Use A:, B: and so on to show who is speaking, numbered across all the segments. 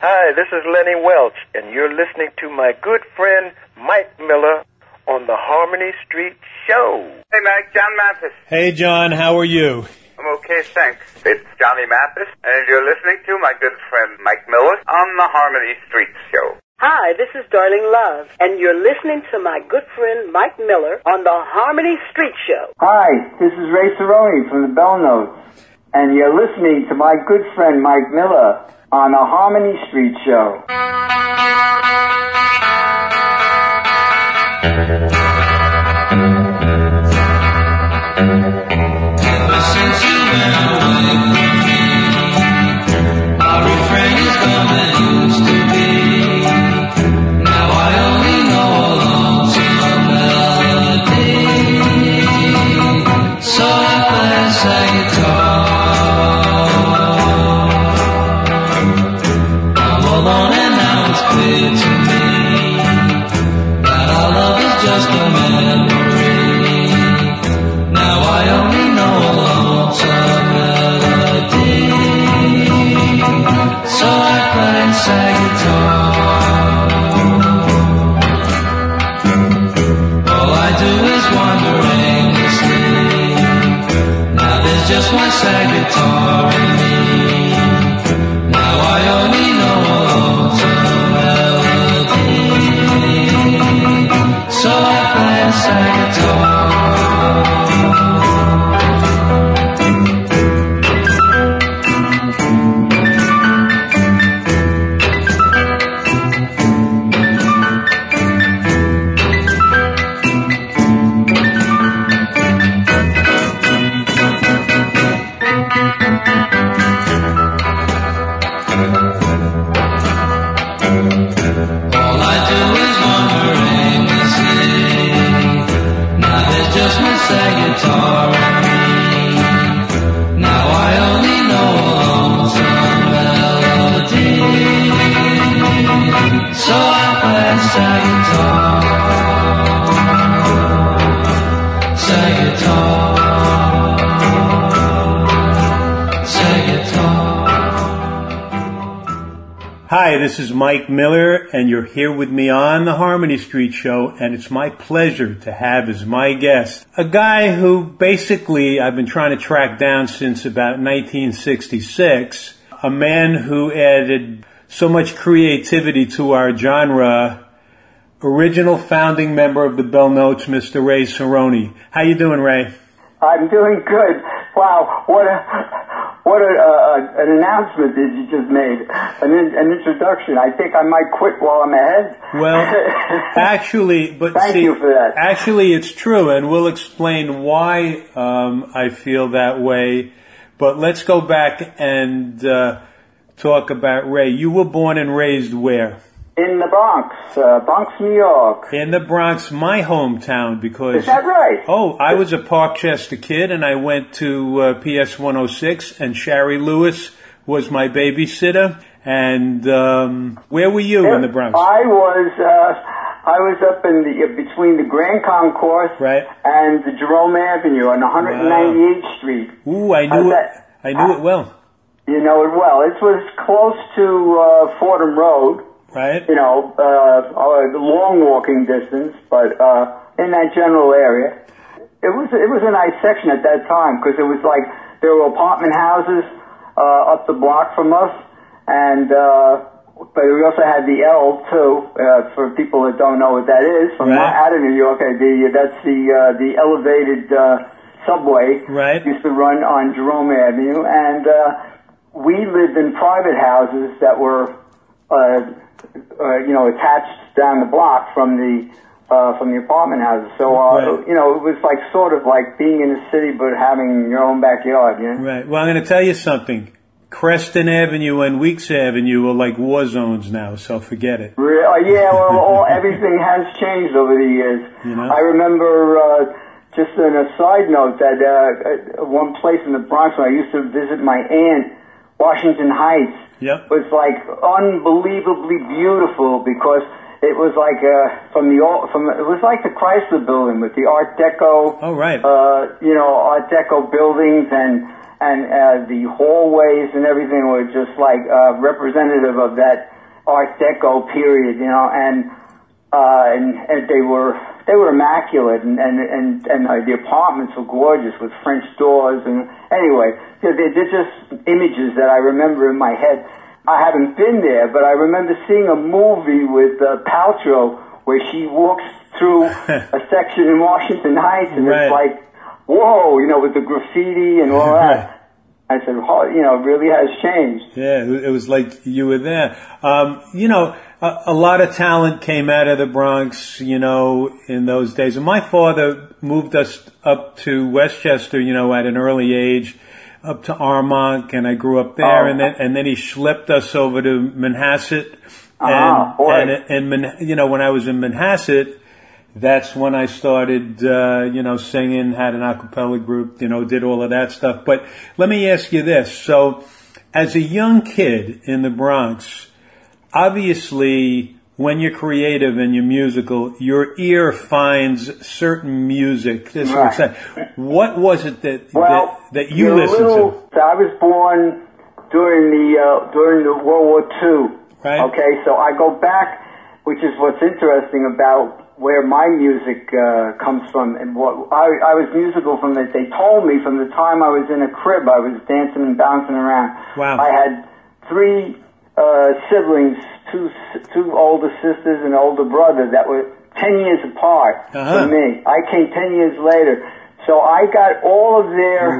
A: Hi, this is Lenny Welch, and you're listening to my good friend Mike Miller on the Harmony Street Show.
B: Hey, Mike, John Mathis.
C: Hey, John, how are you?
B: I'm okay, thanks. It's Johnny Mathis, and you're listening to my good friend Mike Miller on the Harmony Street Show.
D: Hi, this is Darling Love, and you're listening to my good friend Mike Miller on the Harmony Street Show.
E: Hi, this is Ray Cerrone from the Bell Notes, and you're listening to my good friend Mike Miller on the Harmony Street Show.
F: Ever since you went away from me, our refrain is gone than used to be. Now I only know a lonesome melody, so I play a sad guitar. Alone and now it's clear to me that our love is just a memory. Now I only know a lonesome melody, so I play sad guitar. All I do is wander aimlessly. Now there's just one sad guitar in me. Now I only know a lonesome melody, so I play a sad guitar. All I do is wander aimlessly. Now there's just one sad guitar in me. Now I only know a lonesome melody, so I play sad guitar. Sad guitar. Sad guitar.
C: Hi, this is Mike Miller, and you're here with me on the Harmony Street Show, and it's my pleasure to have as my guest a guy who basically I've been trying to track down since about 1966, a man who added so much creativity to our genre, original founding member of the Bell Notes, Mr. Ray Cerrone. How you doing, Ray?
E: I'm doing good. Wow, what an announcement that you just made. An introduction. I think I might quit while I'm ahead.
C: Well, actually, but
E: Thank you for that.
C: Actually, it's true, and we'll explain why I feel that way. But let's go back and talk about Ray. You were born and raised where?
E: In the Bronx, New York.
C: In the Bronx, my hometown, because...
E: Is that right?
C: Oh, I was a Parkchester kid, and I went to PS 106, and Shari Lewis was my babysitter. And where were you in the Bronx?
E: I was up in the between the Grand Concourse and the Jerome Avenue on 198th Street.
C: Ooh, I knew it well.
E: You know it well. It was close to Fordham Road.
C: Right.
E: You know, long walking distance, but in that general area. It was a nice section at that time because it was like there were apartment houses up the block from us, and but we also had the L too. For people that don't know what that is, from out of New York, that's the elevated subway.
C: Right.
E: Used to run on Jerome Avenue, and we lived in private houses that were attached down the block from the apartment houses. So, it was like sort of like being in a city but having your own backyard, you know?
C: Right. Well, I'm going to tell you something. Creston Avenue and Weeks Avenue are like war zones now, so forget it.
E: Yeah, well, everything has changed over the years.
C: You know?
E: I remember, just on a side note, that one place in the Bronx where I used to visit my aunt, Washington Heights, was like unbelievably beautiful because it was like it was like the Chrysler Building with the Art Deco.
C: Oh, right.
E: Art Deco buildings and the hallways and everything were just like representative of that Art Deco period, and they were immaculate, and the apartments were gorgeous with French doors, and anyway, they're just images that I remember in my head. I haven't been there, but I remember seeing a movie with Paltrow where she walks through a section in Washington Heights, and
C: right.
E: It's like, whoa, with the graffiti and all that. I said, it really has changed.
C: Yeah, it was like you were there. A lot of talent came out of the Bronx, in those days. And my father moved us up to Westchester, at an early age, up to Armonk, and I grew up there. And then he schlepped us over to Manhasset. And when I was in Manhasset, that's when I started, singing, had an a cappella group, did all of that stuff. But let me ask you this. So, as a young kid in the Bronx, obviously, when you're creative and you're musical, your ear finds certain music. This is right. What was it that you listened to?
E: I was born during the World War II.
C: Right.
E: Okay, so I go back, which is what's interesting about where my music comes from, and what I was musical from that. They told me from the time I was in a crib, I was dancing and bouncing around.
C: Wow.
E: I had 3 siblings, two older sisters and an older brother that were 10 years apart from me. I came 10 years later, so I got all of their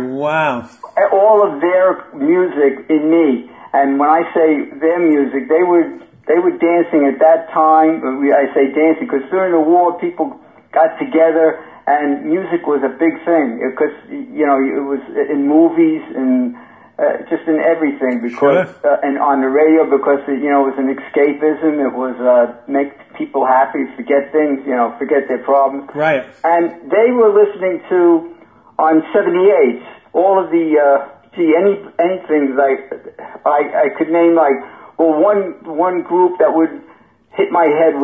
E: music in me. And when I say their music, they were dancing at that time. I say dancing because during the war, people got together and music was a big thing because, it was in movies and just in everything because, and on the radio because, it was an escapism. It was, make people happy, forget things, forget their problems.
C: Right. And
E: they were listening to, on 78, all of the, anything like, I could name one group that would hit my head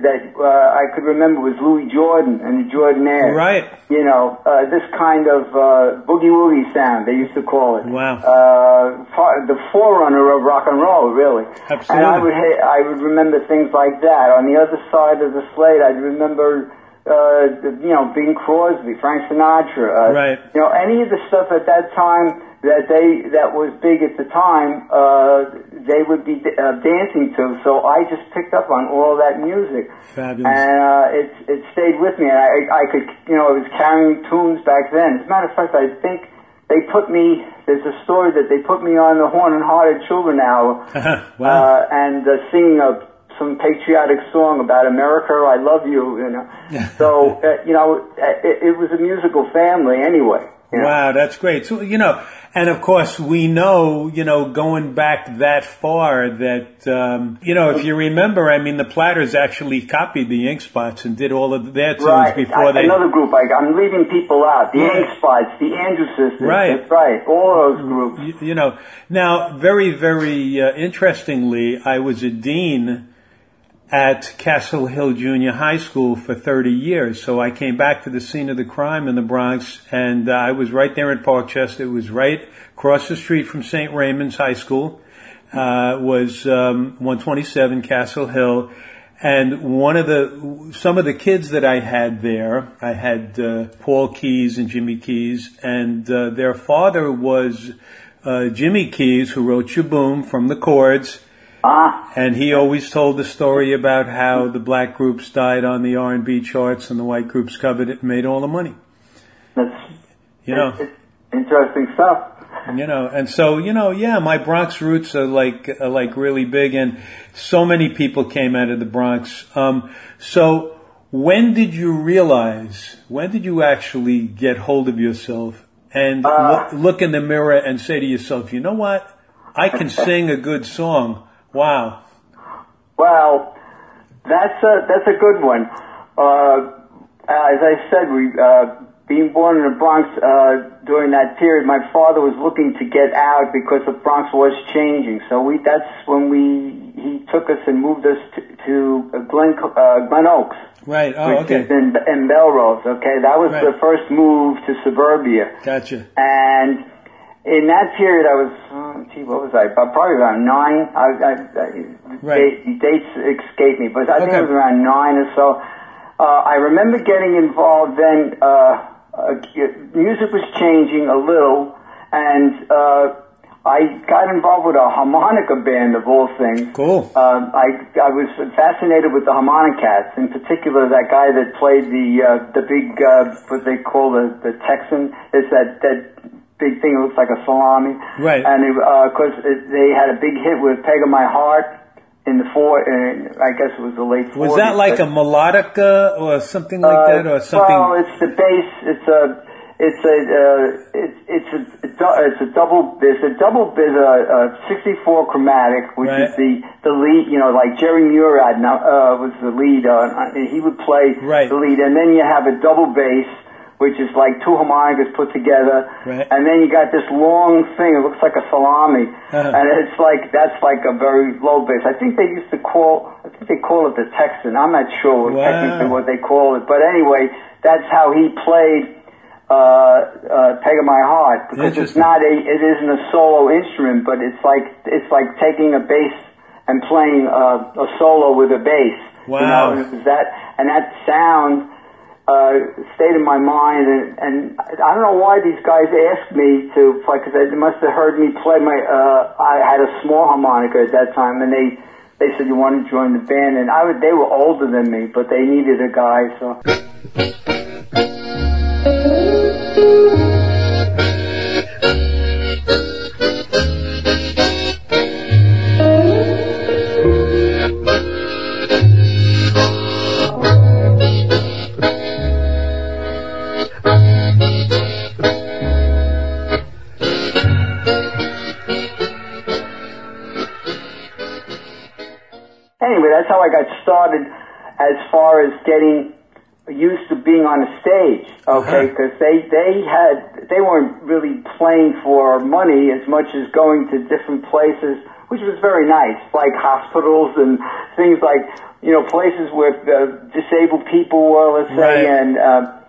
E: I could remember was Louis Jordan and the Jordanaires.
C: Right.
E: This kind of boogie woogie sound they used to call it.
C: Wow.
E: The forerunner of rock and roll, really.
C: Absolutely.
E: And I would remember things like that. On the other side of the slate, I'd remember Bing Crosby, Frank Sinatra.
C: Right.
E: Any of the stuff at that time that was big at the time, they would be dancing to. So I just picked up on all that music.
C: Fabulous.
E: And it stayed with me. And I could, I was carrying tunes back then. As a matter of fact, I think there's a story that they put me on the Horn and Hearted Children Hour.
C: Wow.
E: And singing some patriotic song about America, I love you, So, it was a musical family anyway.
C: Wow, that's great. So, and of course we know, going back that far that, if you remember, the Platters actually copied the Ink Spots and did all of their tunes before they...
E: Another group, I'm leaving people out. The Ink Spots, the Andrews Sisters. Right. That's right. All those groups.
C: Now, very, very interestingly, I was a dean at Castle Hill Junior High School for 30 years. So I came back to the scene of the crime in the Bronx, and I was right there in Parkchester. It was right across the street from St. Raymond's High School, was 127 Castle Hill. And some of the kids that I had there, I had Paul Keys and Jimmy Keys, and their father was Jimmy Keys, who wrote Shaboom from the Chords. And he always told the story about how the black groups died on the R&B charts and the white groups covered it and made all the money.
E: That's interesting stuff.
C: And so, my Bronx roots are like really big, and so many people came out of the Bronx. So when did you actually get hold of yourself and look in the mirror and say to yourself, you know what? I can sing a good song. Wow.
E: Well, that's a good one. As I said, being born in the Bronx during that period, my father was looking to get out because the Bronx was changing. So that's when we he took us and moved us to Glen Oaks.
C: Right. Oh,
E: which
C: okay.
E: is in Belrose. Okay, that was
C: Right.
E: the first move to suburbia.
C: Gotcha.
E: And in that period, I was, what was I? Probably around 9.
C: Right.
E: Dates escape me, but I think
C: Okay.
E: it was around 9 or so. I remember getting involved then. Music was changing a little, and I got involved with a harmonica band of all things.
C: Cool.
E: I was fascinated with the harmonicats, in particular that guy that played the big what they call the Texan. It's that big thing that looks like a salami.
C: Right.
E: And because they had a big hit with "Peg of My Heart" in the I guess it was the late 40s.
C: Was that like a melodica or something like that, or something?
E: Well, it's the bass. It's a double. There's a 64 chromatic, which
C: Right.
E: is the lead. You know, like Jerry Murad was the lead. He would play
C: Right.
E: the lead, and then you have a double bass, which is like two harmonicas put together,
C: Right.
E: and then you got this long thing. It looks like a salami, and it's like that's like a very low bass. I think they call it the Texan. I'm not sure
C: Wow.
E: technically what they call it, but anyway, that's how he played "Peg of My Heart," because it isn't a solo instrument, but it's like taking a bass and playing a solo with a bass.
C: Wow.
E: You know, and it was that sound stayed in my mind, and I don't know why these guys asked me to play, because they must have heard me play I had a small harmonica at that time, and they said, "You want to join the band?" And they were older than me, but they needed a guy, so. Anyway, that's how I got started as far as getting used to being on a stage, okay, because they weren't really playing for money as much as going to different places, which was very nice, like hospitals and things like, you know, places where disabled people were, let's say,
C: Right.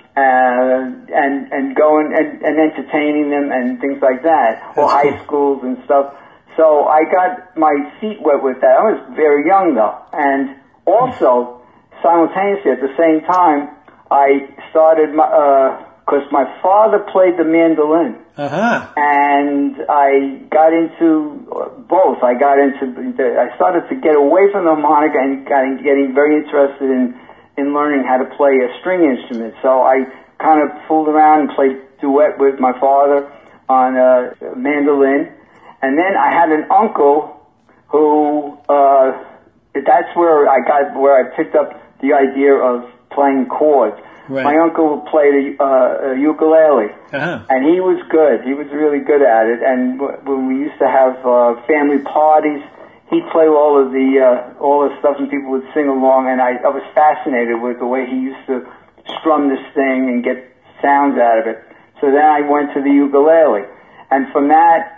E: and going and entertaining them and things like that, or high schools and stuff. So I got my feet wet with that. I was very young though, and also simultaneously at the same time, I started because my father played the mandolin, and I got into both. I started to get away from the harmonica and getting very interested in learning how to play a string instrument. So I kind of fooled around and played duet with my father on a mandolin. And then I had an uncle who, that's where I picked up the idea of playing chords.
C: Right.
E: My uncle played a ukulele, and he was good. He was really good at it. And when we used to have family parties, he'd play all the stuff, and people would sing along. And I was fascinated with the way he used to strum this thing and get sounds out of it. So then I went to the ukulele, and from that,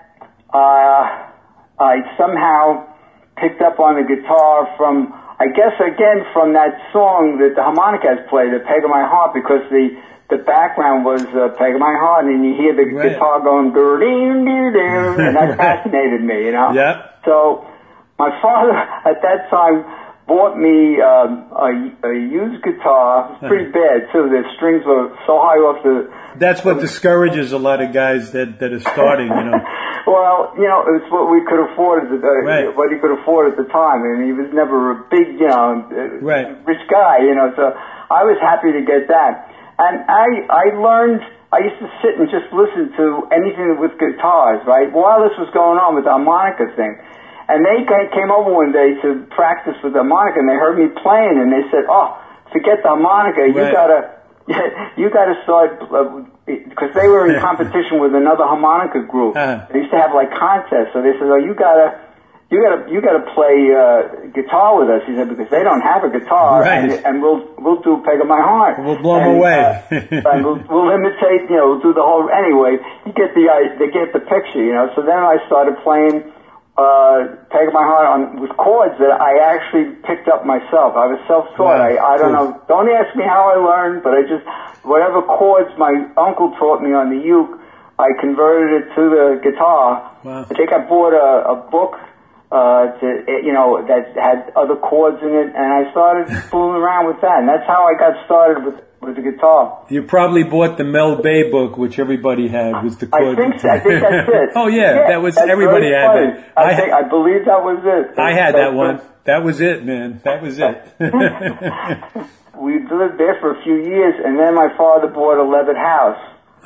E: I somehow picked up on the guitar from, I guess again from that song that the harmonicas play, the "Peg of My Heart," because the background was "Peg of My Heart," and you hear the guitar going "doo-doo-doo-doo," and that fascinated me, you know.
C: Yeah.
E: So my father at that time bought me a used guitar. It was pretty bad too. The strings were so high off the.
C: That's what discourages a lot of guys that are starting, you know.
E: Well, you know, it's what we could afford what he could afford at the time, and he was never a big, you know, rich guy, you know. So I was happy to get that, and I learned. I used to sit and just listen to anything with guitars, right, while this was going on with the harmonica thing. And they came over one day to practice with the harmonica, and they heard me playing, and they said, "Oh, forget the harmonica. You gotta start," because they were in competition with another harmonica group. They used to have like contests, so they said, "Oh, you gotta play guitar with us." He said, "Because they don't have a guitar, and we'll do "Peg of My Heart."
C: We'll blow them away.
E: And we'll imitate, you know, we'll do the whole. Anyway, they get the picture, you know. So then I started playing Take My Heart on with chords that I actually picked up myself. I was self-taught.
C: Wow,
E: I don't know. Don't ask me how I learned, but I just whatever chords my uncle taught me on the uke, I converted it to the guitar.
C: Wow.
E: I think I bought a book that had other chords in it, and I started fooling around with that, and that's how I got started with the guitar.
C: You probably bought the Mel Bay book, which everybody had, with the chords.
E: I think that's it.
C: Oh yeah, that was everybody had that.
E: I believe that was it.
C: I had that one. That was it, man. That was it.
E: We lived there for a few years, and then my father bought a Levitt house.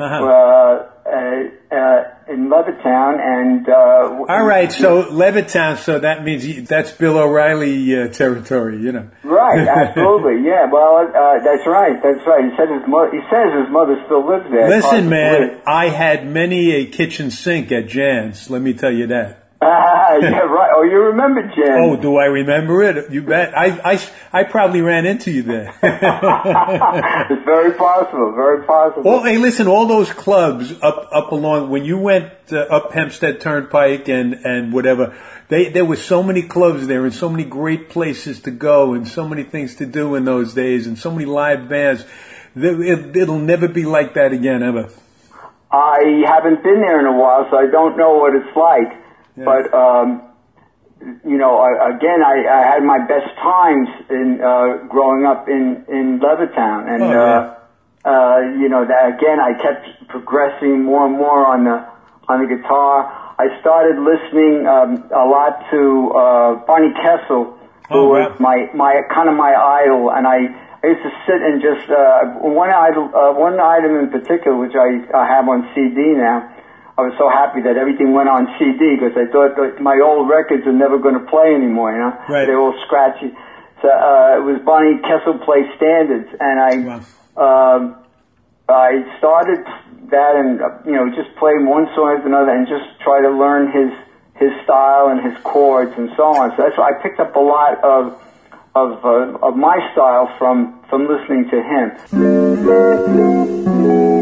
E: In Levittown, and
C: all right, so Levittown, so that means that's Bill O'Reilly territory, you know.
E: Right, absolutely, yeah. Well, that's right. He says his mother still lives there.
C: Listen, man, I had many a kitchen sink at Jan's. Let me tell you that.
E: Yeah, right. Oh, you remember Jan?
C: Oh, do I remember it? You bet. I probably ran into you there.
E: It's very possible. Very possible.
C: Well, hey, listen, all those clubs up along when you went up Hempstead Turnpike and whatever, there were so many clubs there and so many great places to go and so many things to do in those days and so many live bands. It'll never be like that again, ever.
E: I haven't been there in a while, so I don't know what it's like. Yeah. But, again, I had my best times in growing up in Levittown. And, that again, I kept progressing more and more on the guitar. I started listening a lot to Barney Kessel, who was my idol. And I used to sit and just one item in particular, which I have on CD now. I was so happy that everything went on CD because I thought that my old records are never going to play anymore, you know?
C: Right.
E: They're all scratchy. So, it was Barney Kessel Play Standards, and I started that and, just playing one song after another and just try to learn his style and his chords and so on. So that's why I picked up a lot of my style from listening to him.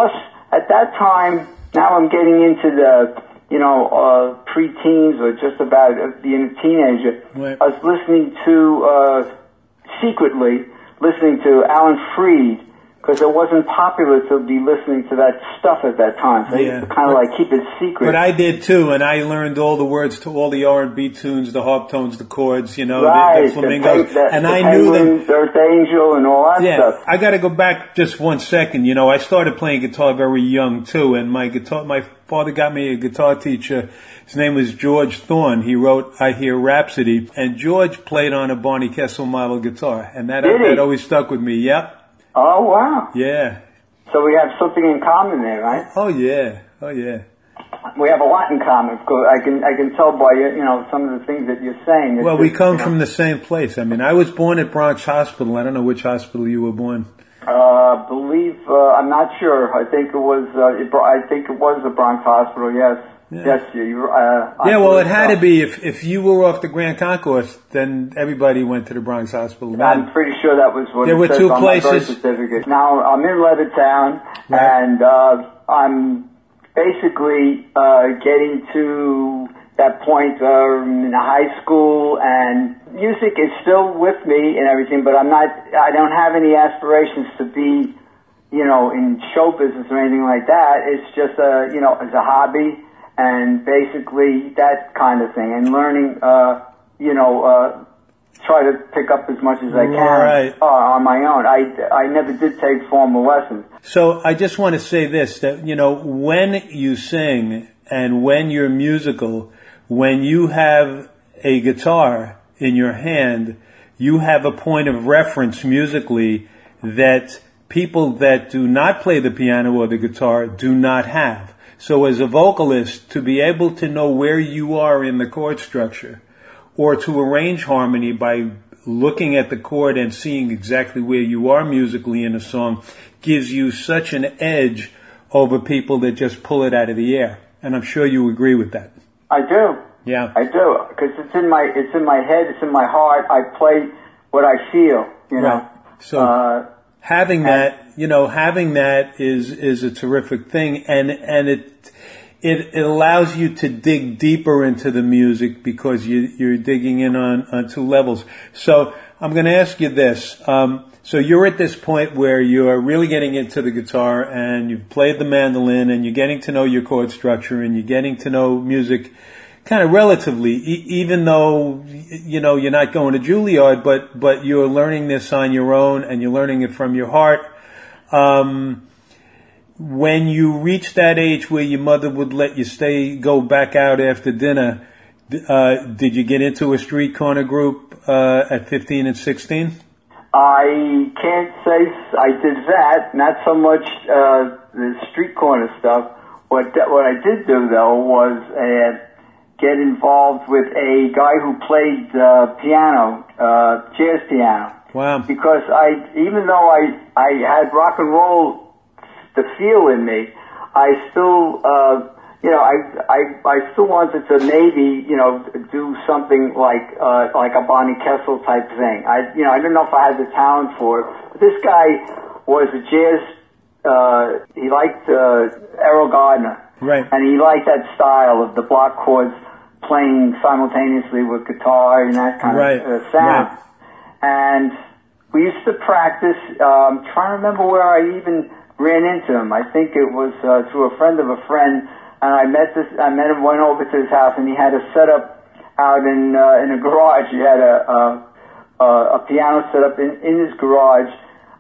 E: plus, at that time, now I'm getting into the, pre-teens or just about being a teenager.
C: Right.
E: I was listening to, secretly, listening to Alan Freed, because it wasn't popular to be listening to that stuff at that time. So you kind of like keep it secret.
C: But I did too, and I learned all the words to all the R&B tunes, the harp tones, the chords, the flamingos, and I knew them.
E: Earth Angel and all that stuff.
C: I got to go back just 1 second. I started playing guitar very young too, and my father got me a guitar teacher. His name was George Thorne. He wrote I Hear Rhapsody, and George played on a Barney Kessel model guitar, and that always stuck with me. Yep.
E: Oh, wow.
C: Yeah.
E: So we have something in common there, right?
C: Oh, yeah. Oh, yeah.
E: We have a lot in common. I can tell by, some of the things that you're saying.
C: Well, we come from the same place. I mean, I was born at Bronx Hospital. I don't know which hospital you were born.
E: I'm not sure. I think it was the Bronx Hospital, yes.
C: Yeah.
E: Yes,
C: it had to be. If you were off the Grand Concourse, then everybody went to the Bronx Hospital.
E: I'm pretty sure that was what
C: there
E: it
C: were
E: says
C: two
E: on
C: places.
E: my birth certificate. Now I'm in Levittown, and I'm basically getting to that point in high school, and music is still with me and everything, but I don't have any aspirations to be, in show business or anything like that. It's just as a hobby. And basically that kind of thing, and learning, try to pick up as much as I can on my own. I never did take formal lessons.
C: So I just want to say this, that, when you sing and when you're musical, when you have a guitar in your hand, you have a point of reference musically that people that do not play the piano or the guitar do not have. So as a vocalist, to be able to know where you are in the chord structure, or to arrange harmony by looking at the chord and seeing exactly where you are musically in a song, gives you such an edge over people that just pull it out of the air. And I'm sure you agree with that.
E: I do.
C: Yeah.
E: I do, because it's in my head, it's in my heart. I play what I feel,
C: Right. So having that is a terrific thing, and it allows you to dig deeper into the music because you're digging in on two levels. So I'm going to ask you this. So you're at this point where you're really getting into the guitar, and you've played the mandolin, and you're getting to know your chord structure, and you're getting to know music kind of relatively, even though, you're not going to Juilliard, but you're learning this on your own, and you're learning it from your heart. When you reach that age where your mother would let you go back out after dinner, did you get into a street corner group at 15 and 16?
E: I can't say I did that. Not so much the street corner stuff. What I did do though was get involved with a guy who played piano, jazz piano.
C: Wow.
E: Because even though I had rock and roll, the feel in me, I still, I still wanted to maybe, do something like a Barney Kessel type thing. I didn't know if I had the talent for it. But this guy was a jazz, he liked, Errol Gardner.
C: Right.
E: And he liked that style of the block chords playing simultaneously with guitar and that kind of sound.
C: Right.
E: And we used to practice. I'm trying to remember where I even ran into him. I think it was through a friend of a friend. And I met him, went over to his house, and he had a setup out in a garage. He had a piano set up in his garage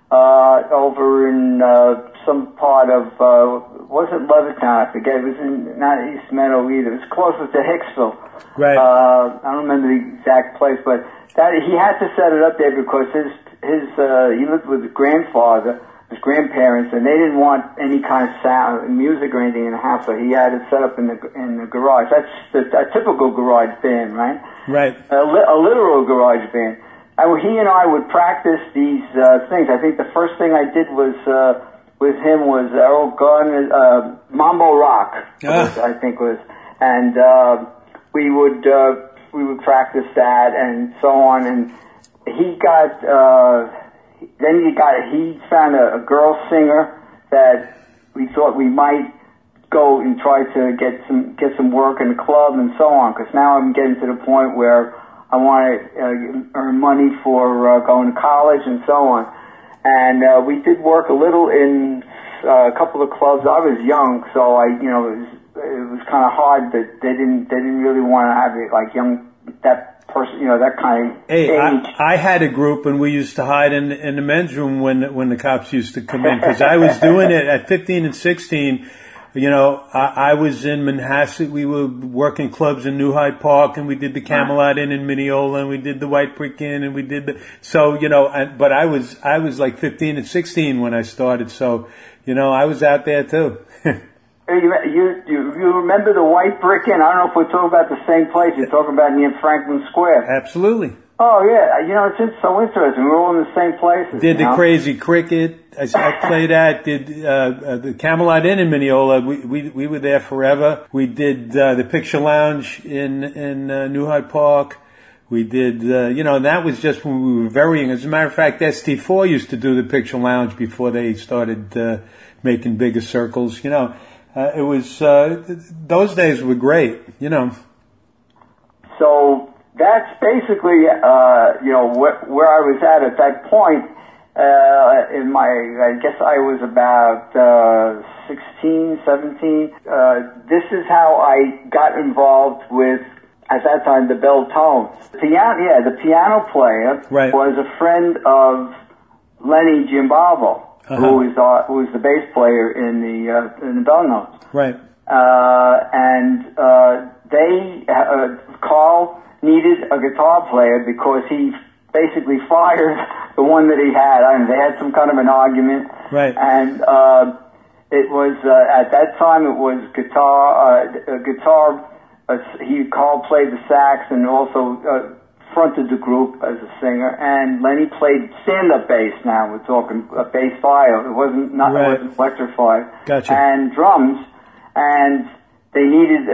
E: over in some part of wasn't Levittown, I forget. It was not East Meadow either. It was closer to Hicksville.
C: Right.
E: I don't remember the exact place, but that he had to set it up there because he lived with his grandfather, his grandparents, and they didn't want any kind of sound, music or anything in the house, so he had it set up in the garage. That's a typical garage band, right?
C: Right.
E: A literal garage band. He and I would practice these things. I think the first thing I did was with him was Errol Gardner, Mambo Rock, I think was, and we would practice that and so on. And he got he found a girl singer that we thought we might go and try to get some work in the club and so on. Because now I'm getting to the point where I want to earn money for going to college and so on. And we did work a little in a couple of clubs. I was young, so it was kind of hard that they didn't really want to have it like that person, that kind of age.
C: I had a group, and we used to hide in the men's room when the cops used to come in, because I was doing it at 15 and 16. I was in Manhasset. We were working clubs in New Hyde Park, and we did the Camelot Inn in Mineola, and we did the White Brick Inn, and we did but I was like 15 and 16 when I started, so, I was out there too.
E: You remember the White Brick Inn? I don't know if we're talking about the same place. You're talking about near Franklin Square.
C: Absolutely.
E: Oh, yeah. It's just so interesting. We're all in the same places.
C: Did the Crazy Cricket. I played at. Did the Camelot Inn in Mineola. We were there forever. We did the Picture Lounge in New Hyde Park. We did, and that was just when we were very young. As a matter of fact, ST4 used to do the Picture Lounge before they started making bigger circles. It was those days were great.
E: So that's basically, where I was at that point, I guess I was about, 16, 17. This is how I got involved with, at that time, the Bell Tones. The piano player was a friend of Lenny Gimbavo, who was the bass player in the Bell Tones.
C: Right.
E: Carl needed a guitar player because he basically fired the one that he had. They had some kind of an argument.
C: Right.
E: And it was at that time it was guitar. Carl played the sax and also fronted the group as a singer. And Lenny played stand-up bass. Now we're talking bass viol. It wasn't electrified.
C: Gotcha.
E: And drums. And they needed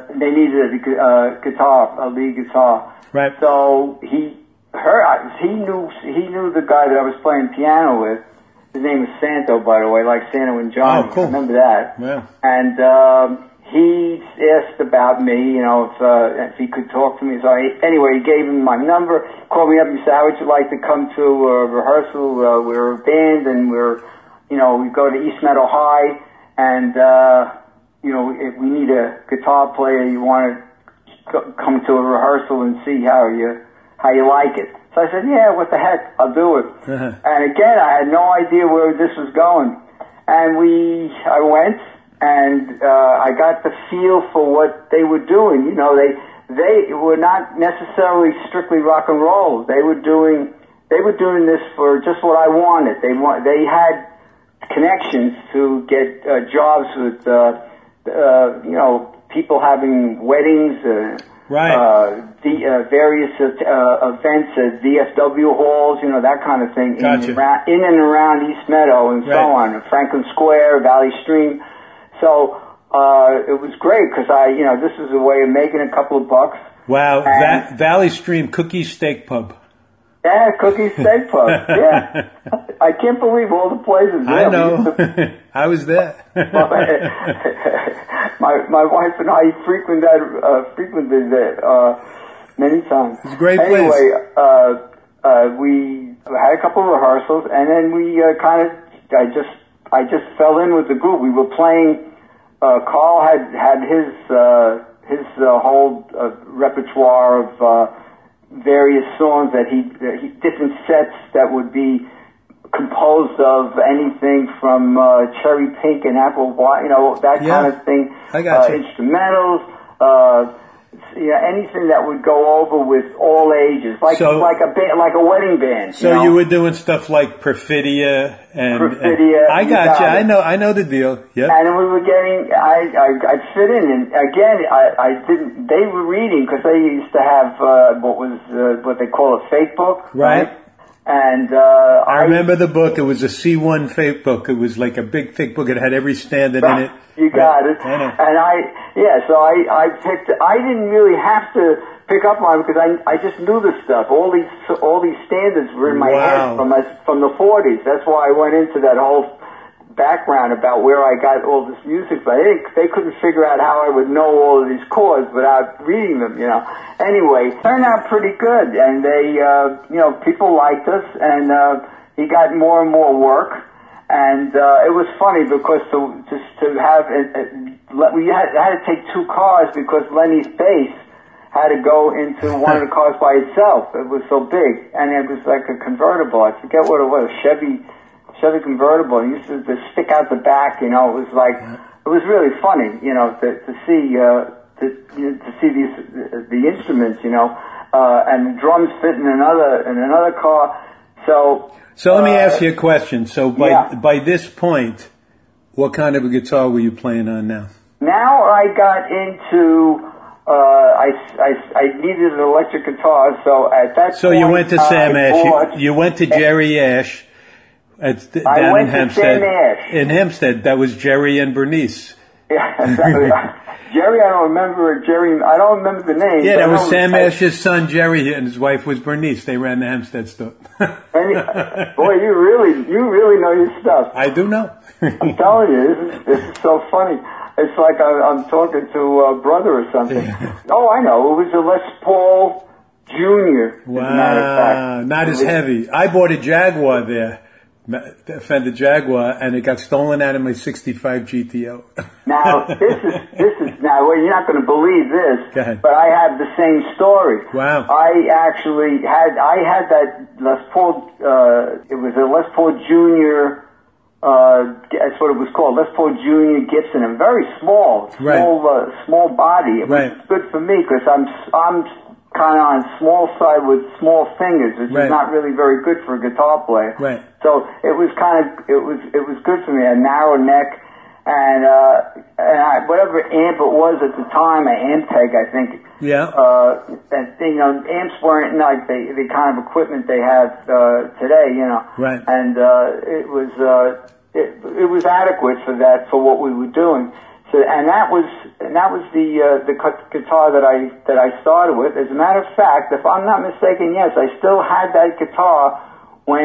E: a guitar, a lead guitar.
C: Right.
E: So he knew the guy that I was playing piano with. His name was Santo, by the way, like Santo and Johnny.
C: Oh, cool.
E: I remember that.
C: Yeah.
E: And he asked about me, if he could talk to me. So anyway, he gave him my number, called me up and said, "How would you like to come to a rehearsal? We're a band, and we go to East Meadow High, and if we need a guitar player, you want to come to a rehearsal and see how you like it." So I said, "Yeah, what the heck, I'll do it." And again, I had no idea where this was going. And I went, and I got the feel for what they were doing. They were not necessarily strictly rock and roll. They were doing this for just what I wanted. They had connections to get jobs with people having weddings, various events at VFW halls, that kind of thing,
C: Gotcha.
E: in and around East Meadow and so on, Franklin Square, Valley Stream. So it was great because this was a way of making a couple of bucks.
C: Wow, Valley Stream Cookie Steak Pub.
E: Yeah, Cookie Steak Pub. Yeah, I can't believe all the places.
C: I know. I was there.
E: my wife and I frequented that many times.
C: It's a great place.
E: Anyway, we had a couple of rehearsals, and then we I just fell in with the group. We were playing. Carl had his whole repertoire of various songs that he different sets that would be composed of anything from Cherry Pink and Apple White, that kind of thing.
C: I got you.
E: Instrumentals, anything that would go over with all ages, like a wedding band.
C: So you were doing stuff like Perfidia and I got you. I know the deal. Yep.
E: And we were getting. I fit in, and again, I didn't. They were reading because they used to have what they call a fake book,
C: right?
E: And
C: I remember the book. It was a C1 fake book. It was like a big thick book. It had every standard in it.
E: You got it.
C: I know.
E: And so I picked. I didn't really have to pick up on it because I just knew the stuff. All these standards were in my head from the 40s. That's why I went into that whole background about where I got all this music, but they couldn't figure out how I would know all of these chords without reading them, Anyway, it turned out pretty good, and they, people liked us, and he got more and more work, and it was funny because we had to take 2 cars because Lenny's bass had to go into one of the cars by itself. It was so big, and it was like a convertible. I forget what it was, Chevy convertible. It used to stick out the back. It was like it was really funny, to see the instruments, and drums fit in another car. So
C: let me ask you a question. So by this point, what kind of a guitar were you playing on now?
E: Now I got into. I needed an electric guitar, so at that
C: So
E: point,
C: you went to Sam Ash. You went to Jerry Ash.
E: I went to Sam Ash.
C: In Hempstead. That was Jerry and Bernice.
E: Yeah, Jerry, I don't remember the name.
C: Yeah, that was Sam Ash's son, Jerry, and his wife was Bernice. They ran the Hempstead store.
E: Boy, you really know your stuff.
C: I do know.
E: I'm telling you, this is so funny. It's like I'm talking to a brother or something. Oh, I know. It was a Les Paul Jr.
C: Wow,
E: as a matter of fact.
C: Not as heavy. I bought a Jaguar there, a Fender Jaguar, and it got stolen out of my 65 GTO.
E: Now, this is now, well, you're not going to believe this,
C: Go ahead.
E: but I have the same story.
C: Wow.
E: I had that Les Paul, it was a Les Paul Jr., that's what it was called, Les Paul Jr. Gibson, and very small body. It was good for me because I'm kind of on small side with small fingers, which is not really very good for a guitar player.
C: Right.
E: So it was it was good for me. A narrow neck, and whatever amp it was at the time, an Ampeg, I think.
C: Yeah.
E: And amps weren't like the kind of equipment they have today,
C: Right.
E: And it was adequate for what we were doing. So, and that was the guitar that I started with. As a matter of fact, if I'm not mistaken, yes, I still had that guitar when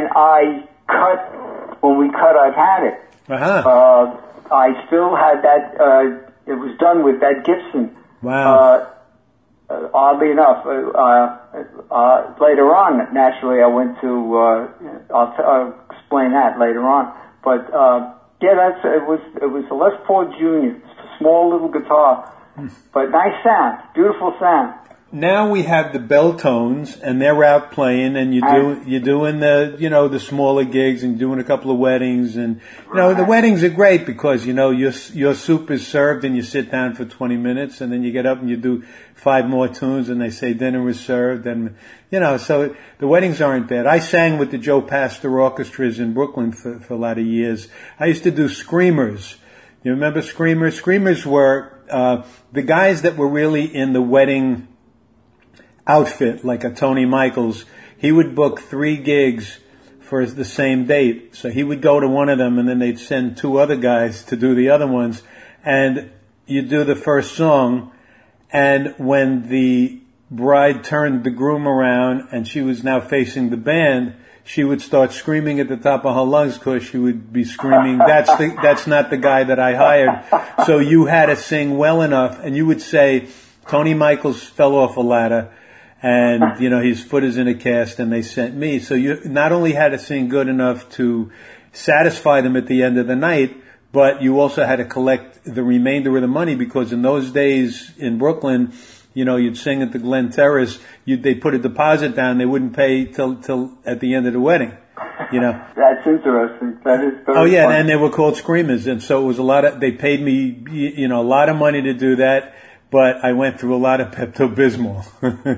E: we cut I've Had It.
C: Uh-huh.
E: I still had that. It was done with that Gibson.
C: Wow.
E: Oddly enough, later on, naturally, I went to. I'll explain that later on. But it was a Les Paul Jr. Small little guitar, but nice sound, beautiful sound.
C: Now we have the Belltones, and they're out playing, and you're doing the smaller gigs, and doing a couple of weddings, and the weddings are great because your soup is served, and you sit down for 20 minutes, and then you get up and you do 5 more tunes, and they say dinner is served, and so the weddings aren't bad. I sang with the Joe Pastor orchestras in Brooklyn for a lot of years. I used to do Screamers. You remember Screamers? Screamers were the guys that were really in the wedding outfit, like a Tony Michaels. He would book 3 gigs for the same date. So he would go to one of them, and then they'd send 2 other guys to do the other ones. And you do the first song, and when the bride turned the groom around and she was now facing the band, she would start screaming at the top of her lungs because she would be screaming, that's not the guy that I hired. So you had to sing well enough, and you would say, Tony Michaels fell off a ladder, and, his foot is in a cast, and they sent me. So you not only had to sing good enough to satisfy them at the end of the night, but you also had to collect the remainder of the money, because in those days in Brooklyn, you'd sing at the Glen Terrace, they put a deposit down, they wouldn't pay till at the end of the wedding,
E: That's interesting. That is very
C: Oh yeah,
E: funny.
C: and they were called Screamers, and so it was they paid me, a lot of money to do that, but I went through a lot of Pepto-Bismol,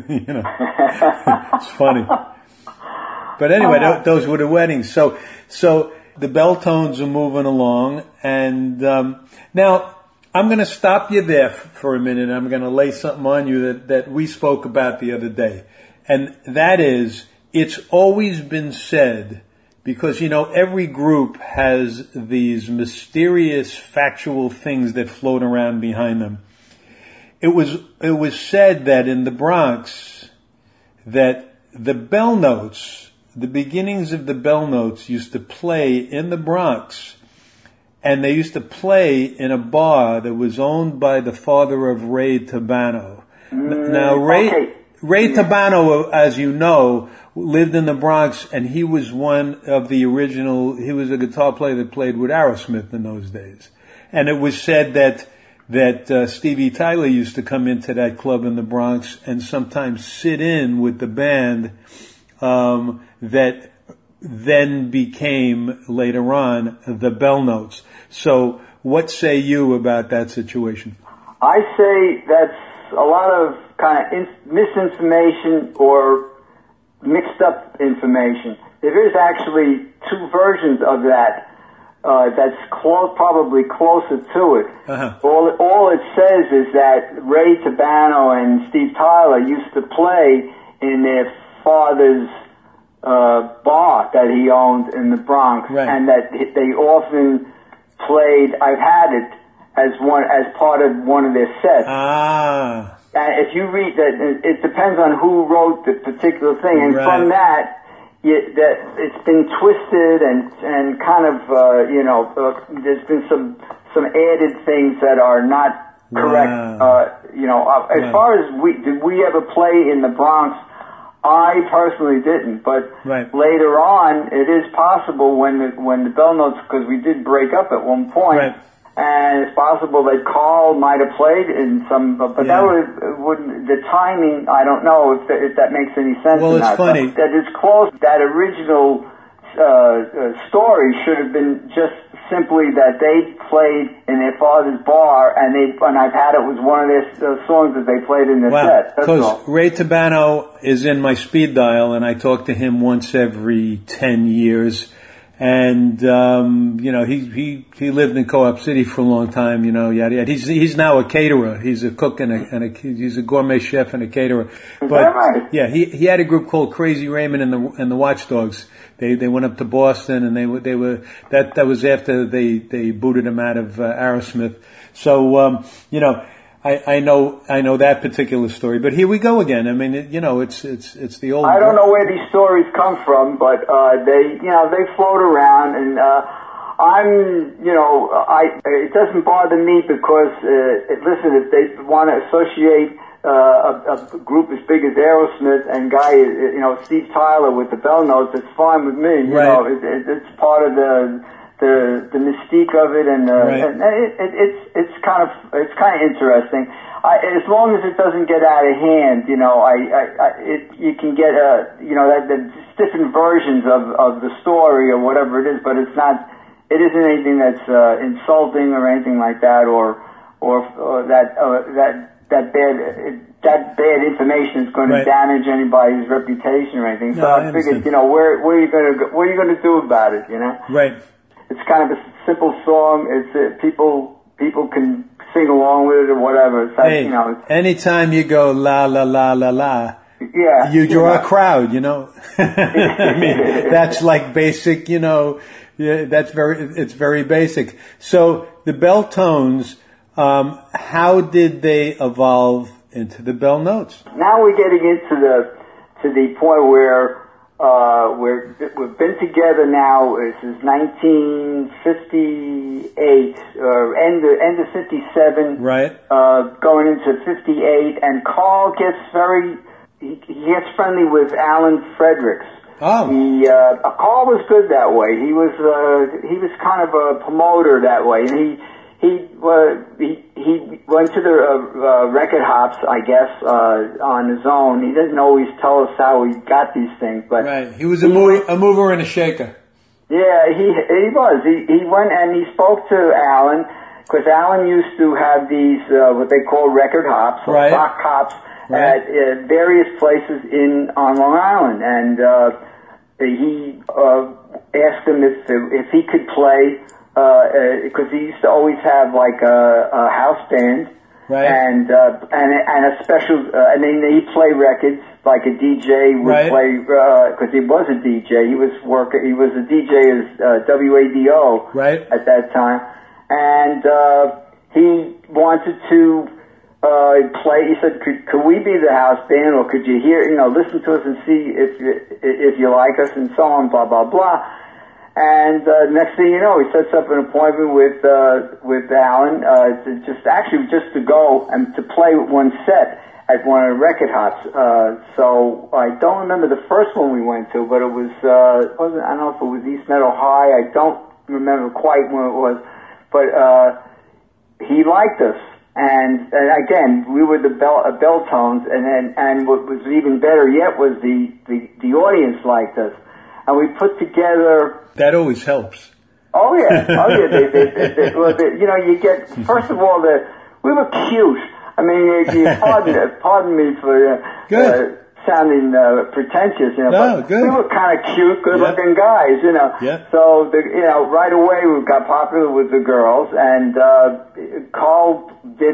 C: It's funny. But anyway, those were the weddings. So the Belltones are moving along, and now I'm going to stop you there for a minute. I'm going to lay something on you that we spoke about the other day. And that is, it's always been said, because, every group has these mysterious factual things that float around behind them. It was said that in the Bronx, that the bell notes, the beginnings of the bell notes used to play in the Bronx and they used to play in a bar that was owned by the father of Ray Tabano. Now, Ray Tabano, as you know, lived in the Bronx, and he was one of the original. He was a guitar player that played with Aerosmith in those days, and it was said that Stevie Tyler used to come into that club in the Bronx and sometimes sit in with the band that then became later on the Bell Notes. So, what say you about that situation?
E: I say that's a lot of kind of misinformation or mixed up information. There is actually two versions of that that's probably closer to it. All it says is that Ray Tabano and Steve Tyler used to play in their father's bar that he owned in the Bronx, and that they often played "I've Had It" as part of one of their sets. And if you read that, it depends on who wrote the particular thing, and from that it's been twisted and kind of there's been some added things that are not correct. As far as did we ever play in the Bronx? I personally didn't, but later on, it is possible when the Bell Notes, because we did break up at one point, and it's possible that Carl might have played in some, but that wouldn't, the timing, I don't know if that makes any sense.
C: Well, it's funny.
E: That it's close. That original story should have been just simply that they played in their father's bar, and I've Had It was one of their songs that they played in their set.
C: Because Ray Tabano is in my speed dial, and I talk to him once every 10 years. And, he lived in Co-op City for a long time, yada, yada. He's now a caterer. He's a cook and he's a gourmet chef and a caterer. But, he had a group called Crazy Raymond and the Watchdogs. They went up to Boston, and they were, that was after they booted him out of, Aerosmith. So, I know that particular story, but here we go again. I mean, it's the old.
E: I don't know where these stories come from, but they float around, and it doesn't bother me because listen, if they want to associate a group as big as Aerosmith and Steve Tyler with the Bell Notes, it's fine with me. It's part of the mystique of it, and it's kind of interesting. As long as it doesn't get out of hand, you can get the different versions of the story or whatever it is, but it isn't anything that's insulting or anything like that, or that bad information is going to damage anybody's reputation or anything. So I figured, where are you going to do about it?
C: Right.
E: It's kind of a simple song. It's people can sing along with it or whatever. It's
C: anytime you go la la la la la, you draw a crowd. I mean, that's like basic. It's very basic. So the Bell Tones, how did they evolve into the Bell Notes?
E: Now we're getting into the point where. We've been together now since 1958, end of 57, going into 58, and Carl gets he gets friendly with Alan Fredericks. Carl was good that way. He was kind of a promoter that way, and he went to the record hops, I guess, on his own. He didn't always tell us how he got these things, but
C: he was a mover and a shaker.
E: Yeah, he was. He went and he spoke to Alan, because Alan used to have these what they call record hops or rock hops at various places on Long Island, and he asked him if he could play. Because he used to always have like a house band, and a special, and then he'd play records like a DJ would play, because he was a DJ. He was a DJ as WADO at that time, and he wanted to play. He said, "Could we be the house band, or could you listen to us and see if you like us, and so on, blah blah blah." And next thing you know, he sets up an appointment with Alan just to go and to play one set at one of the record hops. So I don't remember the first one we went to, but it was I don't know if it was East Meadow High. I don't remember quite when it was, but he liked us. And again, we were the bell tones, and what was even better yet was the audience liked us, and we put together.
C: That always helps.
E: Oh yeah. You get first of all we were cute. I mean, pardon me for sounding pretentious,
C: No,
E: but
C: good.
E: we were kind of cute, good-looking guys,
C: Yeah.
E: So, right away we got popular with the girls, and Carl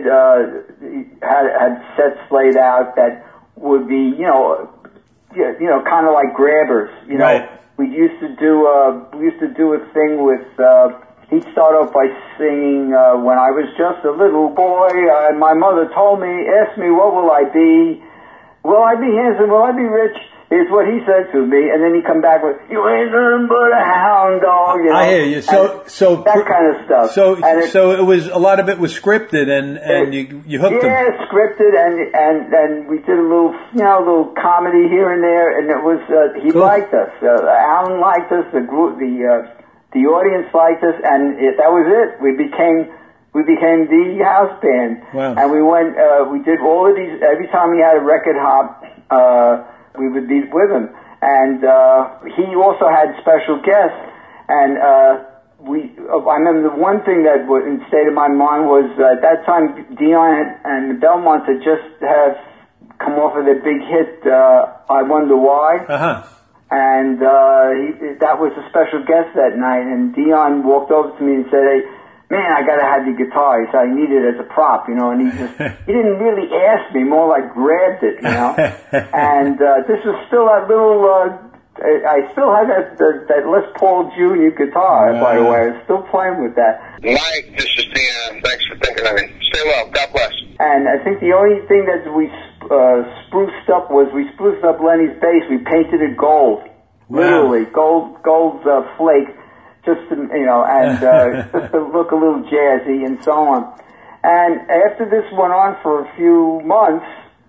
E: had sets laid out that would be, kind of like grabbers,
C: Right.
E: We used to do a thing with. He'd start off by singing, when I was just a little boy, my mother asked me, what will I be? Will I be handsome? Will I be rich? Is what he said to me. And then he'd come back with, you ain't nothing but a hound dog.
C: I hear you. So
E: that kind of stuff.
C: So it was, a lot of it was scripted and you hooked them.
E: Yeah, scripted and we did a little comedy here and there, and it was, he liked us. Alan liked us, the group, the audience liked us, and that was it. We became the house band.
C: Wow.
E: And we went, we did all of these, every time he had a record hop, we would be with him. And, he also had special guests, and, I remember the one thing that stayed in my mind was, at that time, Dion and the Belmonts had just come off of their big hit, I Wonder Why.
C: Uh-huh.
E: And that was a special guest that night. And Dion walked over to me and said, "Hey, man, I gotta have your guitar." He said, "I need it as a prop," And he didn't really ask me, more like grabbed it, And this was still that little. I still have that Les Paul Jr. guitar, by the way. I'm still playing with that.
B: Mike, this is Dan. Thanks for thinking of me. Stay well. God bless.
E: And I think the only thing that we spruced up was we spruced up Lenny's bass. We painted it gold, literally gold flake, just to, and just to look a little jazzy and so on. And after this went on for a few months,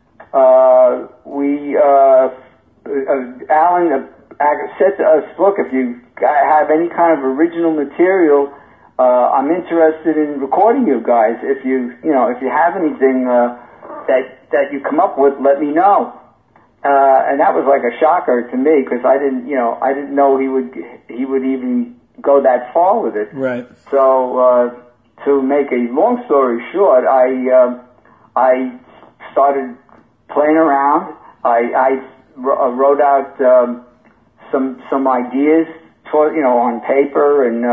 E: Alan said to us, "Look, if you have any kind of original material, I'm interested in recording you guys. If you have anything that you come up with, let me know." And that was like a shocker to me, because I didn't know he would even go that far with it.
C: Right.
E: So to make a long story short, I started playing around. I wrote out some ideas, on paper and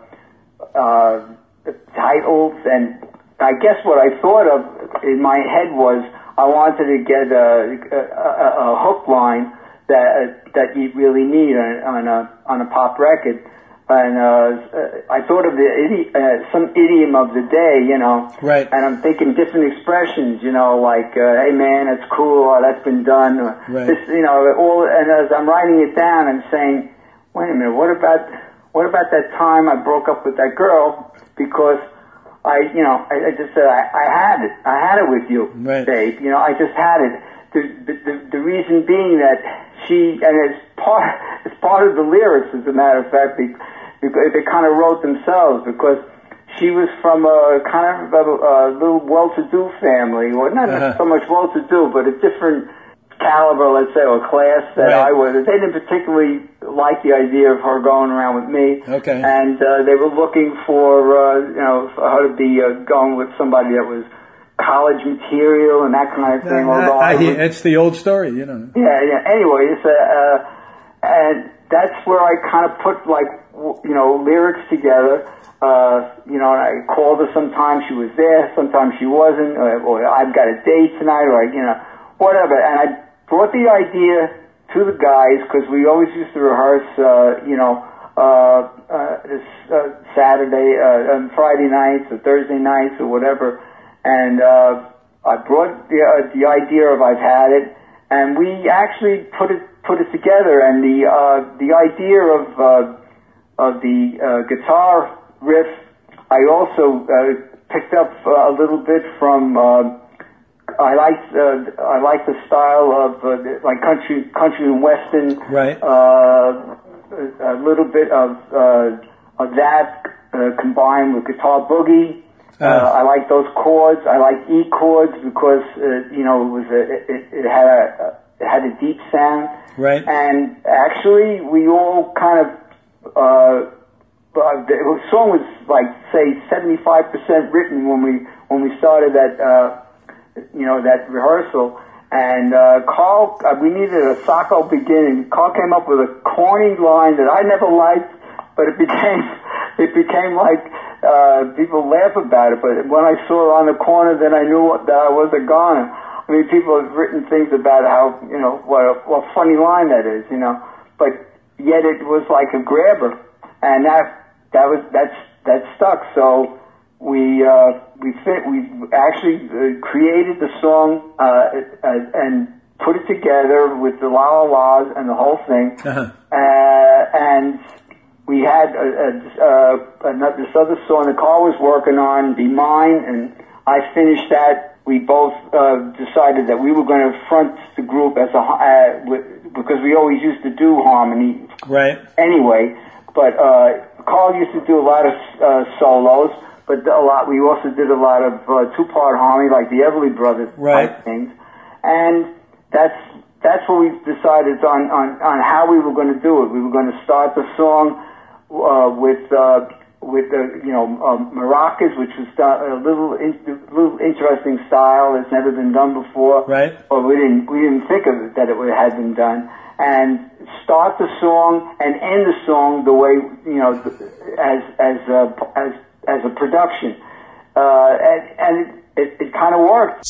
E: titles, and I guess what I thought of in my head was I wanted to get a hook line that you really need on a pop record, and I thought of some idiom of the day,
C: Right.
E: And I'm thinking different expressions, like "Hey man, that's cool," or "That's been done," or
C: Right.
E: this, all. And as I'm writing it down, I'm saying, "Wait a minute, what about that time I broke up with that girl because I just said I had it with you,
C: right.
E: Dave. I just had it. The reason being that she, and it's part of the lyrics, as a matter of fact, because they kind of wrote themselves, because she was from a kind of a little well-to-do family, or not so much well-to-do, but a different caliber, let's say, or class that
C: right.
E: I was. They didn't particularly like the idea of her going around with me.
C: Okay.
E: And they were looking for for her to be going with somebody that was college material and that kind of thing.
C: It's the old story,
E: Yeah. Anyways, and that's where I kind of put lyrics together. And I called her sometimes, she was there, sometimes she wasn't, or I've got a date tonight, or whatever. And I brought the idea to the guys, because we always used to rehearse, this Saturday, Friday nights or Thursday nights or whatever. And I brought the idea of I've had it, and we actually put it together. And the idea of guitar riff, I also picked up a little bit from. I like the style of like country and western.
C: Right.
E: A little bit of that combined with guitar boogie. I like those chords. I like E chords because it had a deep sound.
C: Right.
E: And actually, we all kind of the song was like say 75% written when we started that that rehearsal. And Carl, we needed a sacco beginning. Carl came up with a corny line that I never liked, but it became like people laugh about it. But when I saw it on the corner, then I knew that I was a goner. I mean, people have written things about how what a funny line that is, but yet it was like a grabber, and that stuck. So we actually created the song and put it together with the la la la's and the whole thing, and we had this other song that Carl was working on, Be Mine, and I finished that. We both decided that we were going to front the group as because we always used to do harmony,
C: right?
E: Anyway, but Carl used to do a lot of solos. But we also did a lot of two-part harmony, like the Everly Brothers type things, and that's what we decided on how we were going to do it. We were going to start the song with maracas, which was a little interesting style that's never been done before,
C: right?
E: Or we didn't think of it that it had been done, and start the song and end the song the way as a production, and it kind of worked.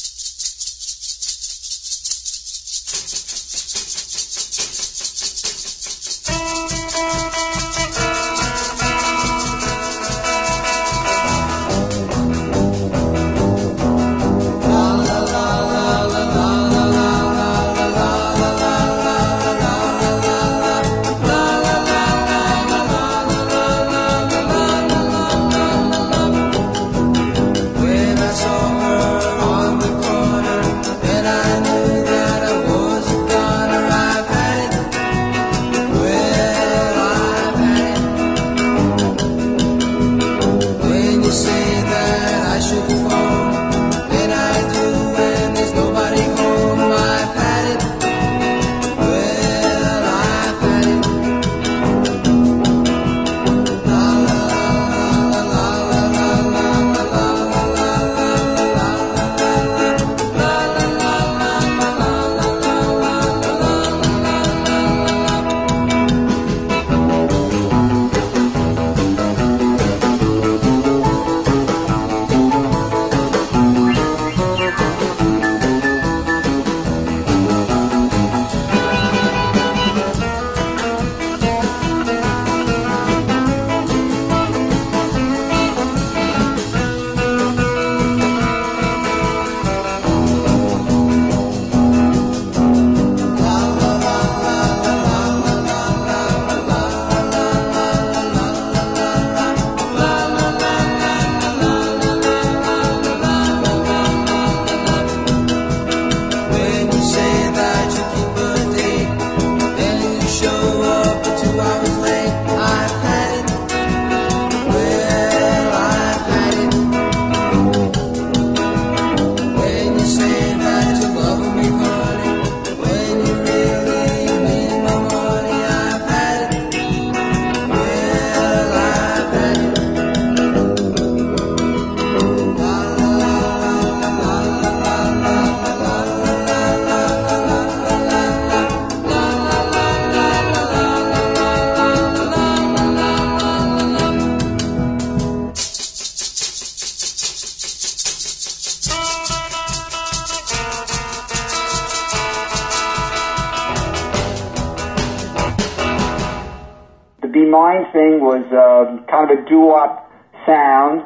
E: Be Mine thing was kind of a doo-wop sound,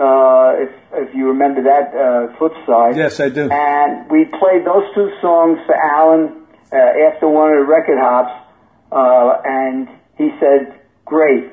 E: if you remember that flip side.
C: Yes, I do.
E: And we played those two songs for Alan after one of the record hops, and he said, great.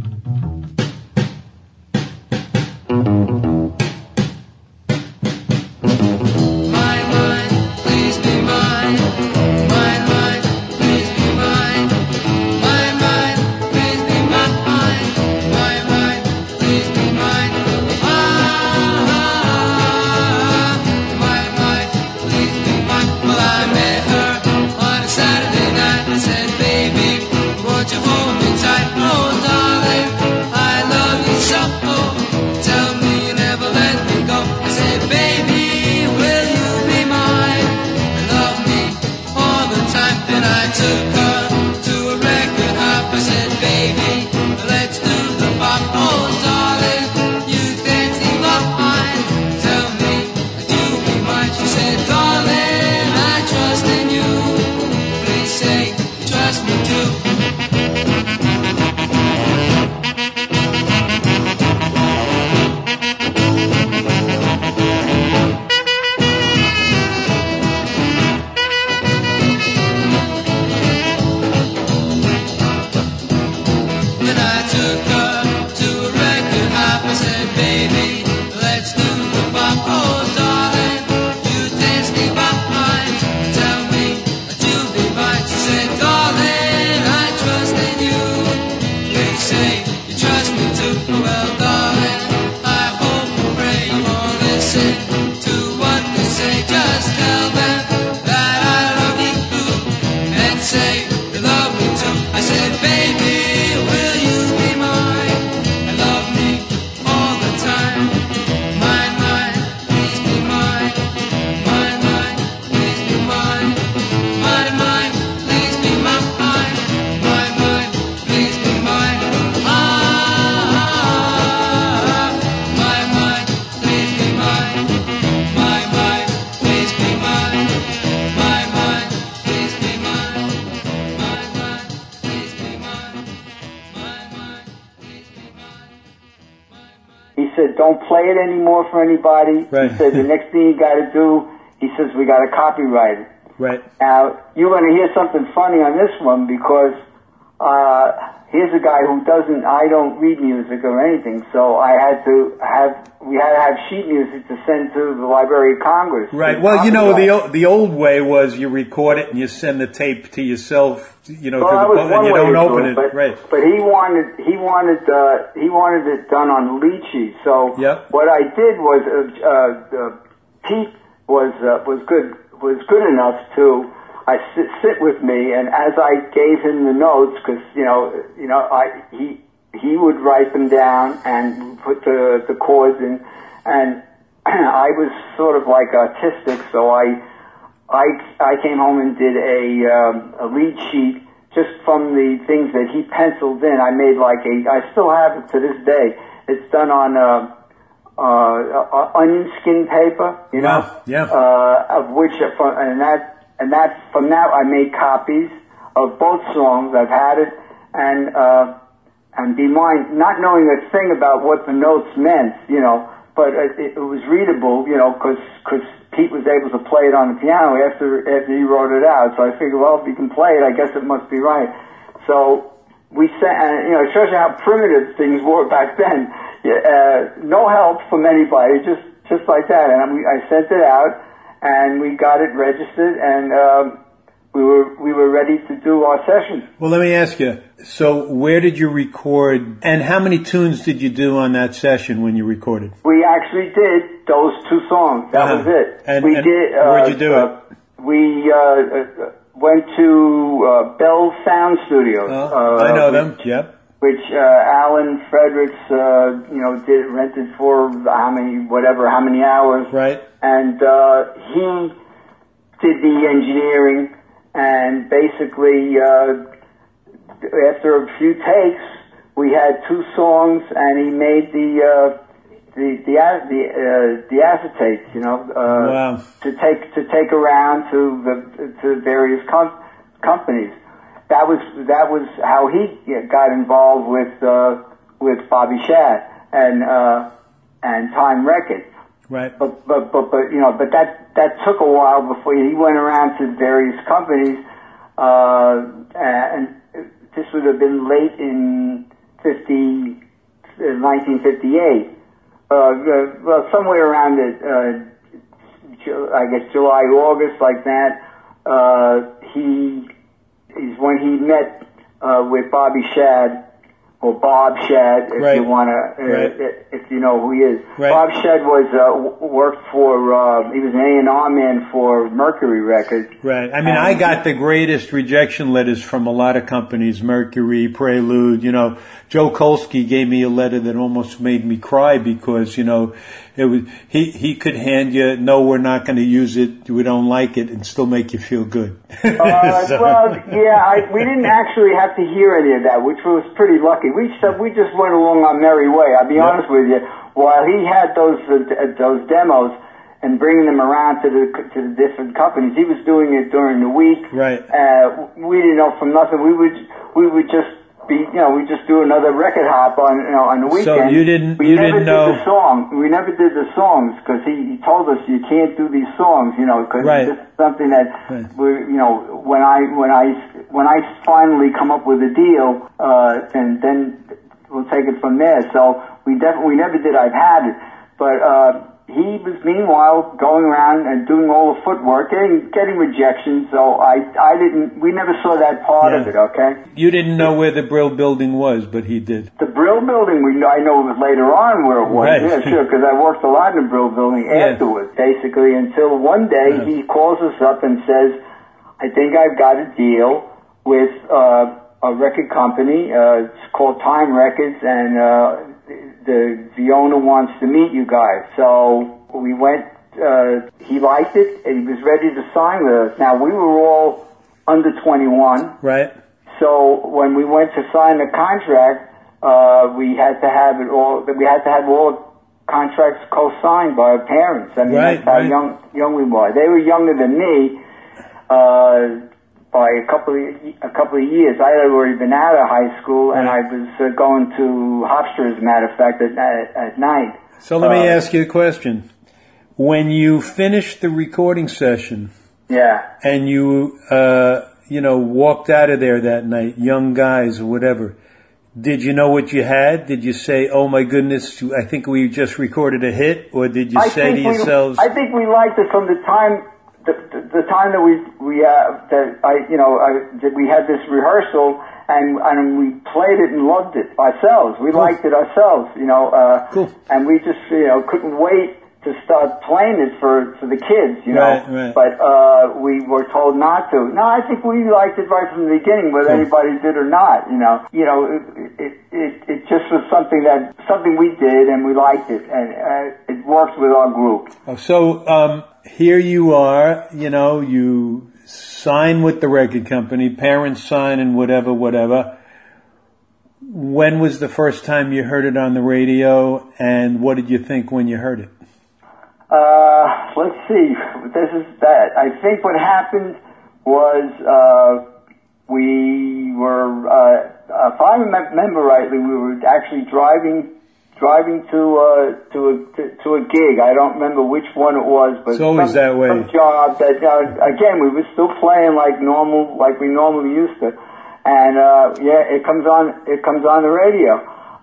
E: Don't play it anymore for anybody.
C: Right.
E: He said the next thing you got to do, he says, we got to copyright it.
C: Right.
E: Now, you're going to hear something funny on this one because here's a guy who I don't read music or anything, so we had to have sheet music to send to the Library of Congress.
C: Right. Well, you know, the old way was you record it and you send the tape to yourself, you know, and you don't open it. Right.
E: But he wanted it done on lead sheet. So what I did was Pete was good enough to sit with me, and as I gave him the notes, because he would write them down and put the chords in, and I was sort of like autistic, so I came home and did a lead sheet just from the things that he penciled in. I made I still have it to this day. It's done on onion skin paper, you know, of which from that I made copies of both songs. I've had it, and Be Mine, not knowing a thing about what the notes meant, you know, but it was readable, you know, because Pete was able to play it on the piano after he wrote it out. So I figured, well, if he can play it, I guess it must be right. So we sent, and, you know, it shows you how primitive things were back then. No help from anybody, just like that. And I sent it out, and we got it registered, and we were ready to do our session.
C: Well, let me ask you. So, where did you record, and how many tunes did you do on that session when you recorded?
E: We actually did those two songs. That was it.
C: And where'd you do it?
E: We went to Bell Sound Studios.
C: I know them. Yep.
E: Which Alan Fredericks, rented for how many hours.
C: Right.
E: And he did the engineering, and basically after a few takes, we had two songs, and he made the acetates, you know,
C: wow.
E: to take around to various companies. That was how he got involved with Bobby Shad and Time Records.
C: Right.
E: But you know, but that took a while before he went around to various companies, and this would have been late in 1958. Well, somewhere around I guess July, August, like that. Is when he met with Bobby Shad, or Bob Shad, if
C: Right.
E: you want to, if you know who he is.
C: Right.
E: Bob Shad worked for, he was an A&R man for Mercury Records.
C: Right. I mean, I got the greatest rejection letters from a lot of companies, Mercury, Prelude. You know, Joe Kolsky gave me a letter that almost made me cry because, you know, it was, he could hand you, no, we're not going to use it, we don't like it, and still make you feel good.
E: Well, yeah, we didn't actually have to hear any of that, which was pretty lucky. We just went along our merry way. I'll be honest with you. While he had those demos and bringing them around to the different companies, he was doing it during the week.
C: Right.
E: We didn't know from nothing. We would just be, you know, we just do another record hop on the weekend.
C: So you didn't know.
E: We never did the songs because he told us you can't do these songs, you know, because
C: Right.
E: this is something that when I finally come up with a deal, and then we'll take it from there. So we never did. I've had it, but he was meanwhile going around and doing all the footwork, getting rejections. So we never saw that part of it. Okay.
C: You didn't know where the Brill Building was, but he did.
E: The Brill Building, I know later on where it was.
C: Right.
E: Yeah, sure, because I worked a lot in the Brill Building afterwards, basically, until one day he calls us up and says, I think I've got a deal with a record company. It's called Time Records, and the owner wants to meet you guys. So we went, he liked it, and he was ready to sign with us. Now, we were all under 21.
C: Right.
E: So when we went to sign the contract, we had to have all contracts co-signed by our parents. I mean, that's how young we were. They were younger than me, by a couple of years. I had already been out of high school, and I was going to Hofstra, as a matter of fact, at night.
C: So let me ask you a question. When you finished the recording session, and you walked out of there that night, young guys or whatever, did you know what you had? Did you say, "Oh my goodness, I think we just recorded a hit," or did you say to yourselves,
E: "I think we liked it from the time." The time that we had this rehearsal and we played it and loved it ourselves. We liked it ourselves, and we just couldn't wait to start playing it for the kids,
C: Right.
E: But we were told not to. No, I think we liked it right from the beginning, whether anybody did or not. It just was something we did and we liked it, and it worked with our group.
C: So here you are, you sign with the record company, parents sign and whatever. When was the first time you heard it on the radio, and what did you think when you heard it?
E: Let's see. This is that. I think what happened was we were, if I remember rightly, we were actually driving to a gig. I don't remember which one it was, but
C: it's always that way.
E: Some job that again we were still playing like we normally used to, and it comes on the radio.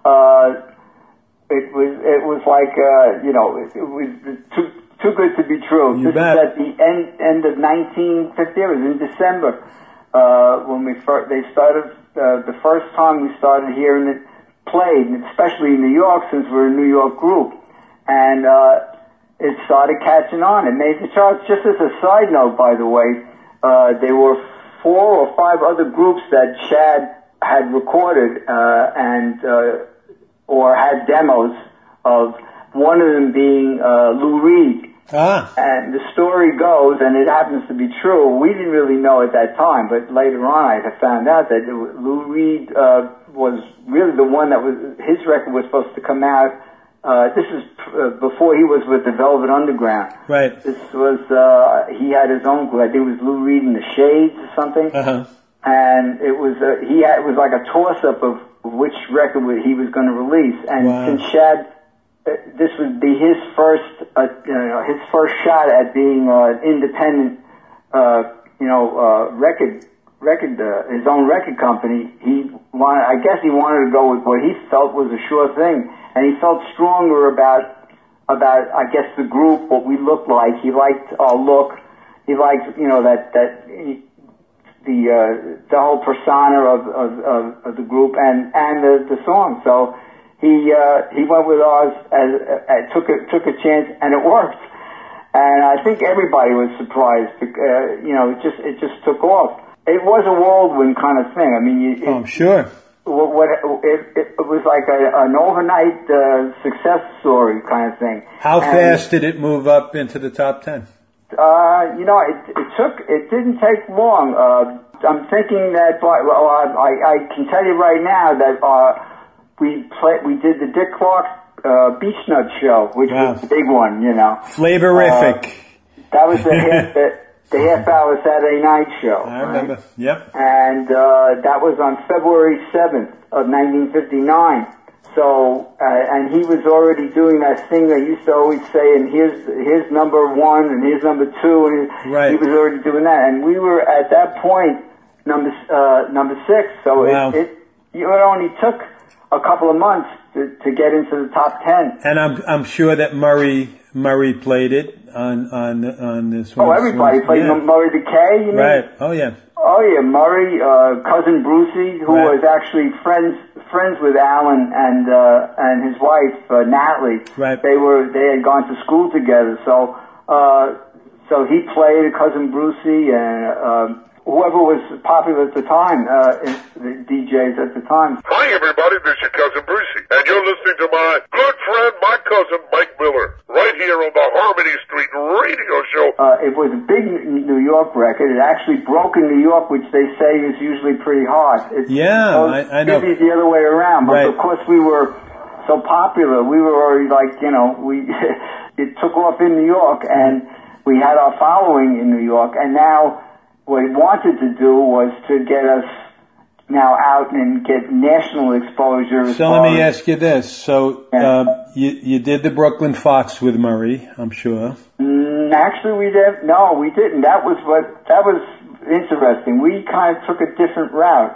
E: It was like it was too good to be true.
C: You
E: this
C: bet.
E: is at the end of 1950. It was in December when they started the first time we started hearing it played, especially in New York, since we're a New York group, and it started catching on. It made the charts. Just as a side note, by the way, there were 4 or 5 other groups that Shad had recorded or had demos of. One of them being Lou Reed. And the story goes, and it happens to be true, we didn't really know at that time, but later on I found out that Lou Reed was really the one that his record was supposed to come out. This is before he was with the Velvet Underground.
C: Right.
E: This was, he had his own group. I think it was Lou Reed and the Shades or something. And it was, it was like a toss-up of which record he was going to release. And since Shad, this would be his first shot at being an independent, record his own record company, I guess he wanted to go with what he felt was a sure thing, and he felt stronger about I guess the group, what we looked like. He liked our look. He liked the whole persona of the group and the song. So he went with ours and took a chance, and it worked. And I think everybody was surprised. It just took off. It was a whirlwind kind of thing. I mean,
C: I'm sure.
E: It was like an overnight success story kind of thing.
C: How fast did it move up into the top 10?
E: It didn't take long. I'm thinking that, I can tell you right now that we did the Dick Clark Beach Nut show, which was the big one,
C: Flavorific.
E: That was the half-hour Saturday night show.
C: I remember. Right? Yep.
E: And that was on February 7th of 1959. So, and he was already doing that thing that used to always say, and here's number 1, and here's number 2, and he was already doing that. And we were at that point number 6. So it only took a couple of months to get into the top 10.
C: And I'm sure that Murray played it on this one.
E: Oh, everybody played Murray the K, you mean?
C: Right. Oh yeah.
E: Oh yeah, Murray, cousin Brucey, who was actually friends with Alan and his wife Natalie.
C: Right.
E: They had gone to school together, so he played cousin Brucey and whoever was popular at the time, the DJs at the time.
G: Hi everybody, this is your cousin Brucey, and you're listening to my good friend, my cousin Mike Miller, right here on the Harmony Street radio show.
E: It was a big New York record. It actually broke in New York, which they say is usually pretty hard.
C: I know.
E: It's the other way around, but of course we were so popular. We were already it took off in New York, and we had our following in New York, and now what he wanted to do was to get us now out and get national exposure.
C: So let me ask you this. So you did the Brooklyn Fox with Murray, I'm sure.
E: Actually, we didn't. No, we didn't. That was interesting. We kind of took a different route.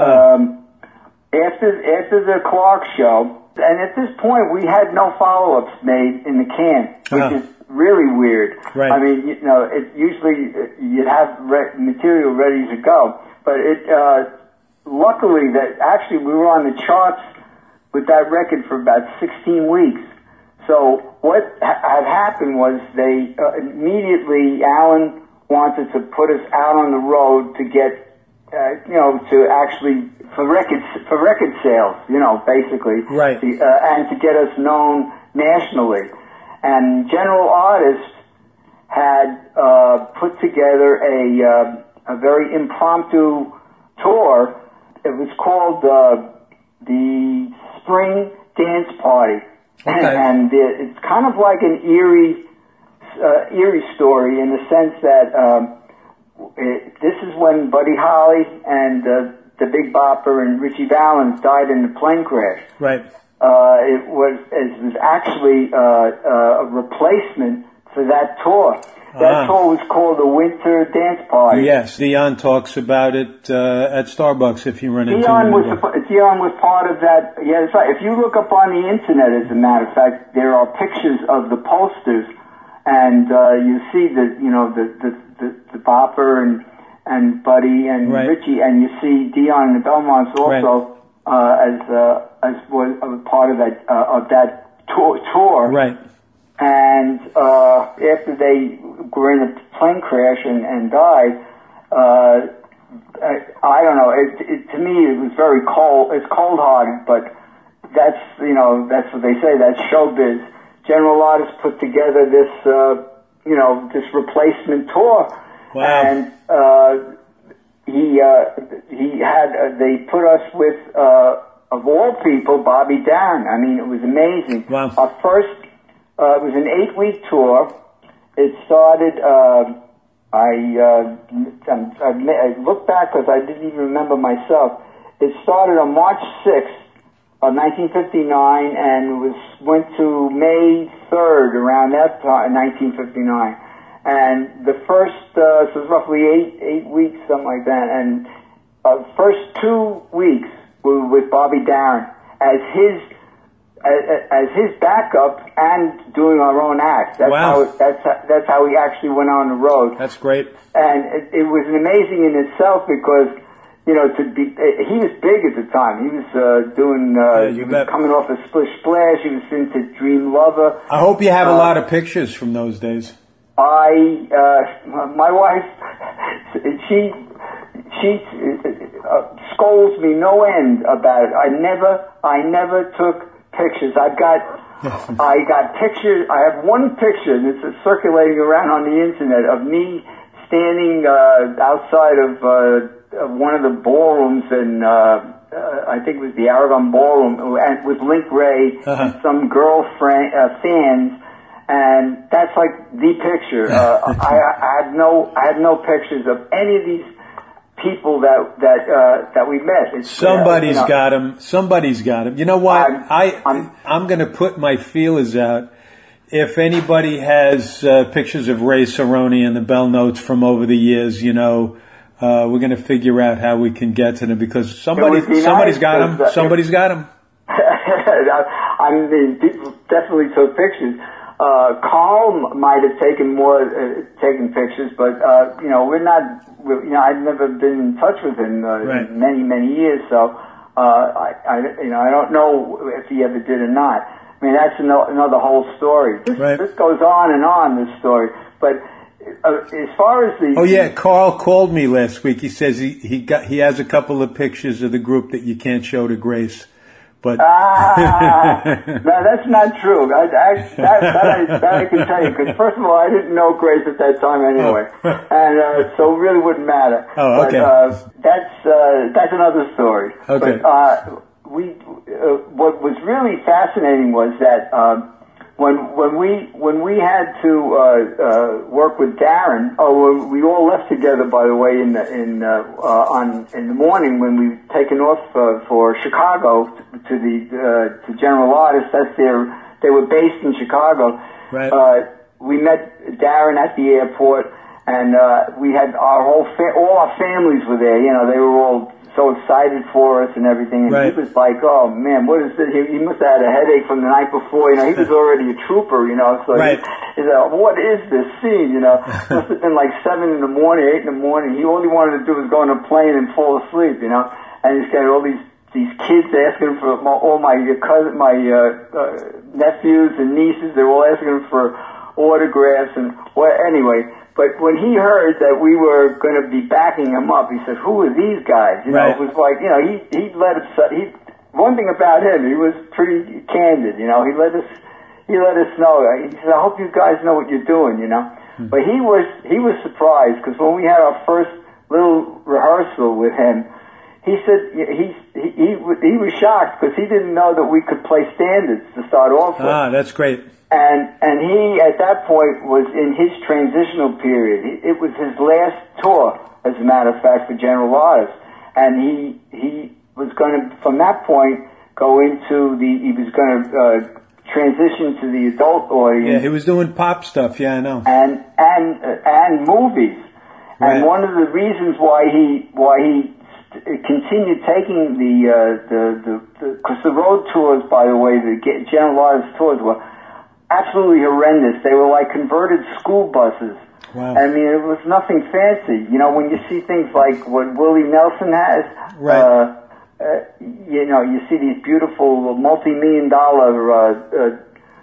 E: After the Clark show, and at this point we had no follow-ups made in the can, which is really weird.
C: Right.
E: I mean, usually you'd have material ready to go, but luckily that actually we were on the charts with that record for about 16 weeks. So what had happened was they immediately, Alan wanted to put us out on the road to get, to actually for record sales, basically,
C: right,
E: and to get us known nationally. And General Artists had put together a very impromptu tour. It was called the Spring Dance Party, and it's kind of like an eerie story in the sense that this is when Buddy Holly and the Big Bopper and Richie Valens died in the plane crash.
C: Right.
E: It was actually a replacement for that tour. That tour was called the Winter Dance Party.
C: Yes, Dion talks about it at Starbucks if you run into him.
E: Dion was part of that. Yeah, that's right. If you look up on the internet, as a matter of fact, there are pictures of the posters, and you see the Bopper and Buddy and Richie, and you see Dion and the Belmonts also as was a part of that tour.
C: Right.
E: And after they were in a plane crash and died, I don't know. To me, it was very cold. It's cold-hearted, but that's what they say. That's showbiz. General Artists put together this this replacement tour, and they put us with of all people Bobby Darin. I mean, it was amazing.
C: Wow.
E: Our first. It was an 8-week tour. It started, I looked back because I didn't even remember myself. It started on March 6th of 1959 and went to May 3rd around that time, 1959. And the first, so it was roughly eight weeks, something like that. And first 2 weeks were with Bobby Darin as his backup and doing our own acts. That's that's how we actually went on the road.
C: That's great.
E: And it was amazing in itself because, he was big at the time. He was he was coming off a Splish Splash. He was into Dream Lover.
C: I hope you have a lot of pictures from those days.
E: My wife, she scolds me no end about it. I never took pictures. I got pictures. I have one picture that's circulating around on the internet of me standing outside of one of the ballrooms in I think it was the Aragon Ballroom, and with Link Ray and some fans. And that's like the picture. I had no pictures of any of these people that we met.
C: Somebody's got them. Somebody's got them. You know what? I'm going to put my feelers out. If anybody has pictures of Ray Cerrone and the Bell Notes from over the years, we're going to figure out how we can get to them because somebody's got them. Somebody's got them.
E: I mean, people definitely took pictures. Carl might have taken pictures, but we're not. I've never been in touch with him in many years, so I don't know if he ever did or not. I mean, that's another whole story. This goes on, this story. But as far as
C: Carl called me last week. He says he has a couple of pictures of the group that you can't show to Grace. But
E: no, that's not true. That I can tell you because first of all, I didn't know Grace at that time anyway, and so it really wouldn't matter.
C: Oh, okay.
E: But that's another story.
C: Okay.
E: But what was really fascinating was that when we had to work with Darin, we all left together, by the way, in the morning when we taken off for Chicago to General Artists. They were based in Chicago.
C: Right.
E: We met Darin at the airport, and we had all our families were there. They were all so excited for us and everything, and he was like, "Oh man, what is this?" He must have had a headache from the night before. He was already a trooper, so he said, "What is this scene?" Must have been like 8 in the morning. He all he wanted to do was go on a plane and fall asleep, And he's got all these kids asking for all my nephews and nieces. They're all asking him for autographs and anyway. But when he heard that we were going to be backing him up, he said, "Who are these guys?" It was like, he let us. One thing about him, he was pretty candid. He let us know. He said, "I hope you guys know what you're doing." But he was surprised because when we had our first little rehearsal with him, he said he was shocked because he didn't know that we could play standards to start off with.
C: Ah, that's great.
E: And he, at that point, was in his transitional period. It was his last tour, as a matter of fact, for General Artists. And he was going to, from that point, he was going to transition to the adult audience.
C: Yeah, he was doing pop stuff. Yeah, I know.
E: And movies. Right. And one of the reasons why he continued taking because the road tours, by the way, the General Artists tours were absolutely horrendous. They were like converted school buses.
C: Wow.
E: I mean, it was nothing fancy. When you see things like what Willie Nelson has,
C: right.
E: You see these beautiful multi-million-dollar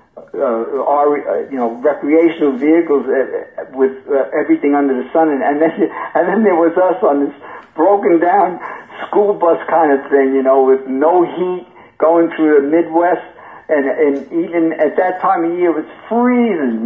E: recreational vehicles with everything under the sun, and then there was us on this broken down school bus kind of thing, with no heat, going through the Midwest. And even at that time of year, it was freezing,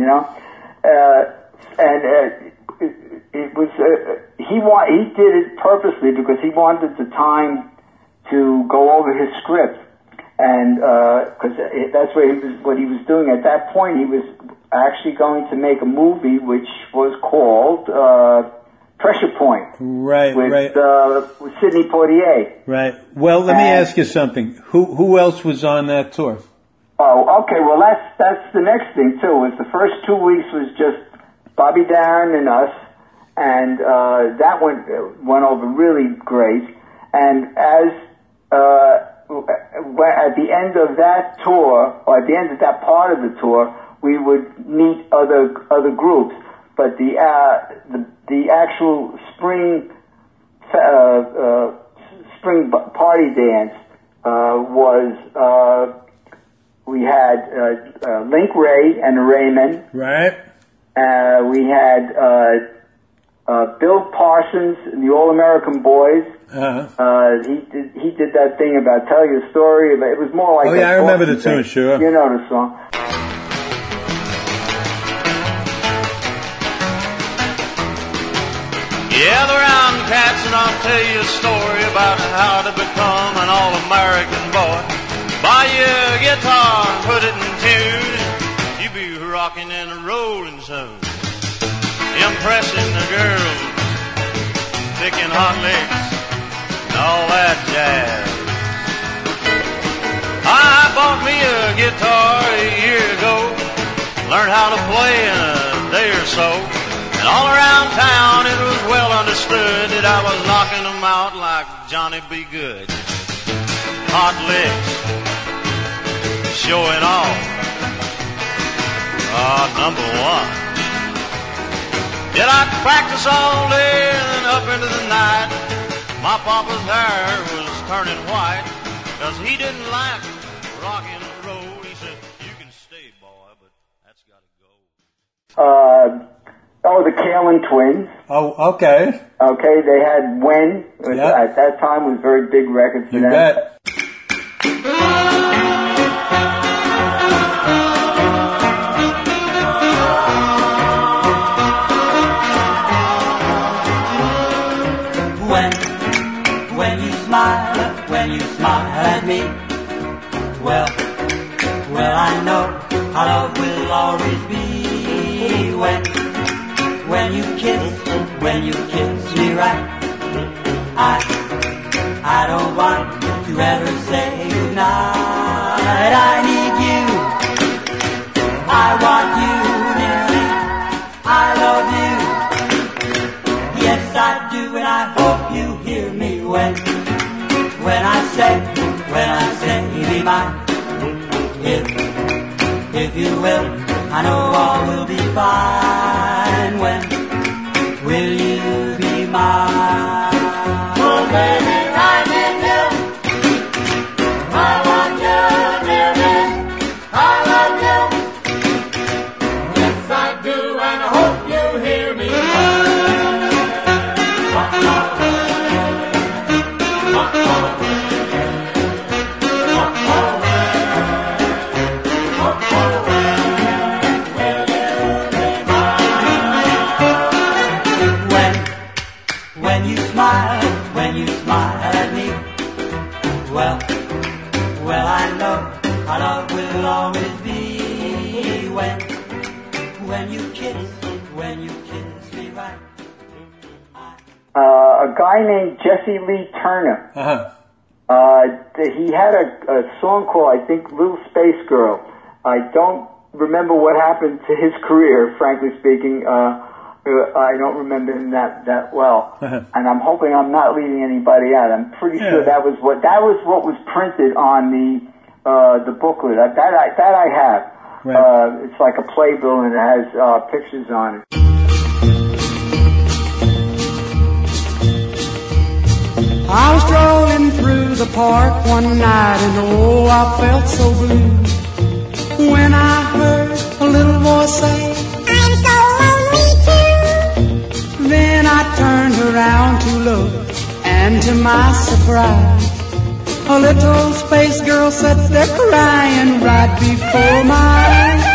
E: it was. He did it purposely because he wanted the time to go over his script, and because that's what he was doing at that point. He was actually going to make a movie which was called Pressure Point.
C: Right,
E: with Sidney Poitier.
C: Right. Well, let me ask you something. Who else was on that tour?
E: Oh, okay. Well, that's the next thing too. Was the first 2 weeks was just Bobby Darin and us, and that went over really great. And as at the end of that tour, or at the end of that part of the tour, we would meet other groups. But the actual spring party dance was we had Link Ray and the Raymen.
C: Right.
E: We had Bill Parsons and the All American Boys. He did that thing about tell you a story. It was more like
C: I remember the tune. Sure.
E: You know the song.
H: Gather round, cats, and I'll tell you a story about how to become an all-American boy. Buy you a guitar and put it in tune. You be rocking and rolling soon. Impressing the girls, picking hot licks, and all that jazz. I bought me a guitar a year ago. Learned how to play in a day or so. And all around town it was well understood that I was knocking them out like Johnny B. Good. Hot licks, showing off, number one. Yet I'd practice all day and up into the night. My papa's hair was turning white, 'cause he didn't like rock and roll. He said, you can stay, boy, but that's gotta go.
E: The Kalin Twins.
C: Oh, okay.
E: Okay, they had When. At that time, was very big records for them.
C: You bet.
F: When you smile at me, well, I know our love will always be. When you kiss me right, I don't want to ever say goodnight. I need you, I want you near me, I love you, yes I do, and I hope you hear me when I say be mine. If you will, I know all will be fine. When will you be mine? Oh baby, I need you, I want you near me, I love you, yes I do, and I hope you hear me. When you smile at me, well, I know our love will always be. When you kiss me right.
E: A guy named Jesse Lee Turner. He had a song called, I think, Little Space Girl. I don't remember what happened to his career, frankly speaking. I don't remember him that well, and I'm hoping I'm not leaving anybody out. I'm pretty sure that was what was printed on the booklet. That I have. Right. It's like a playbill and it has pictures on it.
I: I was strolling through the park one night and oh, I felt so blue when I heard a little voice say, I'm so lonely too. Then I turned around to look, and to my surprise, a little space girl sat there crying right before my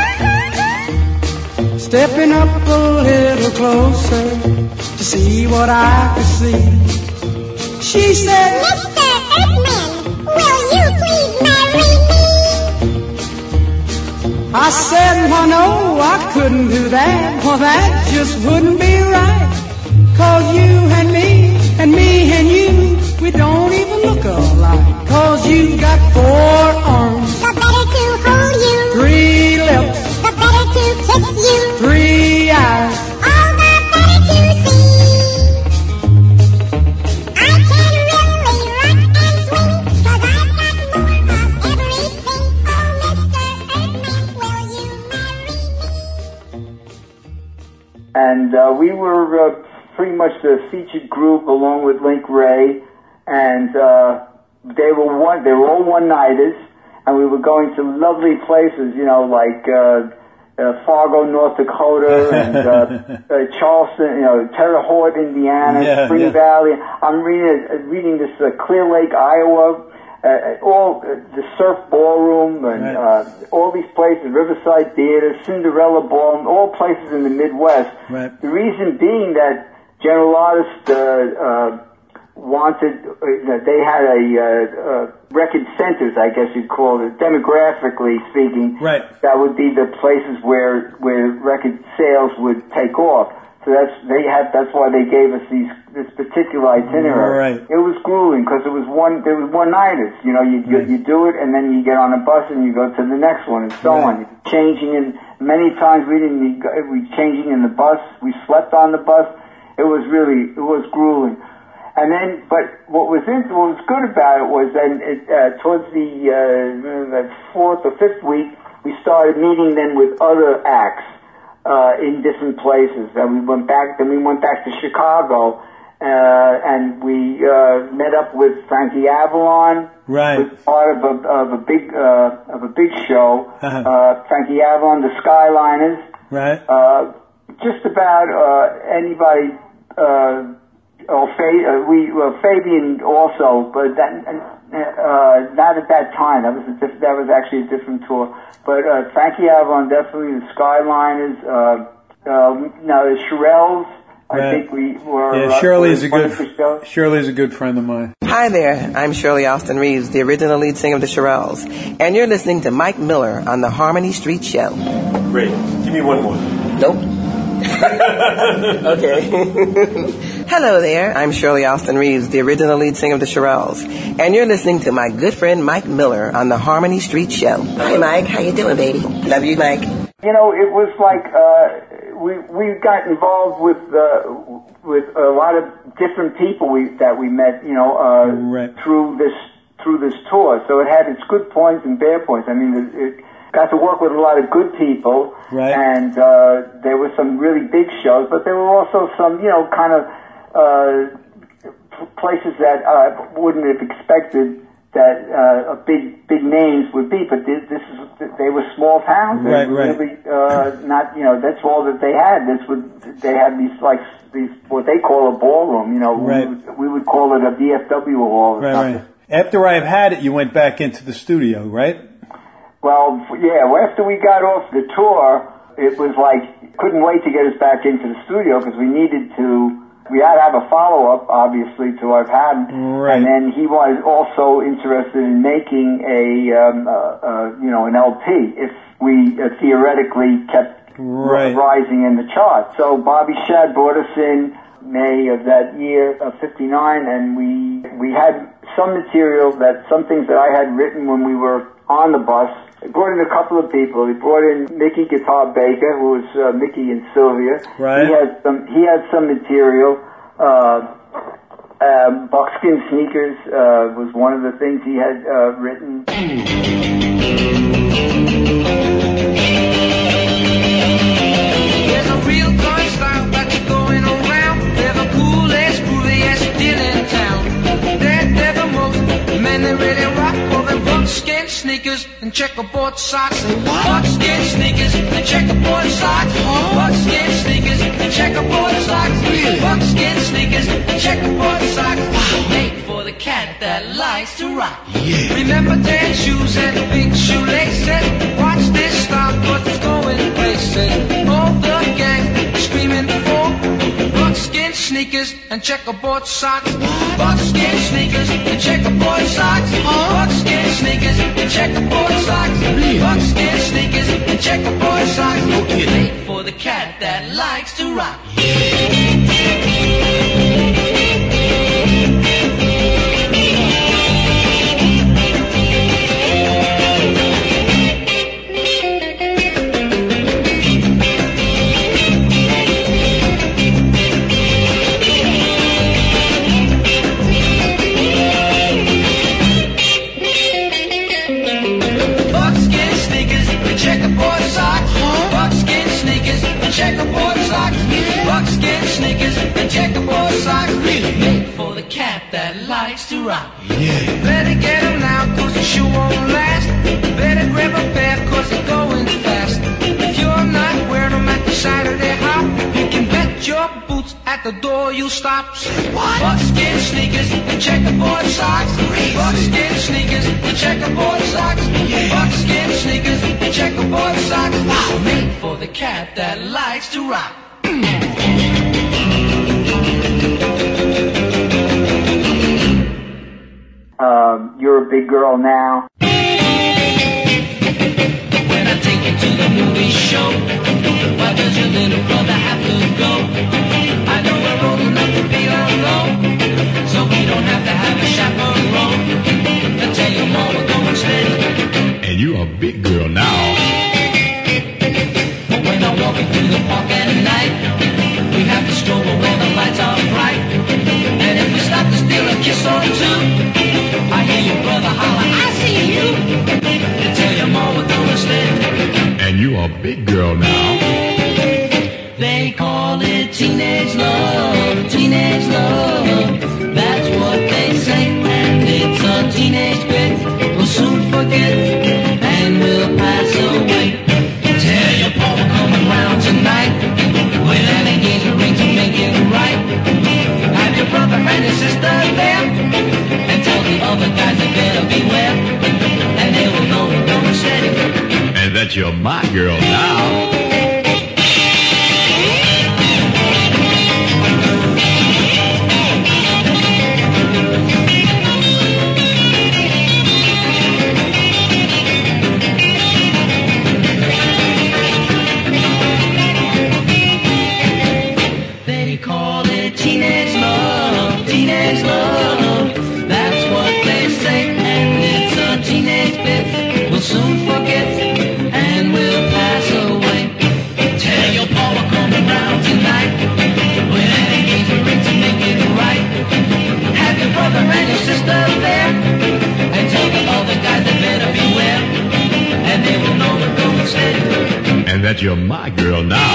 I: eyes. Stepping up a little closer to see what I could see, she said, Mr. Eggman, will you please marry me? I said, well, no, I couldn't do that. Well, that just wouldn't be right. 'Cause you and me and you, we don't even look alike. 'Cause you got 4 arms, the better to hold you, 3 lips, the better to kiss you, 3 eyes,
E: And we were pretty much the featured group along with Link Ray, and they were all one-nighters, and we were going to lovely places, like Fargo, North Dakota, and Charleston, Terre Haute, Indiana, Spring Valley. I'm reading this Clear Lake, Iowa, all the Surf Ballroom, and all these places, Riverside Theater, Cinderella Ballroom, all places in the Midwest. Right. The reason being that General Artists wanted, they had a record centers, I guess you'd call it, demographically speaking. Right. That would be the places where record sales would take off. So that's why they gave us this particular itinerary. Right. It was grueling because there was one-nighters. You do it and then you get on a bus and you go to the next one and so on. Changing in, many times we changing in the bus. We slept on the bus. It was grueling. And then, but what was good about it was then towards the fourth or fifth week, we started meeting then with other acts in different places. And we went back to Chicago, and we met up with Frankie Avalon. Right. Was part of a big show. Frankie Avalon, the Skyliners. Right. Just about anybody. Fabian also, but not at that time. That was actually a different tour. But Frankie Avalon, definitely the Skyliners. Now the Shirelles. Right. I think we were. Yeah, Shirley's
C: a good friend of mine.
J: Hi there, I'm Shirley Austin Reeves, the original lead singer of the Shirelles, and you're listening to Mike Miller on the Harmony Street Show.
C: Great. Give me one more.
J: Nope. Okay. Hello there, I'm Shirley Austin Reeves, the original lead singer of the Shirelles, and you're listening to my good friend Mike Miller on the Harmony Street Show. Hi Mike, how you doing, baby? Love you, Mike.
E: It was like we got involved with a lot of different people that we met, through this tour. So it had its good points and bad points. I mean, it got to work with a lot of good people, right. And there were some really big shows, but there were also some, kind of places that wouldn't have expected that big names would be. But they were small towns. Right, really, not, that's all that they had. They had these what they call a ballroom. Right. We would call it a VFW hall.
C: Right. After I've Had It, you went back into the studio, right?
E: Well, yeah, after we got off the tour, it was like, couldn't wait to get us back into the studio because we had to have a follow-up, obviously, to I've Had It. Right. And then he was also interested in making an LP if we theoretically kept rising in the charts. So Bobby Shad brought us in May of that year, of 59, and we had some material some things that I had written when we were on the bus. He brought in a couple of people. He brought in Mickey Guitar Baker, who was Mickey and Sylvia. Right. He had some material. Buckskin Sneakers was one of the things he had written.
K: There's a real gun style that's going around. They're the coolest, groovy-ass deal in town. They're the most men that really rock for them buckskin sneakers and checkerboard socks. Buckskin sneakers and checkerboard socks. Buckskin sneakers and checkerboard socks. Buckskin sneakers and checkerboard socks. Made for the cat that likes to rock. Yeah. Remember tan shoes and big shoelaces. Watch this stop, cause it's going places. All the gang screaming for buckskin sneakers and checkerboard socks. Buckskin sneakers and checkerboard socks. Buckskin sneakers and checkerboard socks. Buckskin sneakers and checkerboard socks. Made for the cat that likes to rock. Checkerboard socks. socks, buckskin sneakers, and checkerboard socks. Made for the cat that likes to rock. Yeah. Better get 'em now, cause the shoe won't last. Better grab a pair, cause they're going fast. If you're not wearing 'em at the side of their hop, you can bet your boots at the door you'll stop. What? Buckskin sneakers and checkerboard socks. Buckskin sneakers and checkerboard socks. Buckskin sneakers and checkerboard socks. Made for the cat that likes to rock.
E: You're a big girl now.
K: When I take you to the movie show, why does your little brother have to go? I know we're old enough to be alone, so we don't have to have a chaperone. I tell your mom we're going steady.
L: And you a big girl now.
K: But when I'm walking through the park at night, we have to stroll where the lights are bright. And if we stop to steal a kiss or two, I hear your brother holler, I see you. And tell your mom we're going steady.
L: And you a big girl now.
K: They call it teenage love, teenage love. That's what they say, and it's a teenage bit. We'll soon forget, and we'll pass away. Tell your pa we're coming round tonight, with an engagement ring to make it right. Have your brother and your sister there, and tell the other guys they better beware, and they will know we're going steady.
L: And that you're my girl now.
K: They call it teenage love, teenage love. That's what they say, and it's a teenage bit. We'll soon forget, and we'll pass away. Tell your pa we're coming round tonight, with an engagement ring to make it right. Have your brother and your sister there, and tell the other guys they better beware, and they will know we're going steady.
L: And that you're my girl now.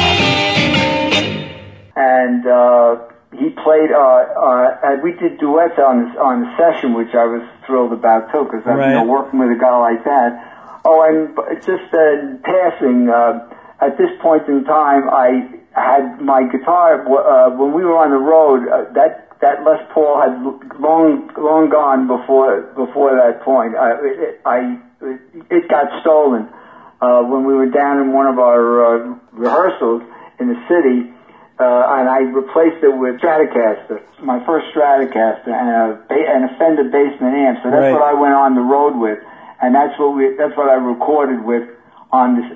E: And he played. We did duets on the session, which I was thrilled about too, because I'm working with a guy like that. Oh, and just passing. At this point in time, I had my guitar. When we were on the road, that Les Paul had long gone before that point. It got stolen when we were down in one of our rehearsals in the city. And I replaced it with Stratocaster, my first Stratocaster, and a Fender Bassman amp. So that's what I went on the road with, and that's what I recorded with on this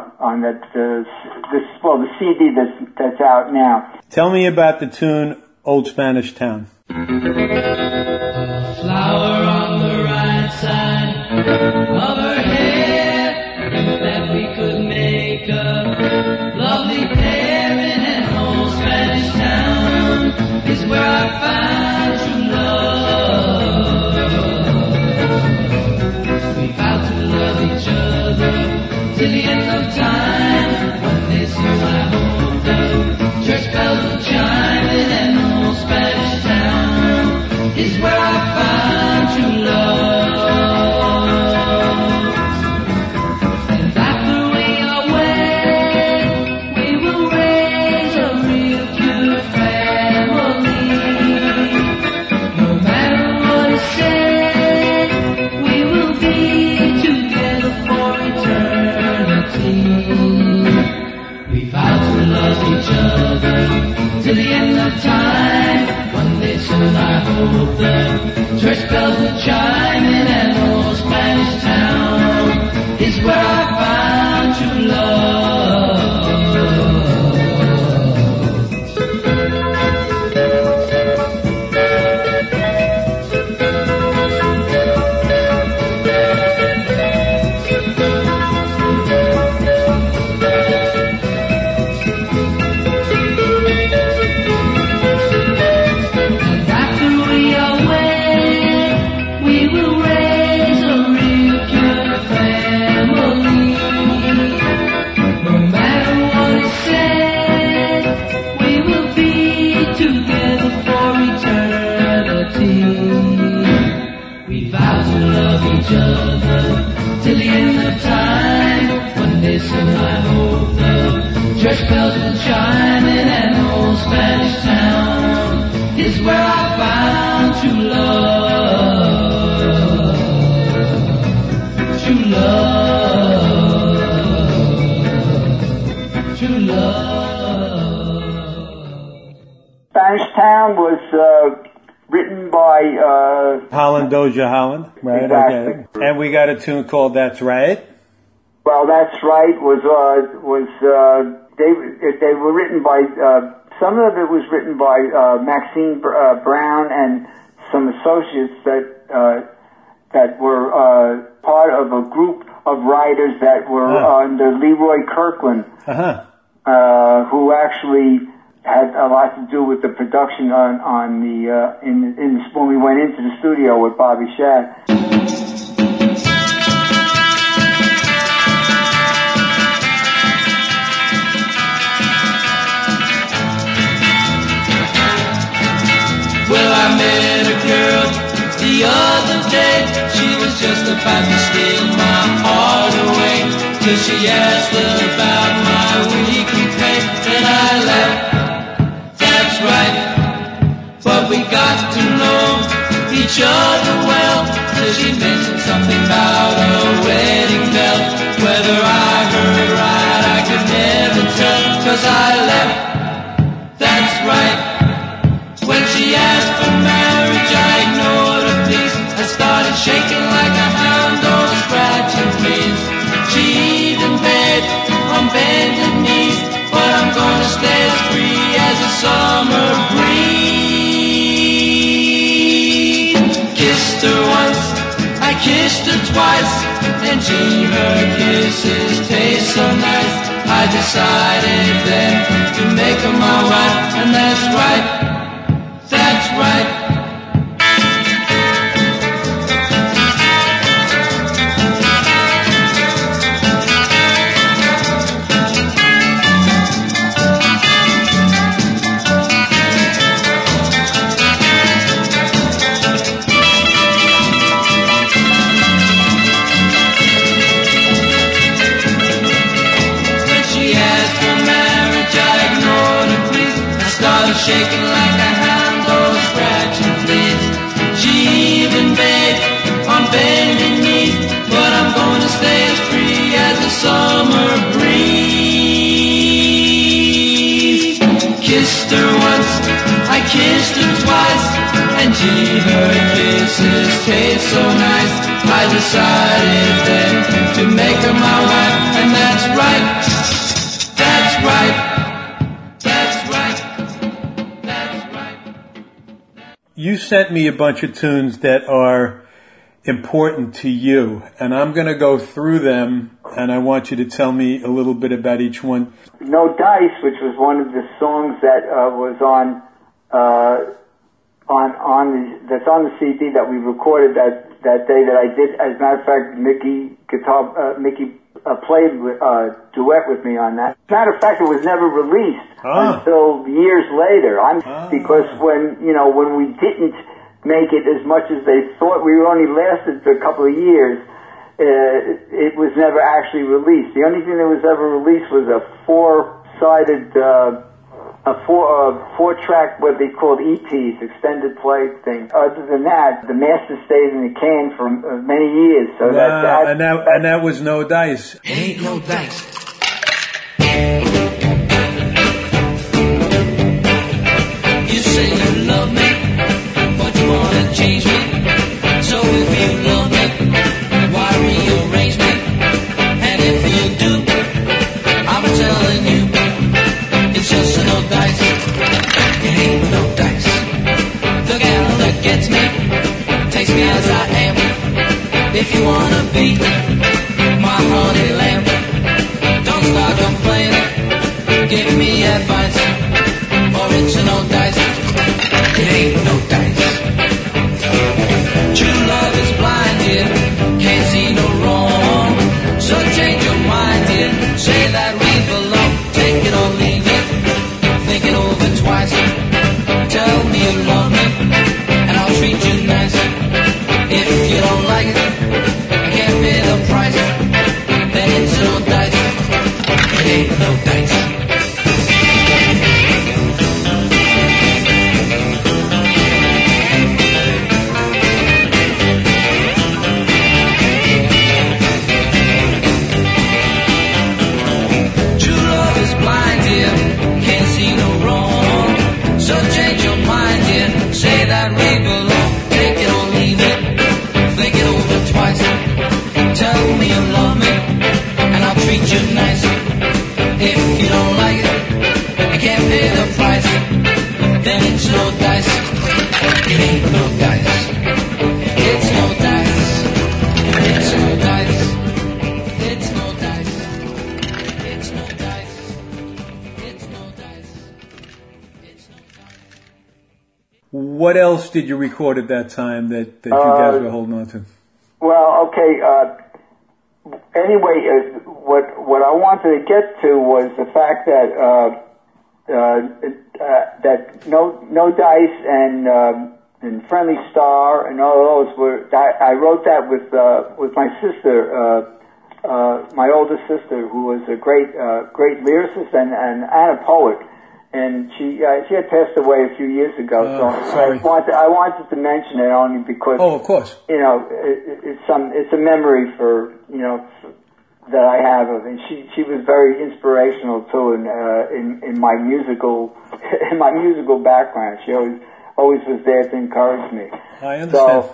E: the CD that's out now.
C: Tell me about the tune "Old Spanish Town."
K: Flower on the right side of her head, that we could make a lovely pair in an old Spanish town, is where I found true love. We vowed to love each other till the end of time. One day soon I hope the church bells will chime in an old Spanish town, is where I found true love. And after we are wed, we will raise a real cute family. No matter what is said, we will be together for eternity. We vow to love each other till the end of time. One day soon I hope the church bells will chime in an old Spanish town, is where I found true love. And after we are wed, we will
E: Town was written by
C: Holland Doja Holland, right?
E: Exactly.
C: Okay. And we got a tune called "That's Right."
E: Well, That's Right was they were written by some of it was written by Maxine Brown and some associates that were part of a group of writers that were under Leroy Kirkland, who actually had a lot to do with the production on when we went into the studio with Bobby Shad.
F: Well, I met a girl the other day. She was just about to steal my heart away, till she asked about my weekly pay, and I laughed. That's right, but we got to know each other well, till she mentioned something about a wedding bell. Whether I heard right, I could never tell, 'cause I laughed. That's right. When she asked for marriage, I ignored her pleas. I started shaking like a hound on scratching fleas. She even begged on bended knees, but I'm gonna stay as free as a summer breeze. Kissed her once, I kissed her twice, and gee, her kisses taste so nice. I decided then to make her my wife, and that's right. That's right. When she asked for marriage, I ignored her pleas. I started shaking like a hound or scratching fleas. She even begged on bending knees, but I'm gonna stay as free as a summer breeze. Kissed her once, I kissed her twice, and gee, her kisses taste so nice. I decided then to make her my wife, and that's right. That's right. That's right.
C: You sent me a bunch of tunes that are important to you, and I'm going to go through them, and I want you to tell me a little bit about each one.
E: No Dice, which was one of the songs that was that's on the CD that we recorded that day that I did. As a matter of fact, Mickey played a duet with me on that. As a matter of fact, it was never released until years later. Because when we didn't make it as much as they thought, we only lasted a couple of years. It was never actually released. The only thing that was ever released was a four-sided, four-track, what they called EPs, extended play thing. Other than that, the master stayed in the can for many years. So
C: and that was No Dice.
F: Ain't no dice. You say you love me, but you wanna change me. So if you love me, why rearrange me? And if you do, I'm telling you, it's just no dice. It ain't no dice. The gal that gets me takes me as I am. If you wanna be my honey lamb, don't start complaining. Give me advice, or it's no dice. It ain't no dice. True love is blind, dear, can't see no wrong. So change your mind, dear, say that we belong. Take it or leave it, think it over twice. Tell me you love me, and I'll treat you nice. If you don't like it, I can't pay the price, then it's no dice. It ain't no dice.
K: It ain't no dice. It's no dice. It's no dice. It's no dice. It's no dice. It's no dice. It's no dice.
C: What else did you record at that time that you guys were holding on to?
E: Well, okay. Anyway, what I wanted to get to was the fact that that no dice and Friendly Star and all those were. I wrote that with my sister, my older sister, who was a great lyricist and a poet. And she had passed away a few years ago, so
C: sorry.
E: I wanted to mention it only because
C: of course,
E: it's a memory for that I have of, and she was very inspirational too in my musical background. She always was there to encourage me.
C: I understand.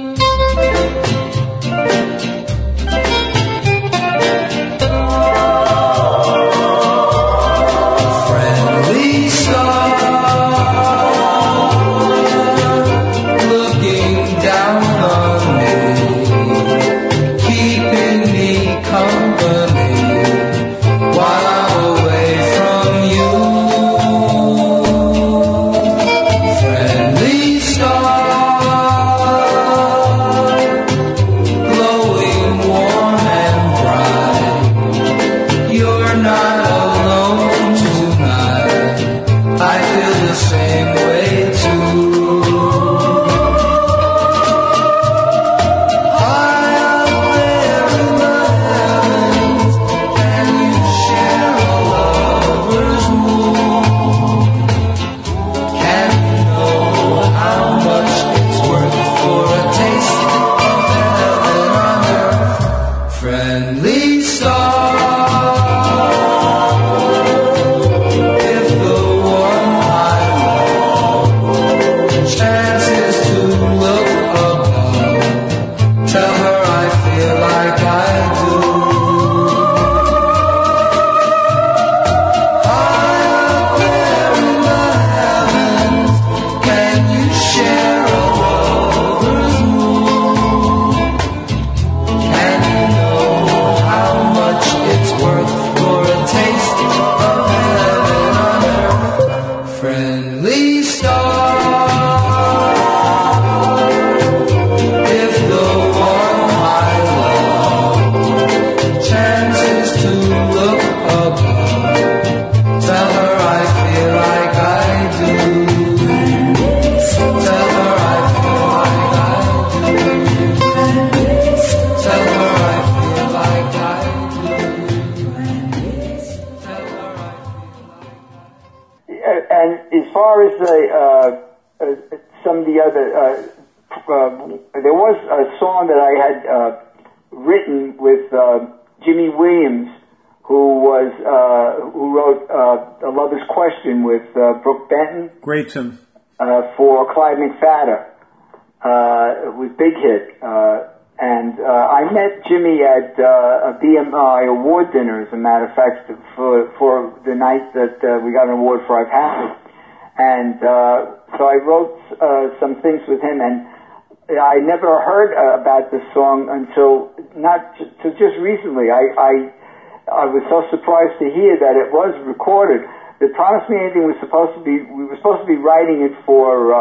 E: Some of the other, there was a song that I had written with Jimmy Williams, who wrote "A Lover's Question" with Brooke Benton.
C: Great tune.
E: For Clyde McFadden. It was a big hit. And I met Jimmy at a BMI award dinner, as a matter of fact, for the night that we got an award for our passing. And so I wrote some things with him, and I never heard about this song until just recently. I was so surprised to hear that it was recorded. The Promise Me Anything we were supposed to be writing it for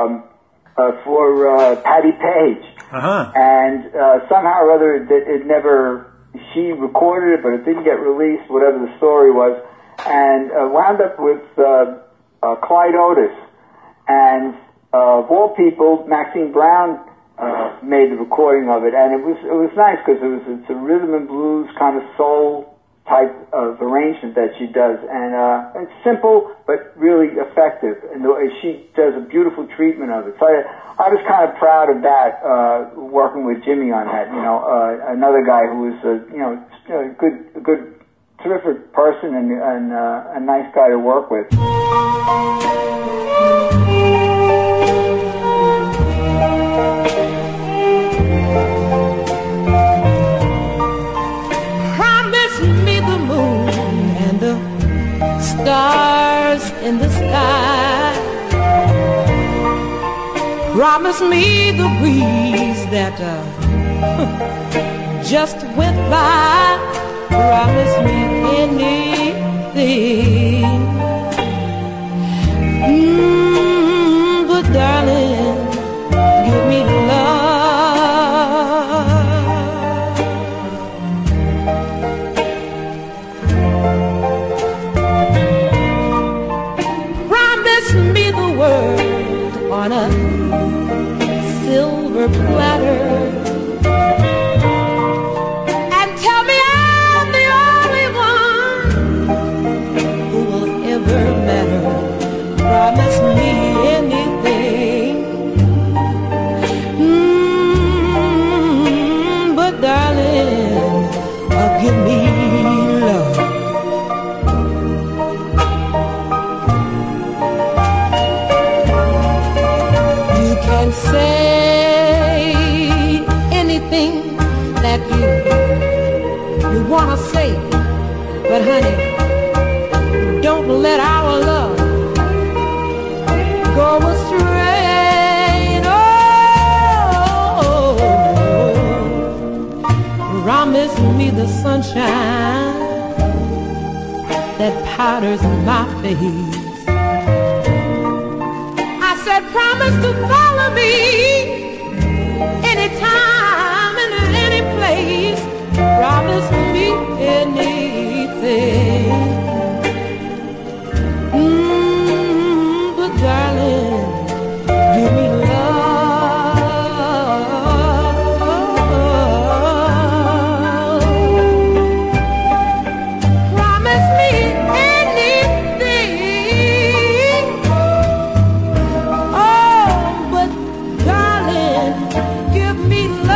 E: Patti Page.
C: Uh-huh.
E: And somehow or other it never, she recorded it, but it didn't get released, whatever the story was, and wound up with Clyde Otis. And of all people, Maxine Brown made the recording of it, and it was nice because it's a rhythm and blues kind of soul type of arrangement that she does, and it's simple but really effective, and she does a beautiful treatment of it. So I was kind of proud of that, working with Jimmy on that. Another guy who was a good, terrific person and a nice guy to work with.
M: Stars in the sky,
I: Promise me the breeze that just went by. Promise me anything. But darling, give me love. Promise me the world on a silver platter, and tell me I'm the only one who will ever matter. Promise me anything. But darling, give me love. You can say anything that you wanna say, but honey, don't let our love go astray. Oh, promise me the sunshine that powders my face. I said promise to follow me anytime and in any place. Promise me anything. But darling, give me love. Promise me anything. Oh, but darling, give me love.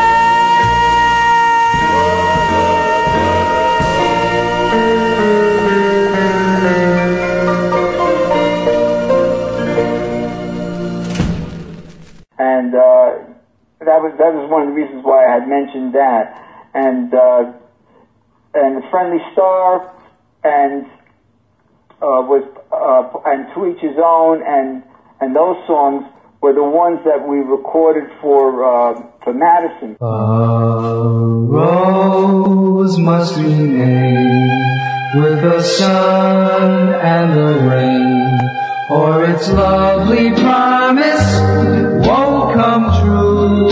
E: And that was one of the reasons why I had mentioned that. And The Friendly Star and and To Each His Own and those songs were the ones that we recorded for Madison.
M: A rose must remain with the sun and the rain, or its lovely promise won't come true.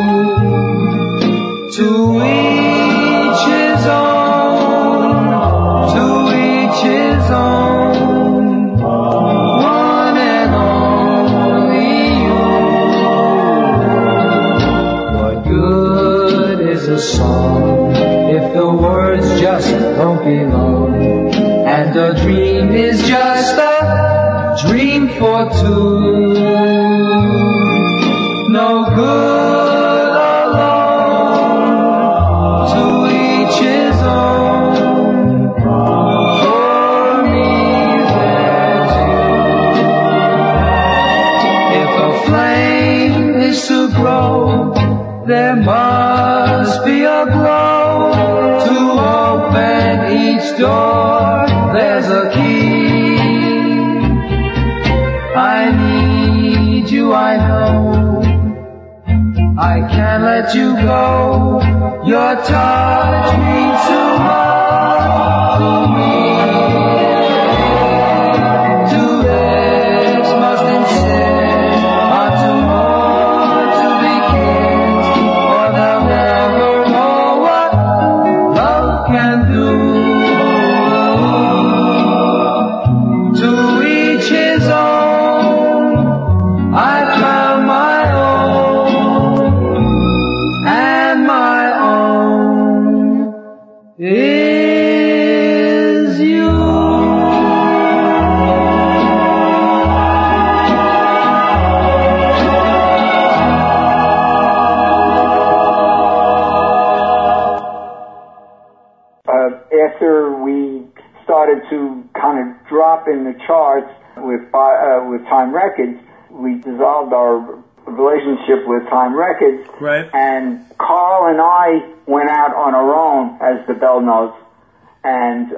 M: To each his own, to each his own, one and only you. What good is a song if the words just don't belong, and a dream is just a dream for two? No good alone, to each his own. For me there's you. If a flame is to grow, there must be a glow. To open each door, there's a key. I need you, I know. I can't let you go. Your touch means too much to me. Two lips must insist on tomorrow to be kissed, or they'll never know what love can do. To each his own, I found my own, and my own is you.
E: After we started to kind of drop in the charts with Time Records, we dissolved our relationship with Time Records.
C: Right.
E: And Carl and I went out on our own as the Bell Notes, and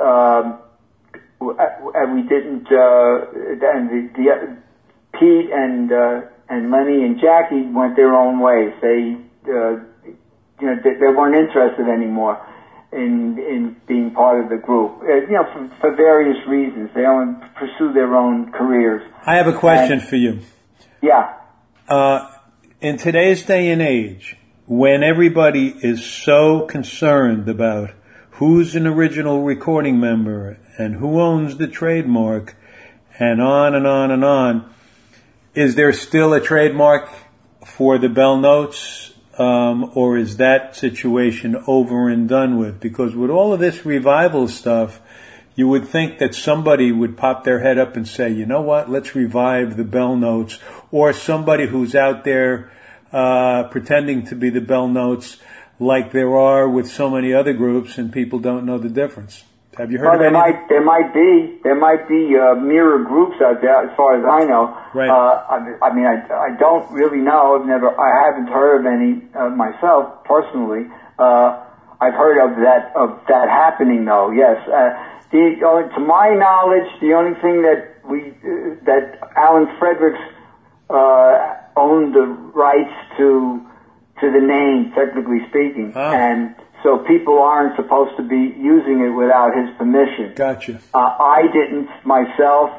E: we didn't. And Pete and and Lenny and Jackie went their own ways. They, they weren't interested anymore in being part of the group. For various reasons. They only pursue their own careers.
C: I have a question for you.
E: Yeah.
C: In today's day and age, when everybody is so concerned about who's an original recording member and who owns the trademark and on and on and on, is there still a trademark for the Bell Notes, or is that situation over and done with? Because with all of this revival stuff, you would think that somebody would pop their head up and say, you know what, let's revive the Bell Notes, or somebody who's out there pretending to be the Bell Notes, like there are with so many other groups, and people don't know the difference. Have you heard of any?
E: There might be mirror groups out there, as far as I know.
C: Right.
E: I don't really know. I haven't heard of any myself personally. I've heard of that happening though. Yes. To my knowledge, the only thing that Alan Fredericks owned the rights to the name, technically speaking, and so people aren't supposed to be using it without his permission.
C: Gotcha.
E: I didn't myself.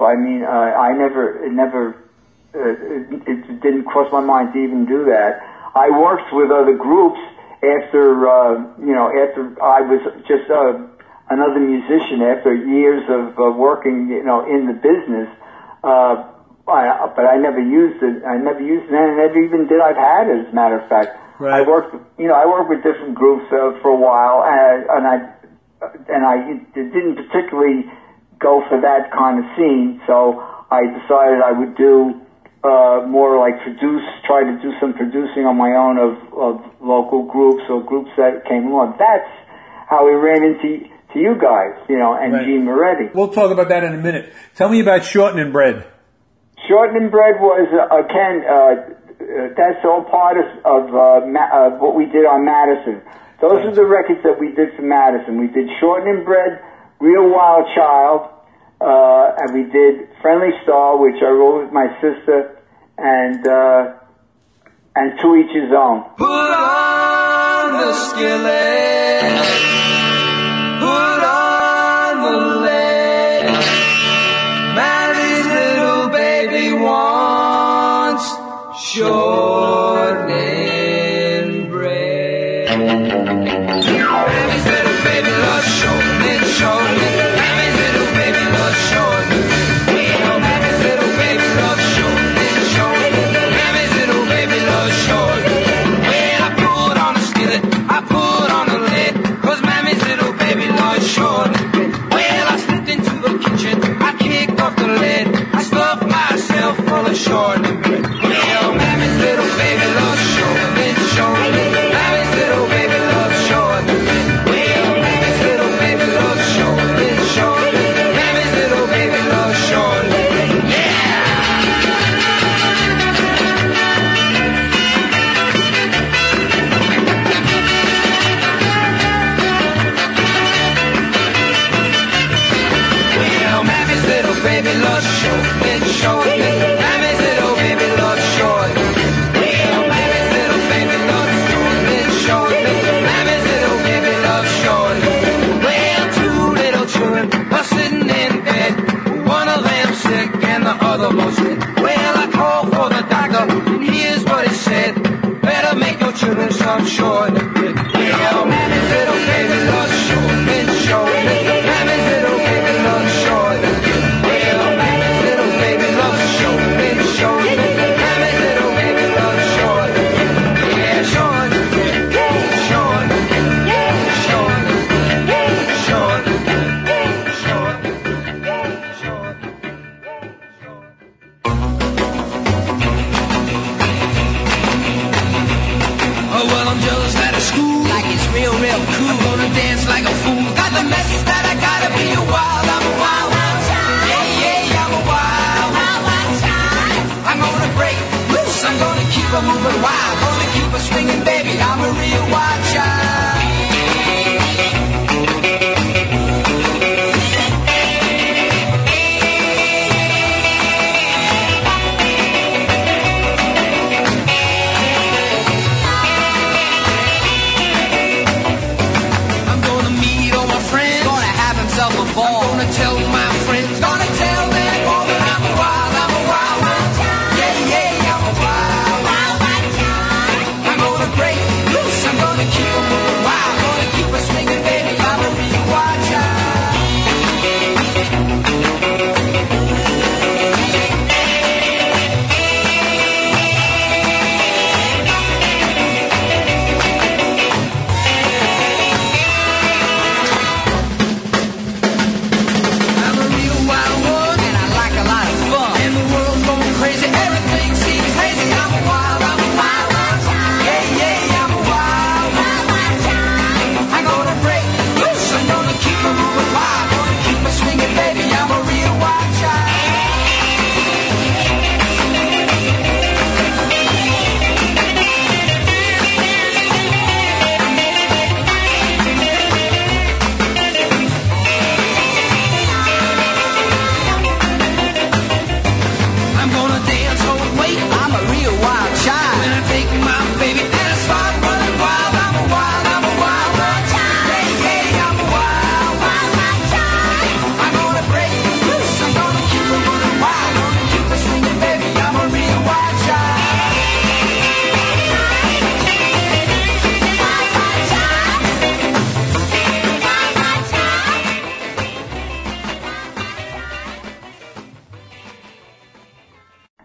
E: It didn't cross my mind to even do that. I worked with other groups after I was just another musician after years of working, in the business. But I never used it. I never used it, and I never even did. I've had it, as a matter of fact.
C: Right.
E: I worked with different groups for a while, and I didn't particularly go for that kind of scene. So I decided I would do more like try to do some producing on my own of local groups or groups that came along. That's how we ran into you guys, and
C: Right.
E: Gene Moretti.
C: We'll talk about that in a minute. Tell me about Shortening Bread.
E: Shortening Bread was, that's all part of what we did on Madison. Those are the records that we did for Madison. We did Shortening Bread, Real Wild Child, and we did Friendly Star, which I wrote with my sister, and To Each His Own.
K: Put on the skillet, put on the lead. Mary's little baby wants shortening bread. Mary's little baby loves shortening. Mary's little baby loves shortening. Well, Mary's little baby loves shortening. Mary's little baby loves shortening. Well, I put on the skillet, I put on the lid, 'cause Mammy's little baby loves shortening. Well, I slipped into the kitchen, I kicked off the lid, I stuffed myself full of shortening bread. Well, Mammy's little baby loves shortening. Mammy's little baby loves shortening. Well, Mammy's little baby loves shortening. Mammy's little baby loves shortening. Yeah! Well, Mammy's little baby loves shortening. Mammy's little baby loves shortening. Well, Mammy's little baby loves shortening. Mammy's little baby loves shortening. Well, two little children are sitting in bed, one of them sick and the other most sick. Well, I called for the doctor, and here's what he said: better make your children some shortening. Well, Mammy's little baby loves shortening. Mammy's little baby loves shortening. Well, Mammy's little baby loves shortening. Mammy's little baby loves shortening. Yeah, shortening. Shortening. Oh, well, I'm just out of school, like it's real cool. I'm gonna dance like a fool. Got the message that I gotta be a wild, I'm a wild child. Yeah, I'm a wild child. I'm gonna break loose, I'm gonna keep her moving wild, gonna keep her swinging, baby. I'm a real wild child.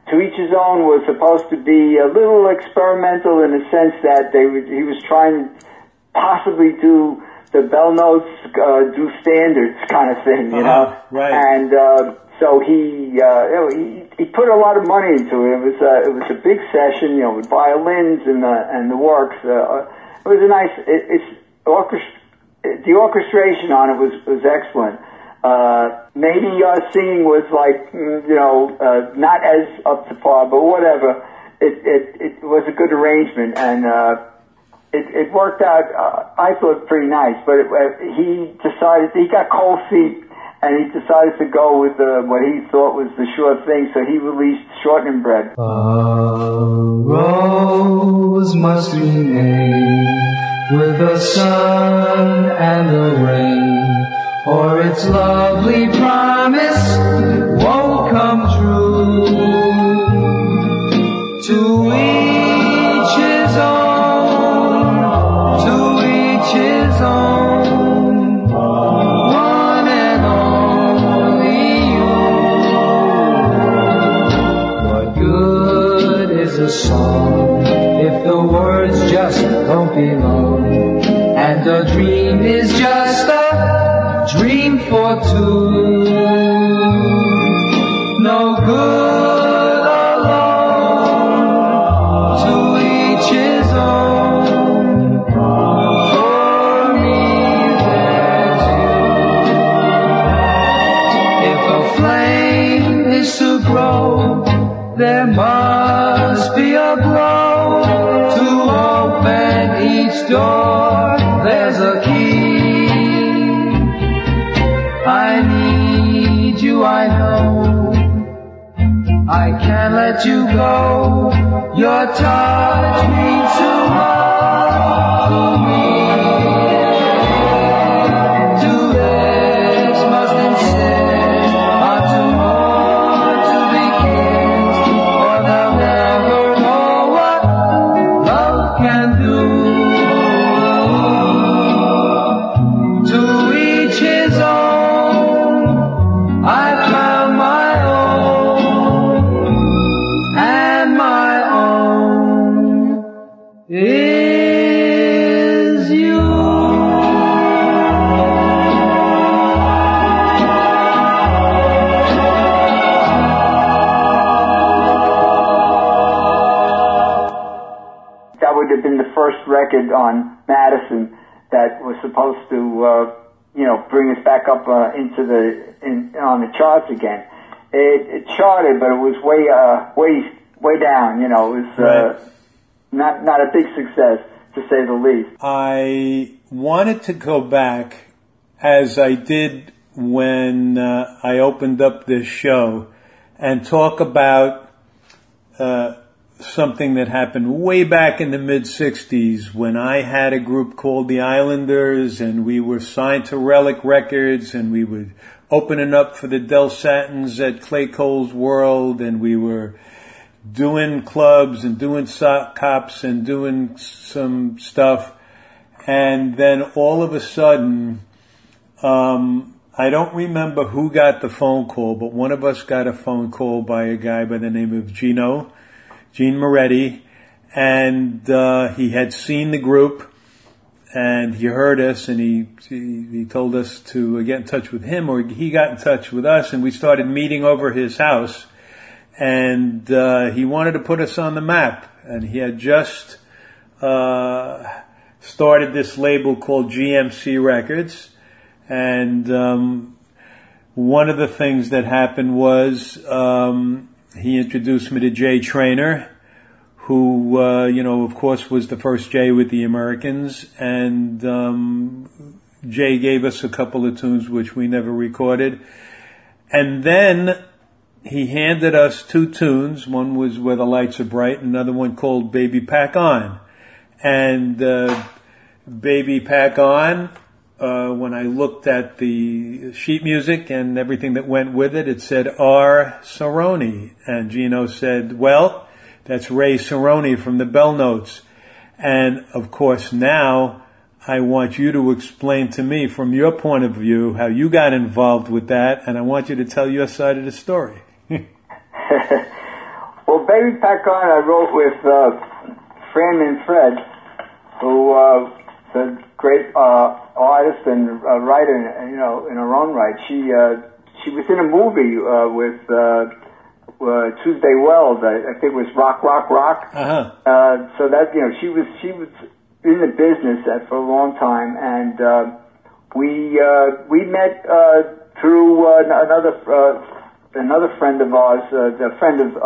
E: To Each His Own was supposed to be a little experimental in the sense that he was trying to possibly do the Bell Notes do standards kind of thing, you know.
C: Right.
E: And so he put a lot of money into it. It was a big session, you know, with violins and the works. It was a nice. The orchestration on it was excellent. Maybe singing was like, you know, not as up to par, but whatever. It was a good arrangement, and it worked out. I thought pretty nice, but he got cold feet, and he decided to go with what he thought was the sure thing. So he released Shortening Bread.
M: A rose must remain with the sun and the rain, or its lovely promise won't come true. To each his own, to each his own, one and only you. What good is a song if the words just don't belong, and a dream is just a dream for two? No good alone, to each his own. For me there's you. If a flame is to grow, there must be a glow. To open each door, there's a key. I need you, I know. I can't let you go. Your touch means too much to me. To this must insist on tomorrow to begin, or they'll never know what love can do. To each his own, I found my own, and my own is you.
E: That would have been the first record on Madison that was supposed to, you know, bring us back up on the charts again. It charted, but it was way down. You know, it was not a big success, to say the least.
C: I wanted to go back, as I did when I opened up this show, and talk about something that happened way back in the mid-'60s when I had a group called the Islanders, and we were signed to Relic Records, and we were opening up for the Del Satins at Clay Cole's World, and we were doing clubs and doing sock cops and doing some stuff. And then all of a sudden, I don't remember who got the phone call, but one of us got a phone call by a guy by the name of Gene Moretti, and he had seen the group, and he heard us, and he told us to get in touch with him, or he got in touch with us, and we started meeting over his house, and he wanted to put us on the map, and he had just started this label called GMC Records, and one of the things that happened was he introduced me to Jay Traynor, who, of course, was the first Jay with the Americans, and Jay gave us a couple of tunes which we never recorded. And then he handed us two tunes. One was Where the Lights Are Bright, another one called Baby Pack On. And Baby Pack On, when I looked at the sheet music and everything that went with it, it said R. Cerrone. And Gino said, well, that's Ray Cerrone from the Bell Notes. And, of course, now I want you to explain to me, from your point of view, how you got involved with that, and I want you to tell your side of the story.
E: Baby Pat Garner I wrote with Freeman Fred, who is a great artist and writer, in her own right. She was in a movie with Tuesday Wells. I think it was Rock, Rock, Rock. So that she was in the business for a long time, and we met through another friend of ours, a friend of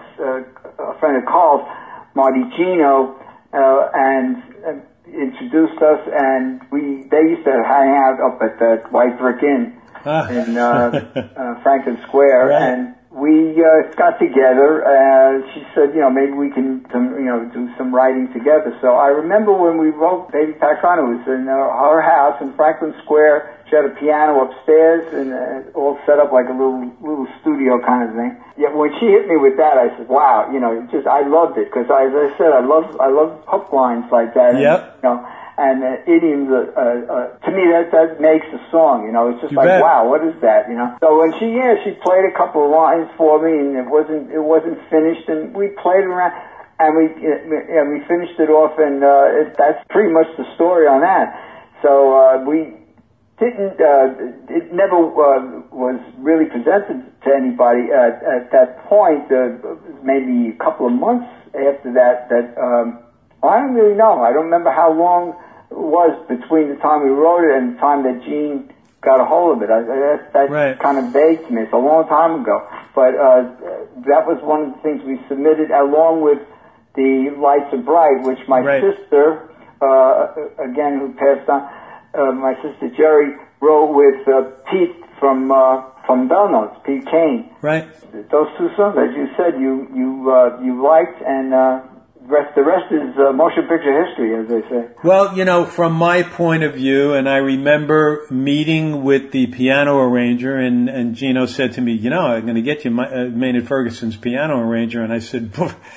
E: Carl's, Marty Gino, and introduced us, and they used to hang out up at the White Brick Inn in Franklin Square,
C: right.
E: and we got together. She said, maybe we can, do some writing together. So I remember when we wrote Baby Pat Garner, it was in her house in Franklin Square. She had a piano upstairs and all set up like a little studio kind of thing. Yeah, when she hit me with that, I said, "Wow, I loved it," because as I said, I love hook lines like that.
C: Yep.
E: And idioms, to me, that makes a song, it's just like, wow, what is that, So when she played a couple of lines for me, and it wasn't finished, and we played around, and we finished it off, and that's pretty much the story on that. So we didn't, it never was really presented to anybody at that point, maybe a couple of months after that, I don't really know. I don't remember how long it was between the time we wrote it and the time that Gene got a hold of it. That's
C: right.
E: Kind of vague to me. It's a long time ago. But that was one of the things we submitted along with the Lights Are Bright, which my sister, again, who passed on, my sister Jerry, wrote with Pete from Bell Notes, Pete Kane.
C: Right.
E: Those two songs, as you said, you liked, and the rest is motion picture history, as they say.
C: Well, from my point of view, and I remember meeting with the piano arranger, and Gino said to me, I'm going to get you Maynard Ferguson's piano arranger. And I said,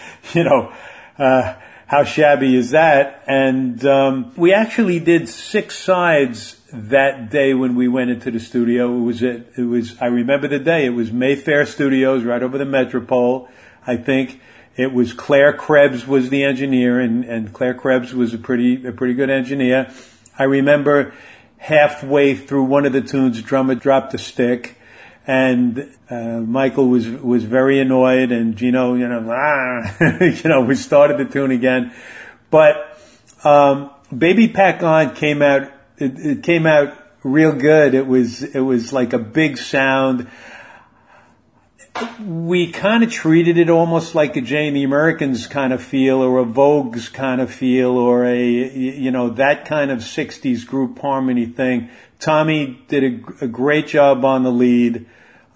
C: how shabby is that? And we actually did 6 sides that day when we went into the studio. It was I remember the day. It was Mayfair Studios right over the Metropole, I think. It was Claire Krebs was the engineer, and Claire Krebs was a pretty good engineer. I remember halfway through one of the tunes, drummer dropped a stick, and Michael was very annoyed, and Gino, we started the tune again. But Baby Pat Garner came out. It came out real good. It was like a big sound. We kind of treated it almost like a Jay and the Americans kind of feel, or a Vogue's kind of feel, or that kind of 60s group harmony thing. Tommy did a great job on the lead,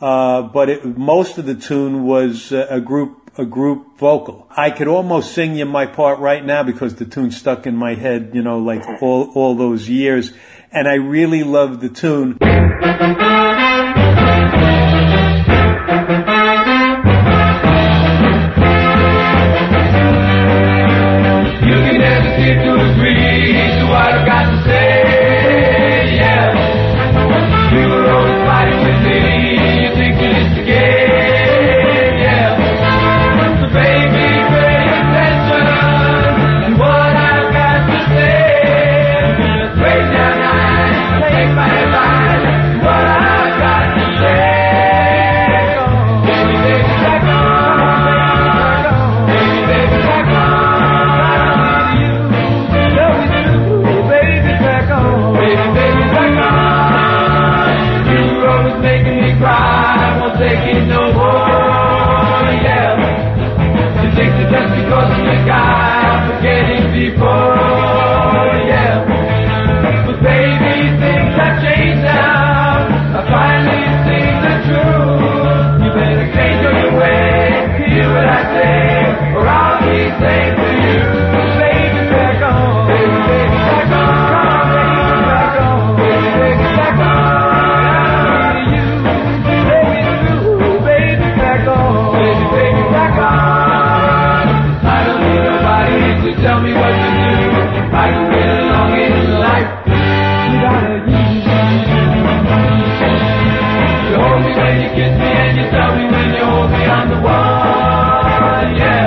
C: but most of the tune was a group vocal. I could almost sing you my part right now because the tune stuck in my head, like all those years. And I really love the tune.
K: Kiss me and you tell me when you hold me on the wall, yeah.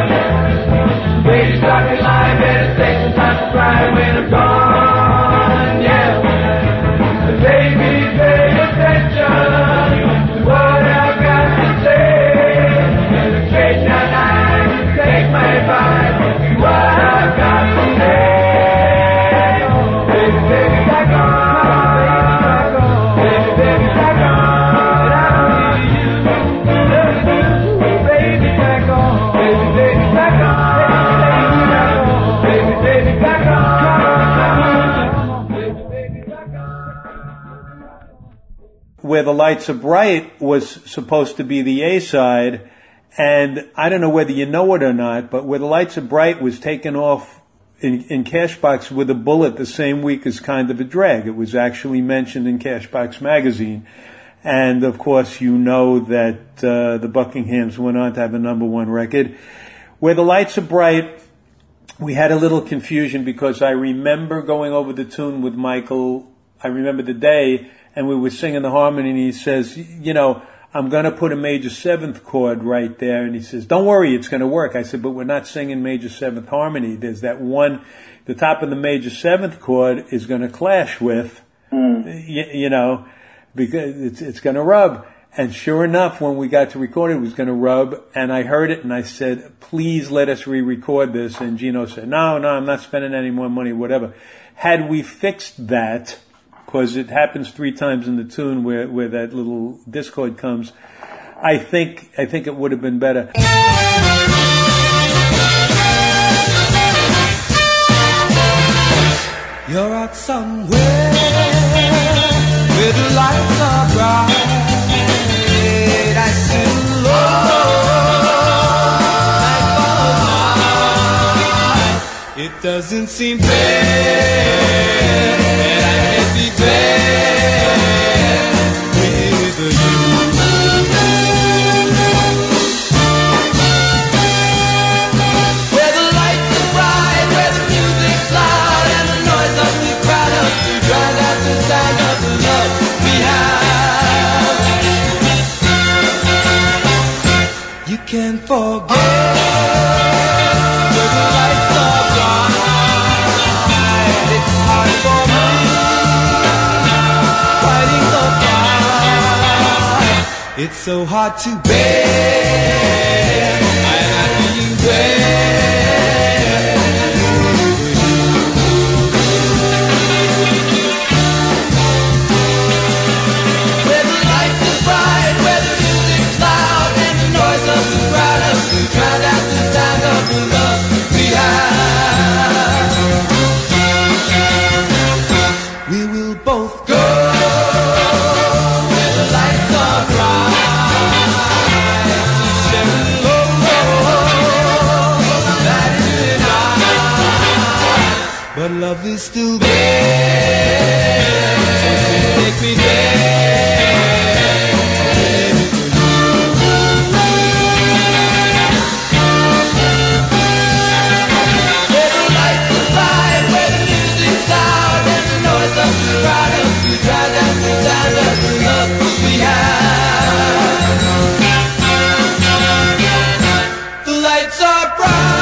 C: Where the Lights Are Bright was supposed to be the A-side, and I don't know whether you know it or not, but Where the Lights Are Bright was taken off in Cashbox with a bullet the same week as Kind of a Drag. It was actually mentioned in Cashbox magazine. And, of course, you know that the Buckinghams went on to have a #1 record. Where the Lights Are Bright, we had a little confusion because I remember going over the tune with Michael. I remember the day, and we were singing the harmony, and he says, I'm going to put a major 7th chord right there. And he says, don't worry, it's going to work. I said, but we're not singing major 7th harmony. There's that one, the top of the major 7th chord is going to clash with, because it's going to rub. And sure enough, when we got to record it was going to rub. And I heard it and I said, please let us re-record this. And Gino said, no, I'm not spending any more money, whatever. Had we fixed that, because it happens 3 times in the tune where that little discord comes, I think it would have been better.
I: You're out somewhere where the lights are bright. I sit alone. It doesn't seem fair. Be there with you. Where the lights are bright, where the music's loud, and the noise of the crowd helps to drown out the sound of the love we have. You can't forget where the lights are bright. It's hard for me. It's so hard to bear. I'm not being there. Where the lights are bright, where the music's loud, and the noise of the crowd helps to drown out the sound of the love we have. We will both go. But love is still there. Take me there. Where the lights are bright, where the music's loud, and the noise of the crowd helps to drown out the sound of the love we have. The lights are bright.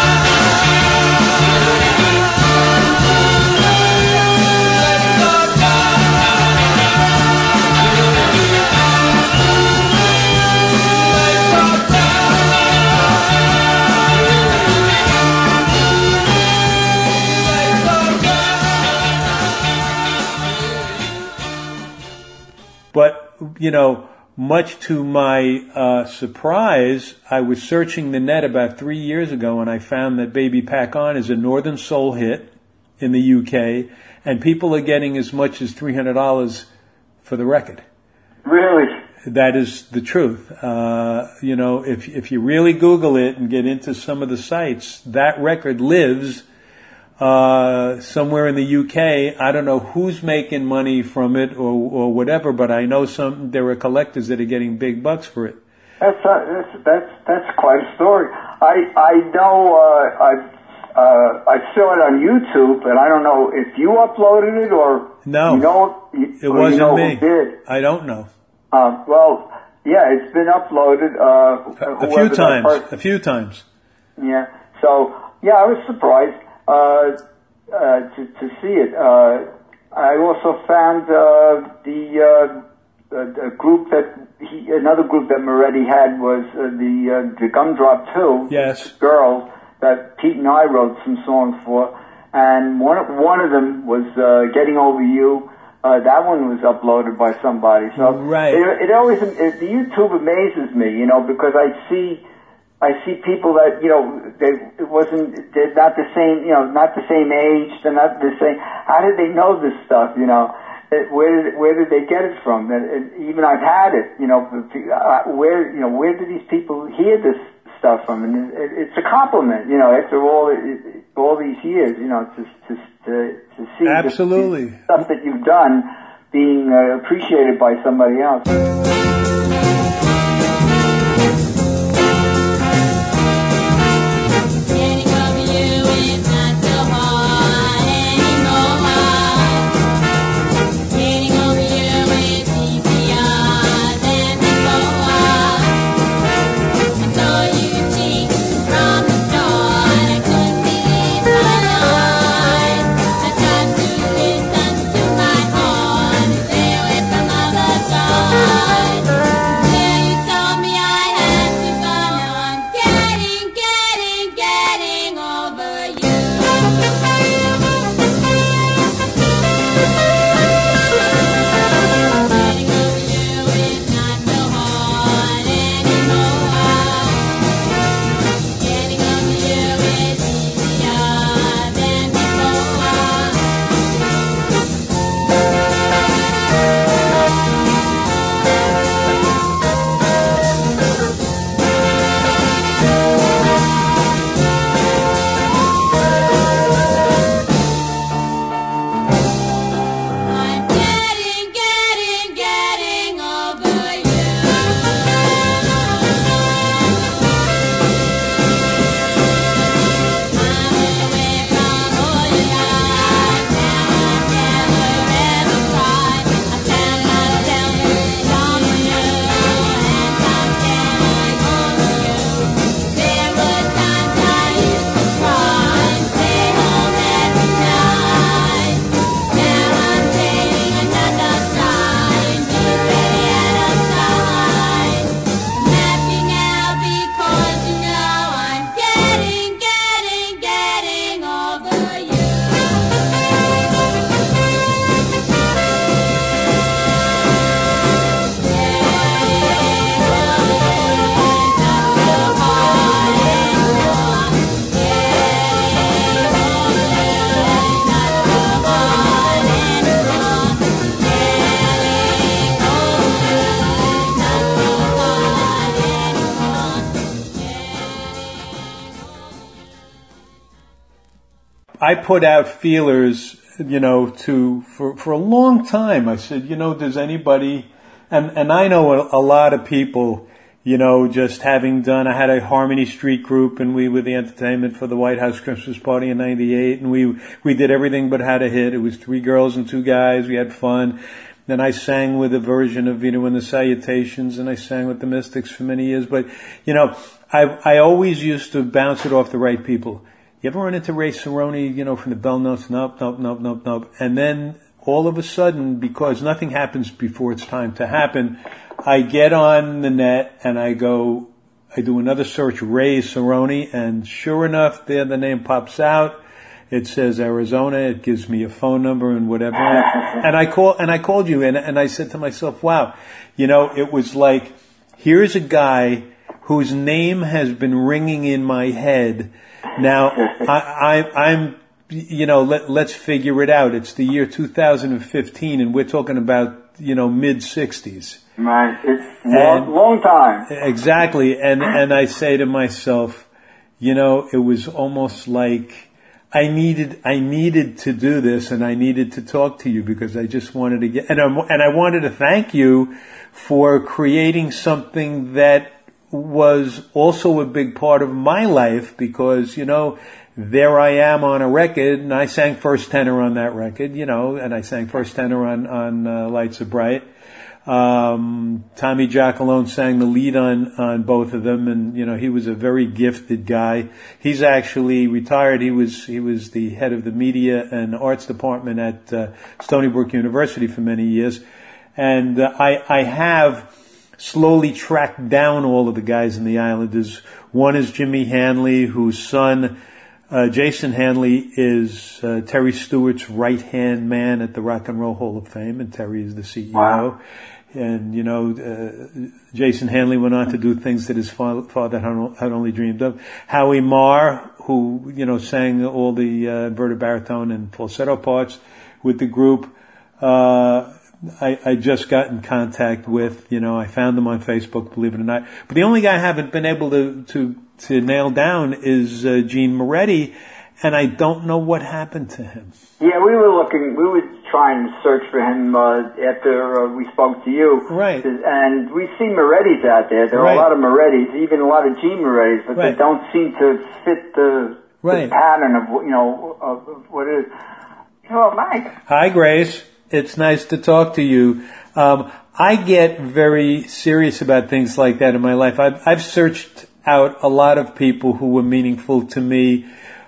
C: But, much to my surprise, I was searching the net about 3 years ago and I found that Baby Pack On is a Northern Soul hit in the UK, and people are getting as much as $300 for the record.
E: Really?
C: That is the truth. If you really Google it and get into some of the sites, that record lives somewhere in the UK. I don't know who's making money from it or whatever, but I know there are collectors that are getting big bucks for it.
E: That's quite a story. I know I saw it on YouTube, and I don't know if you uploaded it or
C: no. It wasn't me.
E: Who did.
C: I don't know.
E: Well, yeah, it's been uploaded
C: a few times.
E: Yeah. So yeah, I was surprised to see it. I also found the group another group that Moretti had was the Gumdrop 2.
C: Yes.
E: Girls that Pete and I wrote some songs for, and one of them was Getting Over You. That one was uploaded by somebody. So
C: right.
E: It always the YouTube amazes me, because I see people that they're not the same, not the same age, they're not the same. How did they know this stuff, where did they get it from? And even I've had it, where did these people hear this stuff from? And it's a compliment, after all these years, to see
C: absolutely
E: the stuff that you've done being appreciated by somebody else.
C: I put out feelers, for a long time. I said, does anybody, and I know a lot of people, just having done, I had a Harmony Street group and we were the entertainment for the White House Christmas party in '98 and we did everything but had a hit. It was 3 girls and 2 guys. We had fun. Then I sang with a version of, and the Salutations, and I sang with the Mystics for many years. But, I always used to bounce it off the right people. You ever run into Ray Cerrone, from the Bell Notes? Nope. And then all of a sudden, because nothing happens before it's time to happen, I get on the net and I do another search, Ray Cerrone, and sure enough, there the name pops out. It says Arizona. It gives me a phone number and whatever. And I called you and I said to myself, wow, it was like, here's a guy whose name has been ringing in my head. Now, I'm let's figure it out. It's the year 2015 and we're talking about, mid-60s.
E: Right. It's long time.
C: Exactly. And I say to myself, it was almost like I needed to do this and I needed to talk to you because I just wanted to get, and I wanted to thank you for creating something that was also a big part of my life because, there I am on a record and I sang first tenor on that record, and I sang first tenor on Lights Are Bright. Tommy Giacalone sang the lead on both of them and, he was a very gifted guy. He's actually retired. He was the head of the media and arts department at Stony Brook University for many years. And I have slowly tracked down all of the guys in the Islanders. One is Jimmy Hanley, whose son, Jason Hanley, is Terry Stewart's right-hand man at the Rock and Roll Hall of Fame, and Terry is the CEO. Wow. And, Jason Hanley went on to do things that his father had only dreamed of. Howie Marr, who, sang all the inverted baritone and falsetto parts with the group. I just got in contact with. I found him on Facebook, believe it or not. But the only guy I haven't been able to nail down is Gene Moretti, and I don't know what happened to him.
E: Yeah, we were trying to search for him after we spoke to you.
C: Right.
E: And we see Morettis out there. There are a lot of Morettis, even a lot of Gene Morettis, but they don't seem to fit the pattern of what it is. Hello, Mike.
C: Hi, Grace. It's nice to talk to you. I get very serious about things like that in my life. I've searched out a lot of people who were meaningful to me,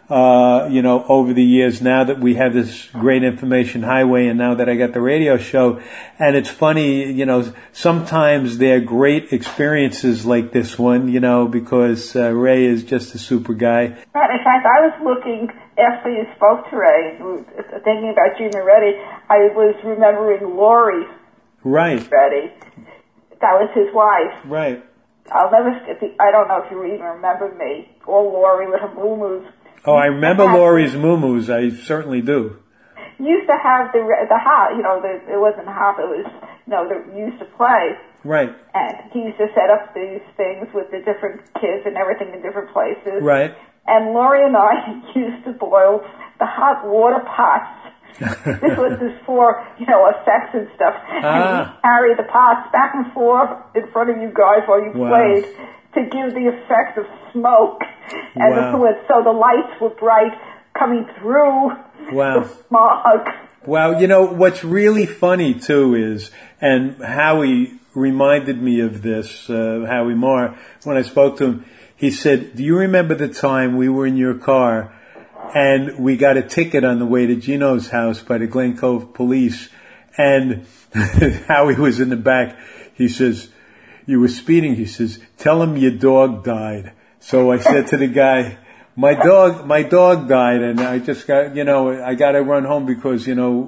C: over the years, now that we have this great information highway and now that I got the radio show. And it's funny, sometimes they're great experiences like this one, because Ray is just a super guy.
N: In fact, I was looking, after you spoke to Ray, thinking about Gene Moretti, I was remembering Lori.
C: Right.
N: Moretti. That was his wife.
C: Right.
N: I'll never, I don't know if you even remember me, or Lori with her moo-moos.
C: Oh, I remember Lori's moo-moos. I certainly do.
N: Used to have the hop, it wasn't hop, it was, they used to play.
C: Right.
N: And he used to set up these things with the different kids and everything in different places.
C: Right.
N: And Lori and I used to boil the hot water pots. This was for, effects and stuff. And we carried the pots back and forth in front of you guys while you played to give the effect of smoke. And so the lights were bright coming through the smog.
C: Wow, what's really funny too is, and Howie reminded me of this, Howie Marr, when I spoke to him, he said, do you remember the time we were in your car and we got a ticket on the way to Gino's house by the Glen Cove police, and Howie was in the back. He says, you were speeding. He says, tell him your dog died. So I said to the guy, my dog died, and I just got, I got to run home because,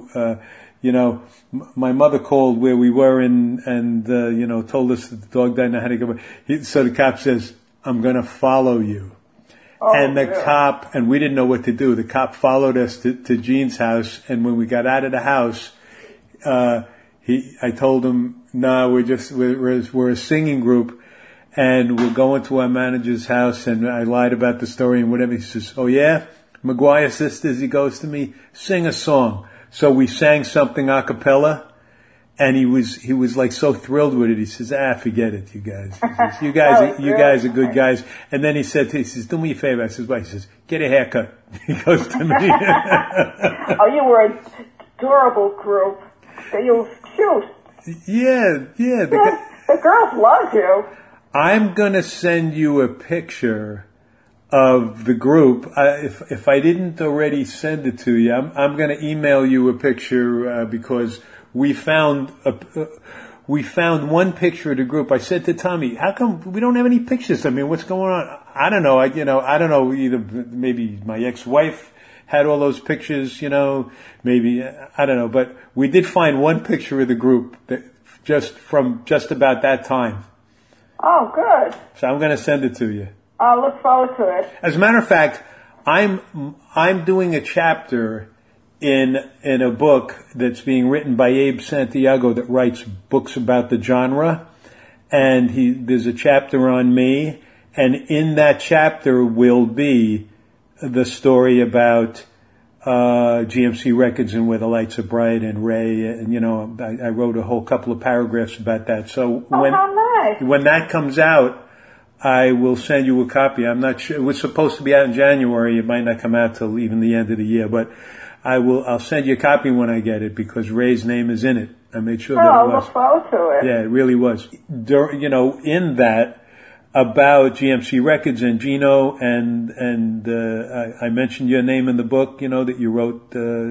C: my mother called where we were and told us that the dog died and I had to go back. So the cop says, I'm going to follow you. And the cop, and we didn't know what to do. The cop followed us to Gene's house, and when we got out of the house, I told him, no, we're a singing group, and we're going to our manager's house, and I lied about the story and whatever. He says, oh yeah? McGuire Sisters, he goes to me, sing a song. So we sang something a cappella, and he was like so thrilled with it. He says, forget it, you guys. He says, you guys are good guys. And then he says, do me a favor. I says, what? He says, get a haircut. He goes to me.
N: Oh, you were an adorable group. You were cute.
C: Yeah.
N: The girls loved you.
C: I'm going to send you a picture of the group. If I didn't already send it to you, I'm going to email you a picture because we found one picture of the group. I said to Tommy, how come we don't have any pictures? I mean, what's going on? I don't know. I don't know, either maybe my ex-wife had all those pictures, maybe, I don't know. But we did find one picture of the group that from just about that time.
N: Oh, good.
C: So I'm going to send it to you.
N: I'll look forward to it.
C: As a matter of fact, I'm doing a chapter in a book that's being written by Abe Santiago that writes books about the genre, and there's a chapter on me, and in that chapter will be the story about GMC Records and Where the Lights Are Bright and Ray, and I wrote a whole couple of paragraphs about that. So when that comes out, I will send you a copy. I'm not sure. It was supposed to be out in January. It might not come out till even the end of the year, but I'll send you a copy when I get it because Ray's name is in it. I made sure that it was.
N: I'll look forward to it.
C: Yeah, it really was. In that, about GMC Records and Gino, and I mentioned your name in the book, that you wrote,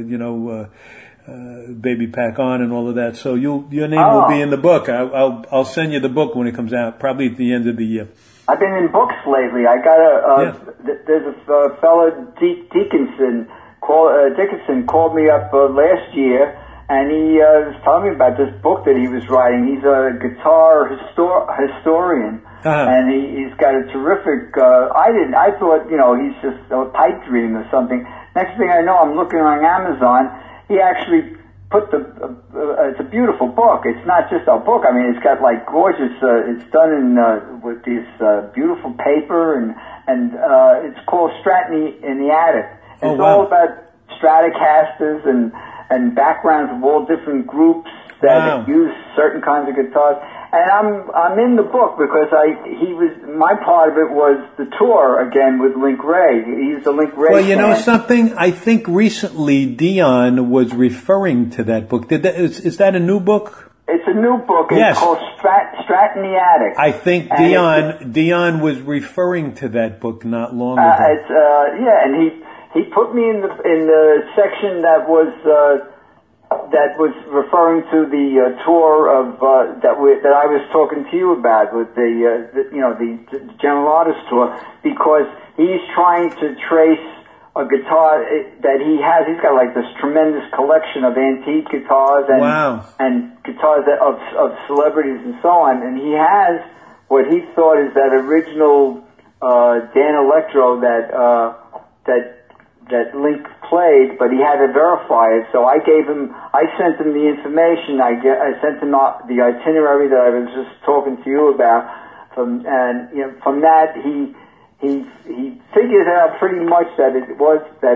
C: Baby Pack On and all of that. So your name will be in the book. I'll send you the book when it comes out, probably at the end of the year.
E: I've been in books lately. I got there's a fellow, Dickinson called me up last year, and he was telling me about this book that he was writing. He's a guitar historian, and he's got a terrific. I thought he's just a pipe dream or something. Next thing I know, I'm looking on Amazon. He actually put it's a beautiful book. It's not just a book. I mean, it's got like gorgeous. It's done in with this beautiful paper, and it's called Stratton in the Attic. It's all about Stratocasters and backgrounds of all different groups that use certain kinds of guitars. And I'm in the book because my part of it was the tour again with Link Ray. He's the Link Ray.
C: Well, you know something? I think recently Dion was referring to that book. Is that a new book?
E: It's a new book. It's called Stratton in the Attic.
C: I think Dion was referring to that book not long ago.
E: And he put me in the section that was referring to the tour of that I was talking to you about with the General Artist tour, because he's trying to trace a guitar that he has. He's got like this tremendous collection of antique guitars and guitars of celebrities and so on, and he has what he thought is that original Dan Electro that Link played, but he had to verify it. So I sent him the information. I sent him the itinerary that I was just talking to you about. From that he figured out pretty much that it is that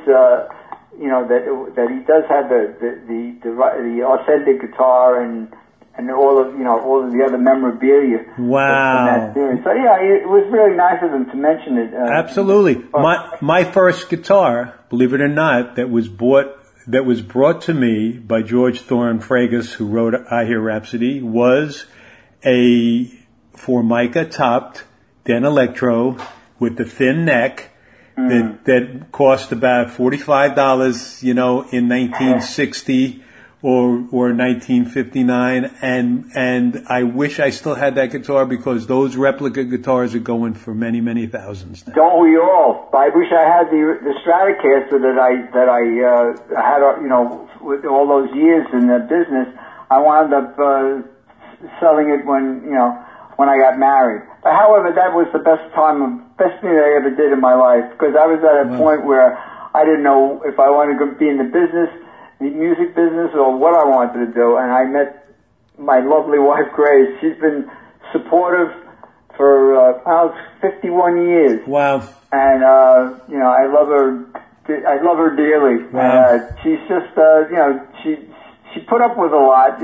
E: he does have the authentic guitar and all of the other memorabilia.
C: Wow.
E: From that series. So yeah, it was really nice of him to mention it.
C: Absolutely. My first guitar, believe it or not, that was brought to me by George Thorne Fragus, who wrote I Hear Rhapsody, was a Formica topped Dan Electro with the thin neck that cost about $45, in 1960. Or 1959, and I wish I still had that guitar, because those replica guitars are going for many, many thousands now.
E: Don't we all? I wish I had the Stratocaster that I had, with all those years in the business. I wound up selling it when I got married. But however, that was the best thing I ever did in my life, because I was at a point where I didn't know if I wanted to be in the music business, or what I wanted to do, and I met my lovely wife Grace. She's been supportive for 51 years.
C: Wow! And
E: I love her. I love her dearly.
C: Wow!
E: She's just she put up with a lot,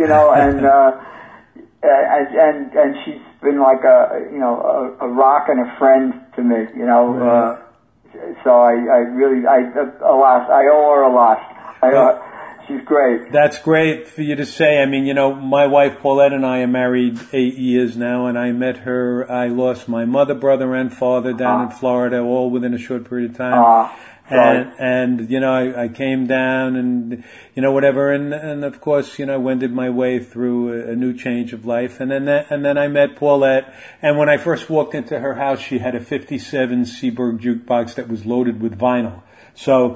E: and she's been like a rock and a friend to me. So I owe her a lot. She's great.
C: That's great for you to say. I mean, my wife Paulette and I are married 8 years now, and I met her. I lost my mother, brother, and father down in Florida, all within a short period of time. And I came down and, whatever. And of course, wended my way through a new change of life. And then I met Paulette. And when I first walked into her house, she had a 57 Seaberg jukebox that was loaded with vinyl. So,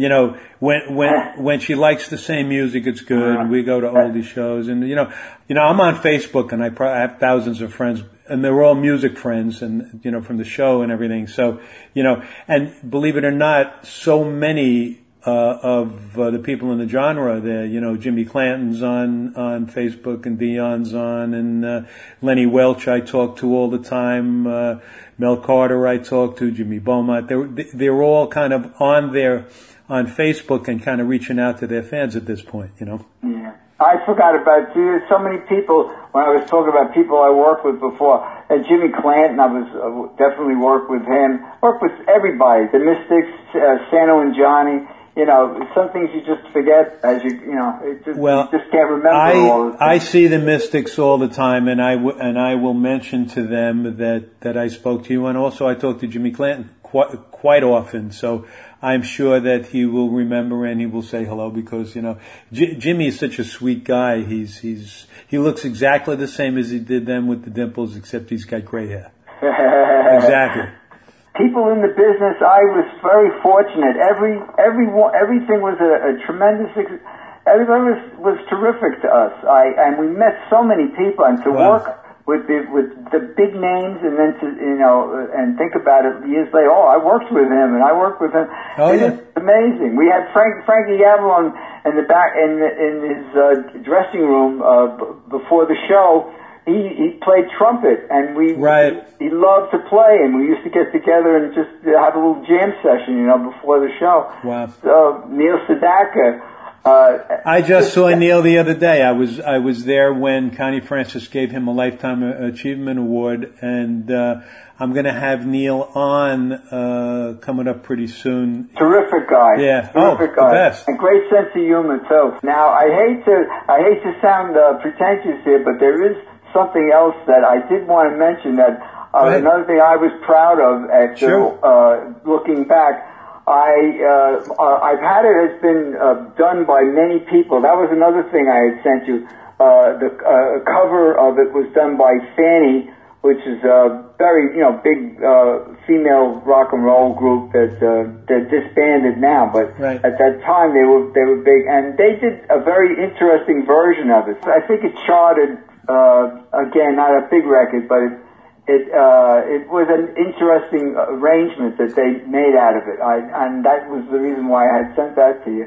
C: when she likes the same music, it's good. And we go to oldie shows, and I'm on Facebook, and I have thousands of friends, and they're all music friends, and from the show and everything. So and believe it or not, so many of the people in the genre there. Jimmy Clanton's on Facebook, and Dion's on, and Lenny Welch I talk to all the time. Mel Carter I talk to, Jimmy Beaumont. They're all kind of on there on Facebook and kind of reaching out to their fans at this point,
E: Yeah. I forgot about you. So many people, when I was talking about people I worked with before, and Jimmy Clanton, I was definitely worked with him. Worked with everybody, the Mystics, Sano and Johnny. Some things you just forget as you just can't remember all of them.
C: I see the Mystics all the time, and I will mention to them that I spoke to you, and also I talk to Jimmy Clanton quite often. So I'm sure that he will remember and he will say hello, because Jimmy is such a sweet guy. He looks exactly the same as he did then with the dimples, except he's got gray hair. Exactly.
E: People in the business, I was very fortunate. Everything was a tremendous. Everyone was terrific to us. And we met so many people, and to work with the big names, and then to and think about it years later. Oh, I worked with him, and I worked with him.
C: Oh, yeah.
E: It's amazing. We had Frankie Avalon in the back in his dressing room before the show. He played trumpet, and he loved to play, and we used to get together and just have a little jam session, before the show.
C: Wow.
E: So Neil Sedaka.
C: I just saw Neil the other day. I was there when Connie Francis gave him a Lifetime Achievement Award, and I'm going to have Neil on coming up pretty soon.
E: Terrific guy.
C: Yeah.
E: Terrific guy.
C: The best.
E: And great sense of humor too. Now I hate to sound pretentious here, but there is something else that I did want to mention that another thing I was proud of after looking back. I've had it has been done by many people. That was another thing I had sent you. The cover of it was done by Fanny, which is a very big female rock and roll group that they're disbanded now, but at that time they were big, and they did a very interesting version of it. I think it charted again, not a big record, but it was an interesting arrangement that they made out of it, and that was the reason why I had sent that to you.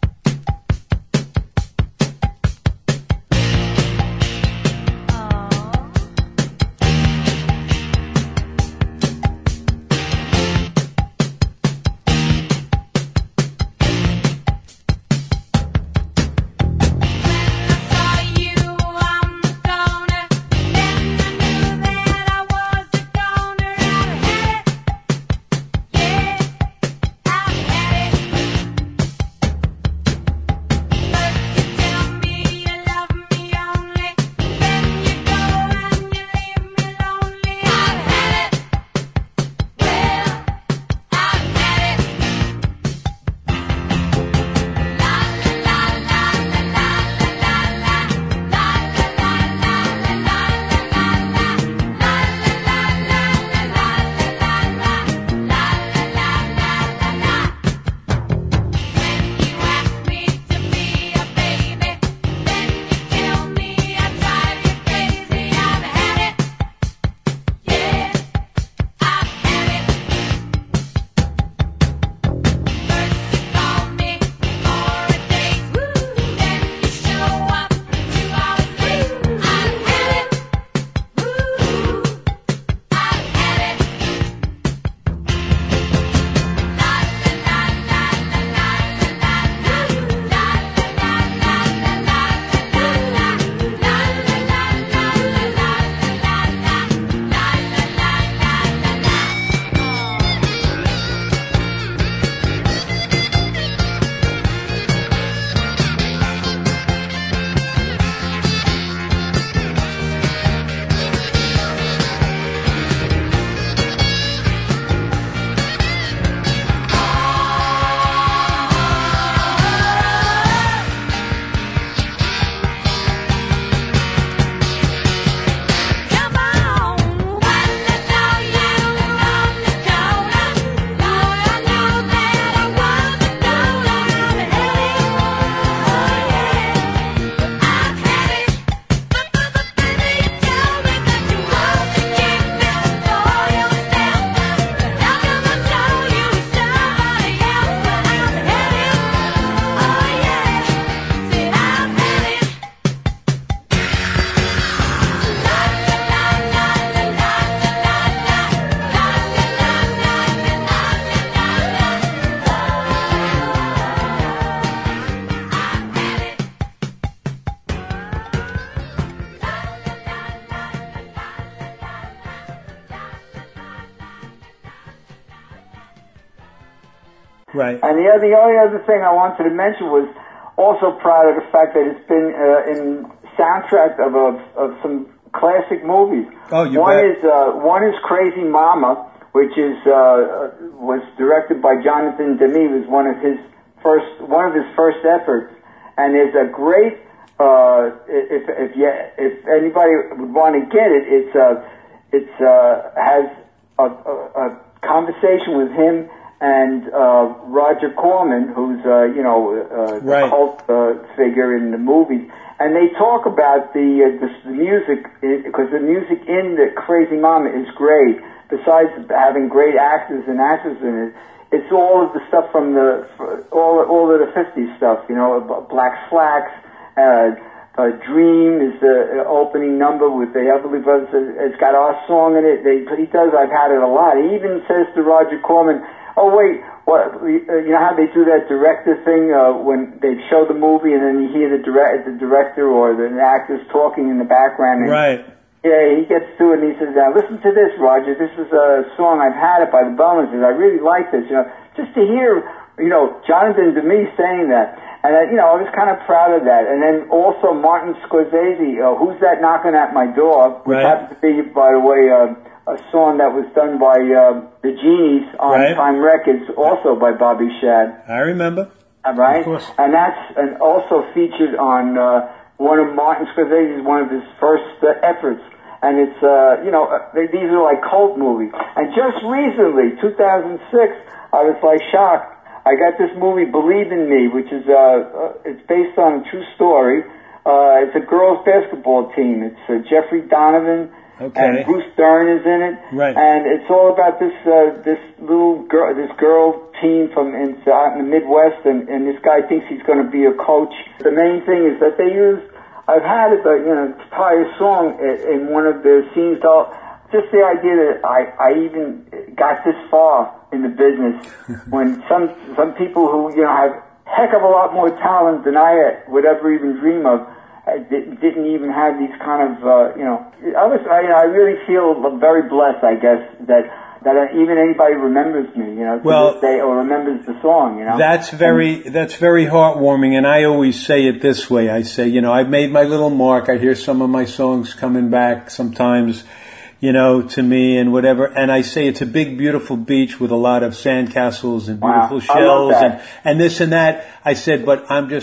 C: Right.
E: And the only other thing I wanted to mention was also proud of the fact that it's been in soundtrack of some classic movies.
C: Oh, you
E: bet.
C: One
E: is Crazy Mama, which is was directed by Jonathan Demme. It was one of his first efforts, and there's a great if anybody would want to get it, it has a conversation with him and Roger Corman, who's the cult figure in the movies, and they talk about the music, because the music in the Crazy Mama is great. besides having great actors and actresses in it, it's all of the stuff from all of the 50s stuff, you know, Black Slacks, Dream is the opening number with the Everly Brothers. It's got our song in it. He does I've Had It a lot. He even says to Roger Corman, oh wait, what, you know how they do that director thing when they show the movie and then you hear the director or the actors talking in the background. And,
C: right.
E: Yeah, he gets to it and he says, now listen to this, Roger. This is a song, I've Had It by the Bellmans. I really like this. You know, just to hear, you know, Jonathan Demme saying that. And, you know, I was kind of proud of that. And then also Martin Scorsese, Who's That Knocking at My Door, which happens to be, by the way, a song that was done by the Genies on Time Records, also by Bobby Shad.
C: I remember.
E: Right? And that's also featured on one of Martin Scorsese's, one of his first efforts. And it's, you know, these are like cult movies. And just recently, 2006, I was like shocked. I got this movie, Believe in Me, which is, it's based on a true story. It's a girls' basketball team. It's Jeffrey Donovan and Bruce Dern is in it.
C: Right.
E: And it's all about this little girl, this girl team out in the Midwest, and this guy thinks he's going to be a coach. The main thing is that they use, I've had it, you know, entire song in one of their scenes. Just the idea that I even got this far in the business when some people who, you know, have a heck of a lot more talent than I would ever even dream of didn't even have these kind of, you know, I really feel very blessed, I guess, that even anybody remembers me, you know, to this day, or remembers the song, you know. That's very
C: heartwarming, and I always say it this way. I say, you know, I've made my little mark. I hear some of my songs coming back sometimes, you know, to me and whatever. And I say it's a big, beautiful beach with a lot of sandcastles and beautiful shells and this and that. I said, but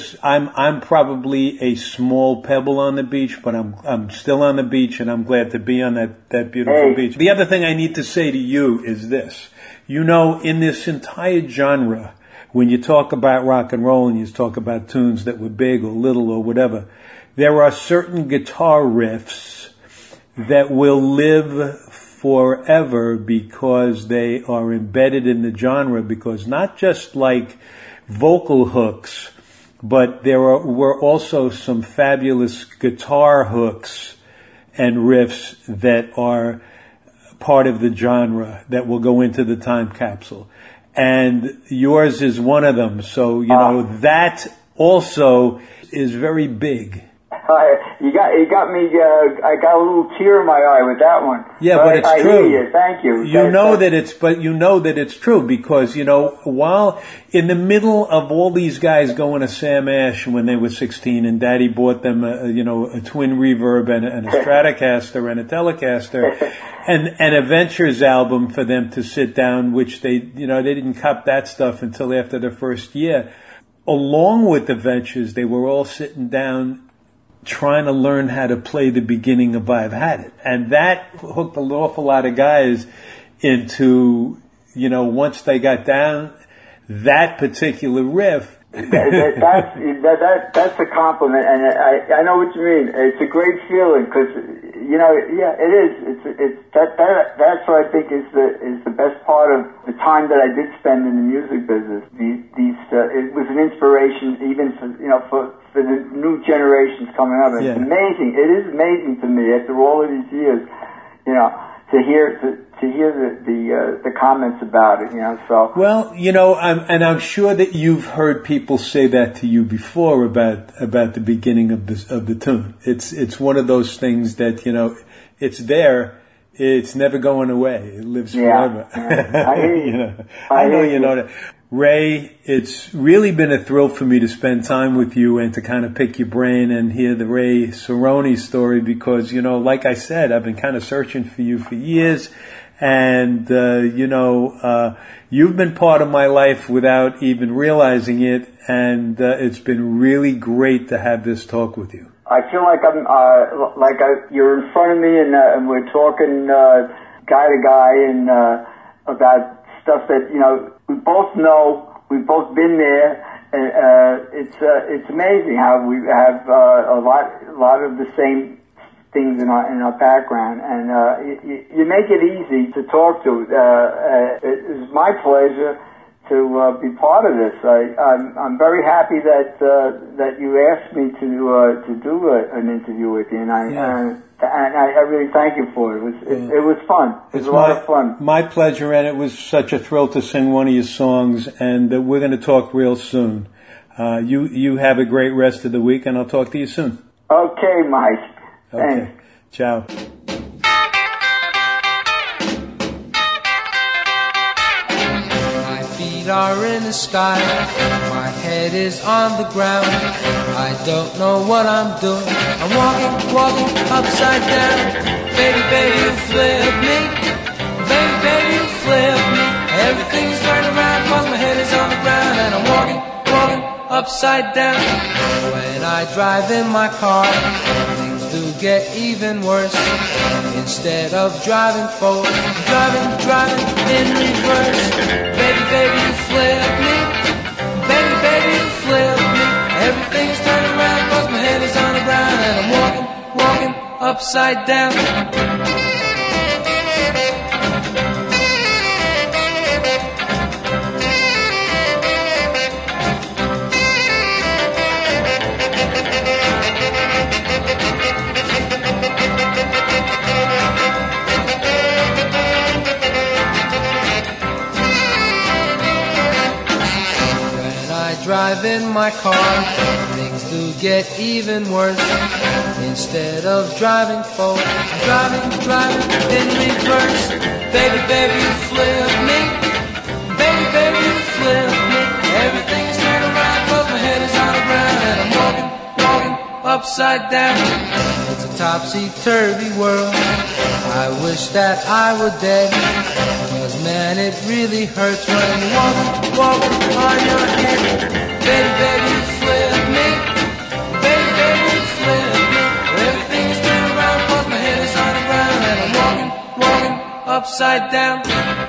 C: I'm probably a small pebble on the beach, but I'm still on the beach and I'm glad to be on that beautiful beach. The other thing I need to say to you is this. You know, in this entire genre, when you talk about rock and roll and you talk about tunes that were big or little or whatever, there are certain guitar riffs that will live forever because they are embedded in the genre, because not just like vocal hooks, but were also some fabulous guitar hooks and riffs that are part of the genre that will go into the time capsule. And yours is one of them. So, you know, that also is very big.
E: You got me. I got a little tear in my eye with that one.
C: Yeah, but it's true.
E: I hear you. Thank you.
C: You know that it's true because, you know, while in the middle of all these guys going to Sam Ash when they were 16, and Daddy bought them, a twin reverb and a Stratocaster and a Telecaster, and a Ventures album for them to sit down, which they didn't cop that stuff until after the first year. Along with the Ventures, they were all sitting down trying to learn how to play the beginning of I've Had It. And that hooked an awful lot of guys into, you know, once they got down that particular riff.
E: That's a compliment, and I know what you mean. It's a great feeling because, you know, yeah, it is. That's what I think is the best part of the time that I did spend in the music business. It was an inspiration even for the new generations coming up. It's amazing. It is amazing to me after all of these years, you know, to hear the comments about it, you know. So
C: well, you know, I'm sure that you've heard people say that to you before about the beginning of the tune. It's one of those things that, you know, it's there. It's never going away. It lives forever.
E: Yeah. I hear you.
C: You know, I know you know that. Ray, it's really been a thrill for me to spend time with you and to kind of pick your brain and hear the Ray Cerrone story because, you know, like I said, I've been kind of searching for you for years. And, you've been part of my life without even realizing it. And it's been really great to have this talk with you.
E: I feel like you're in front of me and we're talking guy to guy and about stuff that, you know, we both know, we've both been there, and it's amazing how we have a lot of the same things in our background, and you make it easy to talk to. It's my pleasure to be part of this. I'm very happy that you asked me to do an interview with you, and I really thank you for it. It was fun. It was a lot of fun.
C: My pleasure, and it was such a thrill to sing one of your songs, and we're going to talk real soon. You have a great rest of the week, and I'll talk to you soon.
E: Okay, Mike. Thanks.
C: Okay. Ciao.
M: My feet are in the sky, my head is on the ground. I don't know what I'm doing. I'm walking upside down. Baby, baby, you flip me. Baby, baby, you flip me. Everything's turning around 'cause my head is on the ground, and I'm walking upside down. When I drive in my car, things do get even worse. Instead of driving forward, I'm driving in reverse. Baby, baby, you flip me. Baby, baby, you flip me. Everything's turning around 'cause my head is on the ground, and I'm walking upside down. Drive in my car, things do get even worse. Instead of driving forward, I'm driving in reverse. Baby, baby, you flip me. Baby, baby, you flip me. Everything's turned around 'cause my head is on the ground, and I'm walking upside down. It's a topsy-turvy world. I wish that I were dead. 'Cause man, it really hurts when you're walking on your head. Baby, baby, you flip me. Baby, baby, you flip me. Everything's turned around 'cause my head is on the ground, and I'm walking upside down.